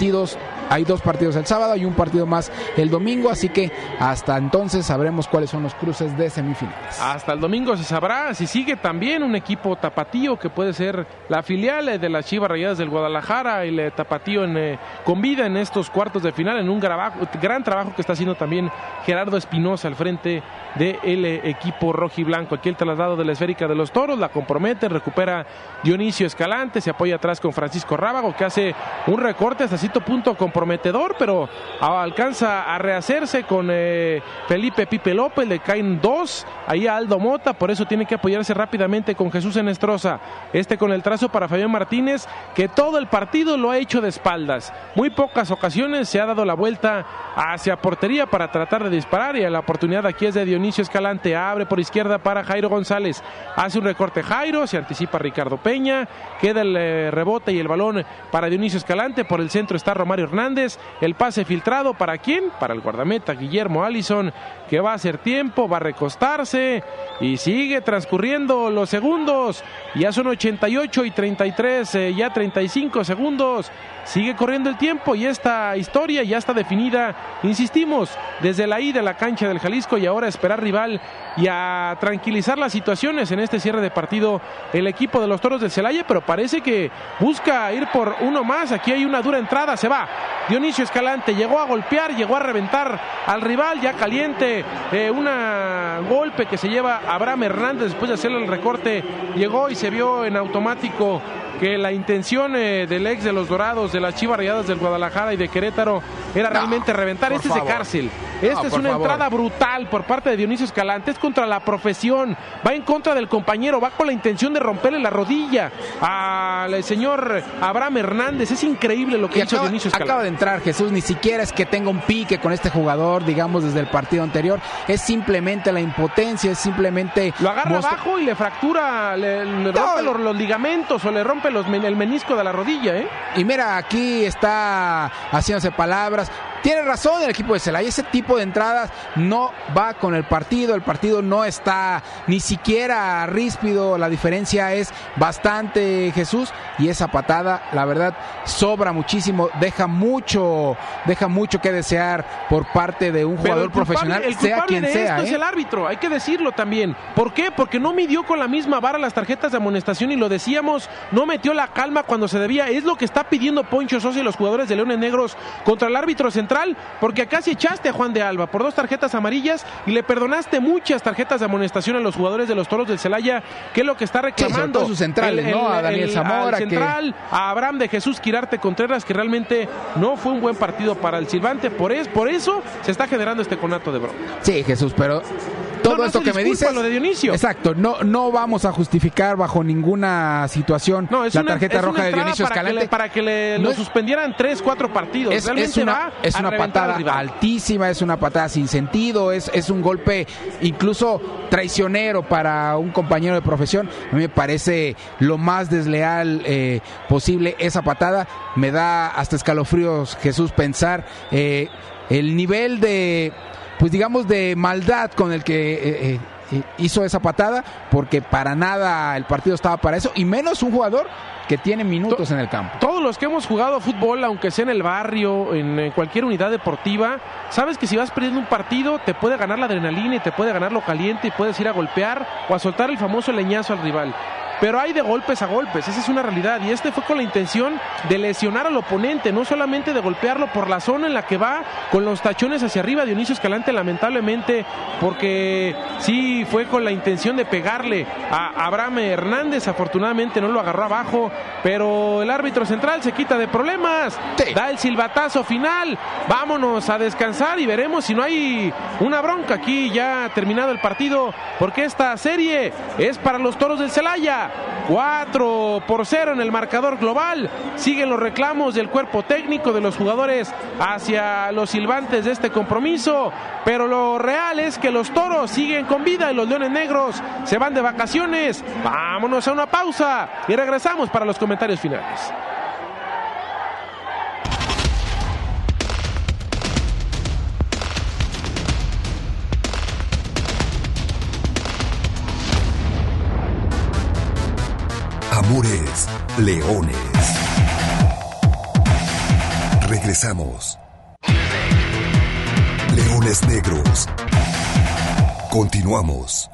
Hay 2 partidos el sábado y un partido más el domingo, así que hasta entonces sabremos cuáles son los cruces de semifinales. Hasta el domingo se sabrá si sigue también un equipo tapatío, que puede ser la filial de las Chivas Rayadas del Guadalajara, el tapatío con vida en estos cuartos de final, en un gran trabajo que está haciendo también Gerardo Espinosa al frente del equipo rojiblanco. Aquí el traslado de la esférica de los Toros, la compromete, recupera Dionisio Escalante, se apoya atrás con Francisco Rábago, que hace un recorte hasta cierto punto comprometedor, pero alcanza a rehacerse con Felipe Pipe López, le caen 2 ahí a Aldo Mota, por eso tiene que apoyarse rápidamente con Jesús Enestrosa, con el trazo para Fabián Martínez, que todo el partido lo ha hecho de espaldas, muy pocas ocasiones se ha dado la vuelta hacia portería para tratar de disparar, y la oportunidad aquí es de Dionisio Escalante, abre por izquierda para Jairo González, hace un recorte Jairo, se anticipa Ricardo Peña, queda el rebote y el balón para Dionisio Escalante, por el centro está Romario Hernández, el pase filtrado, ¿para quién? Para el guardameta Guillermo Allison, que va a hacer tiempo, va a recostarse, y sigue transcurriendo los segundos, ya son 88 y 33, ya 35 segundos, sigue corriendo el tiempo, y esta historia ya está definida, insistimos, desde la ida a la cancha del Jalisco, y ahora esperar rival y a tranquilizar las situaciones en este cierre de partido el equipo de los Toros del Celaya, pero parece que busca ir por uno más. Aquí hay una dura entrada, se va Dionisio Escalante, llegó a golpear, llegó a reventar al rival ya caliente, un golpe que se lleva Abraham Hernández después de hacerle el recorte, llegó y se vio en automático que la intención del ex de los Dorados, de las Chivas Rayadas del Guadalajara y de Querétaro era realmente reventar. Este es de cárcel. Esta es una entrada brutal por parte de Dionisio Escalante, es contra la profesión, va en contra del compañero, va con la intención de romperle la rodilla al señor Abraham Hernández. Es increíble lo que hizo Dionisio Escalante. Acaba de entrar Jesús, ni siquiera es que tenga un pique con este jugador, digamos, desde el partido anterior, es simplemente la impotencia, es simplemente... Lo agarra abajo y le fractura, le rompe los ligamentos o le rompe el menisco de la rodilla, ¿eh? Y mira, aquí está haciéndose palabras. Tiene razón el equipo de Celaya, ese tipo de entradas no va con el partido no está ni siquiera ríspido, la diferencia es bastante, Jesús, y esa patada, la verdad, sobra muchísimo, deja mucho que desear por parte de un jugador profesional, sea quien sea. Es el árbitro, hay que decirlo también. ¿Por qué? Porque no midió con la misma vara las tarjetas de amonestación y lo decíamos, no metió la calma cuando se debía. Es lo que está pidiendo Poncho Sosa y los jugadores de Leones Negros contra el árbitro central, porque acá sí echaste a Juan de Alba por 2 tarjetas amarillas y le perdonaste muchas tarjetas de amonestación a los jugadores de los Toros del Celaya, que es lo que está reclamando. Sí, sus centrales, ¿no? A Daniel Zamora, central, a Abraham de Jesús Quirarte Contreras, que realmente no fue un buen partido para el silbante, por eso se está generando este conato de bronca. Sí, Jesús, pero todo esto que me dices, lo de Dionisio. Exacto, no vamos a justificar bajo ninguna situación la tarjeta roja de Dionisio Escalante para que lo suspendieran 3-4 partidos. Es una patada altísima, es una patada sin sentido, es un golpe incluso traicionero para un compañero de profesión. A mí me parece lo más desleal posible esa patada. Me da hasta escalofríos, Jesús, pensar el nivel de, pues digamos, de maldad con el que hizo esa patada, porque para nada el partido estaba para eso, y menos un jugador que tiene minutos en el campo. Todos los que hemos jugado fútbol, aunque sea en el barrio, en cualquier unidad deportiva, sabes que si vas perdiendo un partido te puede ganar la adrenalina y te puede ganar lo caliente y puedes ir a golpear o a soltar el famoso leñazo al rival. Pero hay de golpes a golpes, esa es una realidad, y este fue con la intención de lesionar al oponente, no solamente de golpearlo por la zona en la que va, con los tachones hacia arriba. Dionisio Escalante, lamentablemente, porque sí fue con la intención de pegarle a Abraham Hernández, afortunadamente no lo agarró abajo, pero el árbitro central se quita de problemas, sí, da el silbatazo final, vámonos a descansar y veremos si no hay una bronca aquí ya terminado el partido, porque esta serie es para los Toros del Celaya. 4-0 en el marcador global. Siguen los reclamos del cuerpo técnico, de los jugadores hacia los silbantes de este compromiso, pero lo real es que los Toros siguen con vida y los Leones Negros se van de vacaciones. Vámonos a una pausa y regresamos para los comentarios finales. Amores Leones. Regresamos. Leones Negros. Continuamos.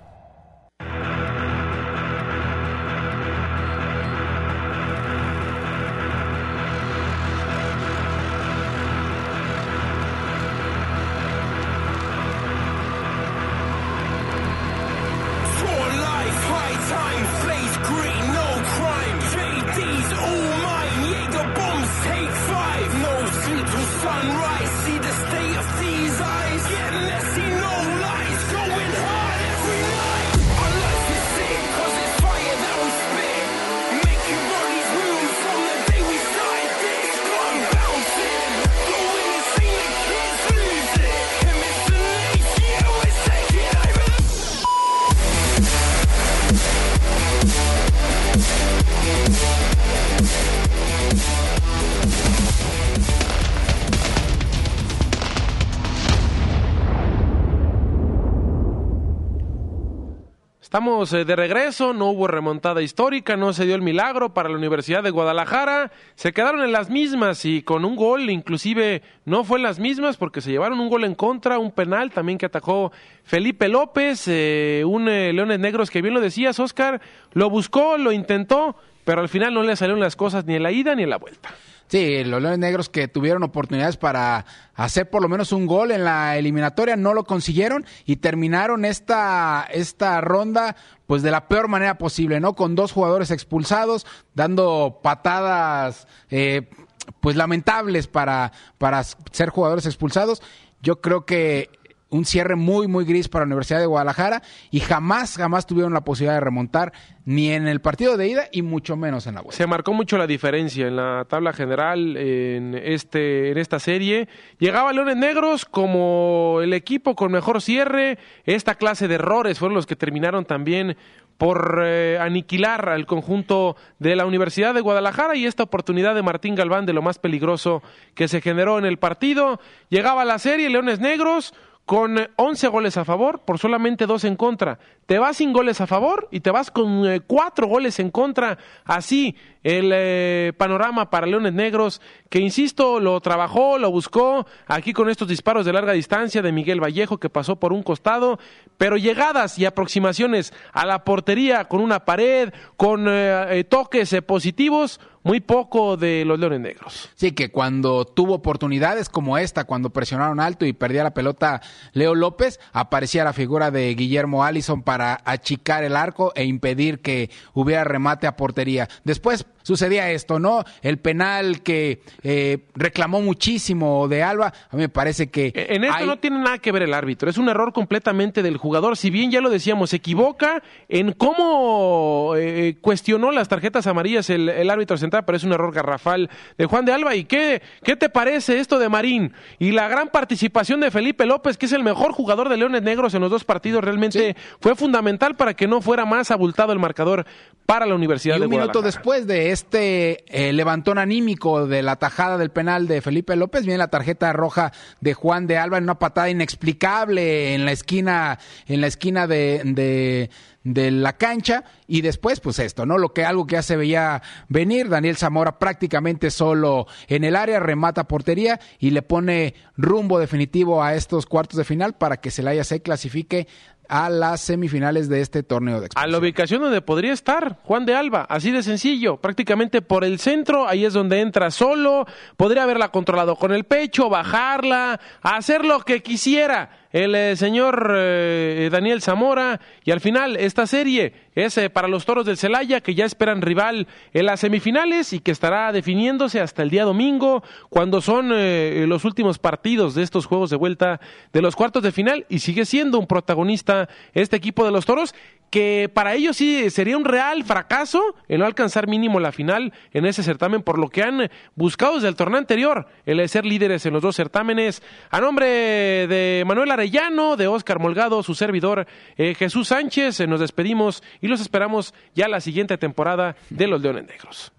Estamos de regreso, no hubo remontada histórica, no se dio el milagro para la Universidad de Guadalajara, se quedaron en las mismas y con un gol, inclusive no fue en las mismas porque se llevaron un gol en contra, un penal también que atajó Felipe López, un Leones Negros que bien lo decías, Oscar, lo buscó, lo intentó, pero al final no le salieron las cosas ni en la ida ni en la vuelta. Sí, los Leones Negros que tuvieron oportunidades para hacer por lo menos un gol en la eliminatoria no lo consiguieron y terminaron esta ronda pues de la peor manera posible, ¿no? Con 2 jugadores expulsados, dando patadas pues lamentables para ser jugadores expulsados. Yo creo que un cierre muy, muy gris para la Universidad de Guadalajara y jamás tuvieron la posibilidad de remontar ni en el partido de ida y mucho menos en la vuelta. Se marcó mucho la diferencia en la tabla general en esta serie. Llegaba Leones Negros como el equipo con mejor cierre. Esta clase de errores fueron los que terminaron también por aniquilar al conjunto de la Universidad de Guadalajara y esta oportunidad de Martín Galván de lo más peligroso que se generó en el partido. Llegaba la serie Leones Negros con 11 goles a favor, por solamente 2 en contra. Te vas sin goles a favor y te vas con 4 goles en contra. Así el panorama para Leones Negros, que insisto, lo trabajó, lo buscó, aquí con estos disparos de larga distancia de Miguel Vallejo, que pasó por un costado, pero llegadas y aproximaciones a la portería con una pared, con toques positivos, muy poco de los Leones Negros. Sí, que cuando tuvo oportunidades como esta, cuando presionaron alto y perdía la pelota Leo López, aparecía la figura de Guillermo Allison para achicar el arco e impedir que hubiera remate a portería. Después sucedía esto, ¿no? El penal que reclamó muchísimo de Alba, a mí me parece que... En esto no tiene nada que ver el árbitro, es un error completamente del jugador, si bien ya lo decíamos, se equivoca en cómo cuestionó las tarjetas amarillas el árbitro central, pero es un error garrafal de Juan de Alba. ¿Y qué te parece esto de Marín? Y la gran participación de Felipe López, que es el mejor jugador de Leones Negros en los 2 partidos, realmente sí fue fundamental para que no fuera más abultado el marcador para la Universidad de Guadalajara. Y un minuto después de este levantón anímico de la tajada del penal de Felipe López, viene la tarjeta roja de Juan de Alba en una patada inexplicable en la esquina de la cancha, y después pues esto, ¿no? Algo que ya se veía venir, Daniel Zamora prácticamente solo en el área, remata portería y le pone rumbo definitivo a estos cuartos de final para que Celaya se clasifique a las semifinales de este torneo de expansión. A la ubicación donde podría estar Juan de Alba, así de sencillo, prácticamente por el centro, ahí es donde entra solo, podría haberla controlado con el pecho, bajarla, hacer lo que quisiera el señor Daniel Zamora, y al final esta serie es para los Toros del Celaya, que ya esperan rival en las semifinales y que estará definiéndose hasta el día domingo, cuando son los últimos partidos de estos juegos de vuelta de los cuartos de final, y sigue siendo un protagonista este equipo de los Toros, que para ellos sí sería un real fracaso el no alcanzar mínimo la final en ese certamen, por lo que han buscado desde el torneo anterior, el ser líderes en los 2 certámenes. A nombre de Manuel Arellano, de Óscar Molgado, su servidor Jesús Sánchez, nos despedimos y los esperamos ya la siguiente temporada de los Leones Negros.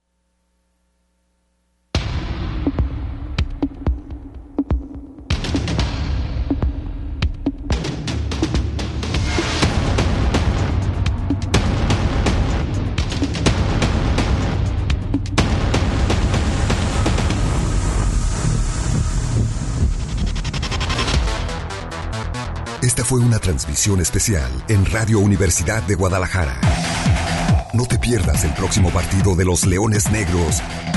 Esta fue una transmisión especial en Radio Universidad de Guadalajara. No te pierdas el próximo partido de los Leones Negros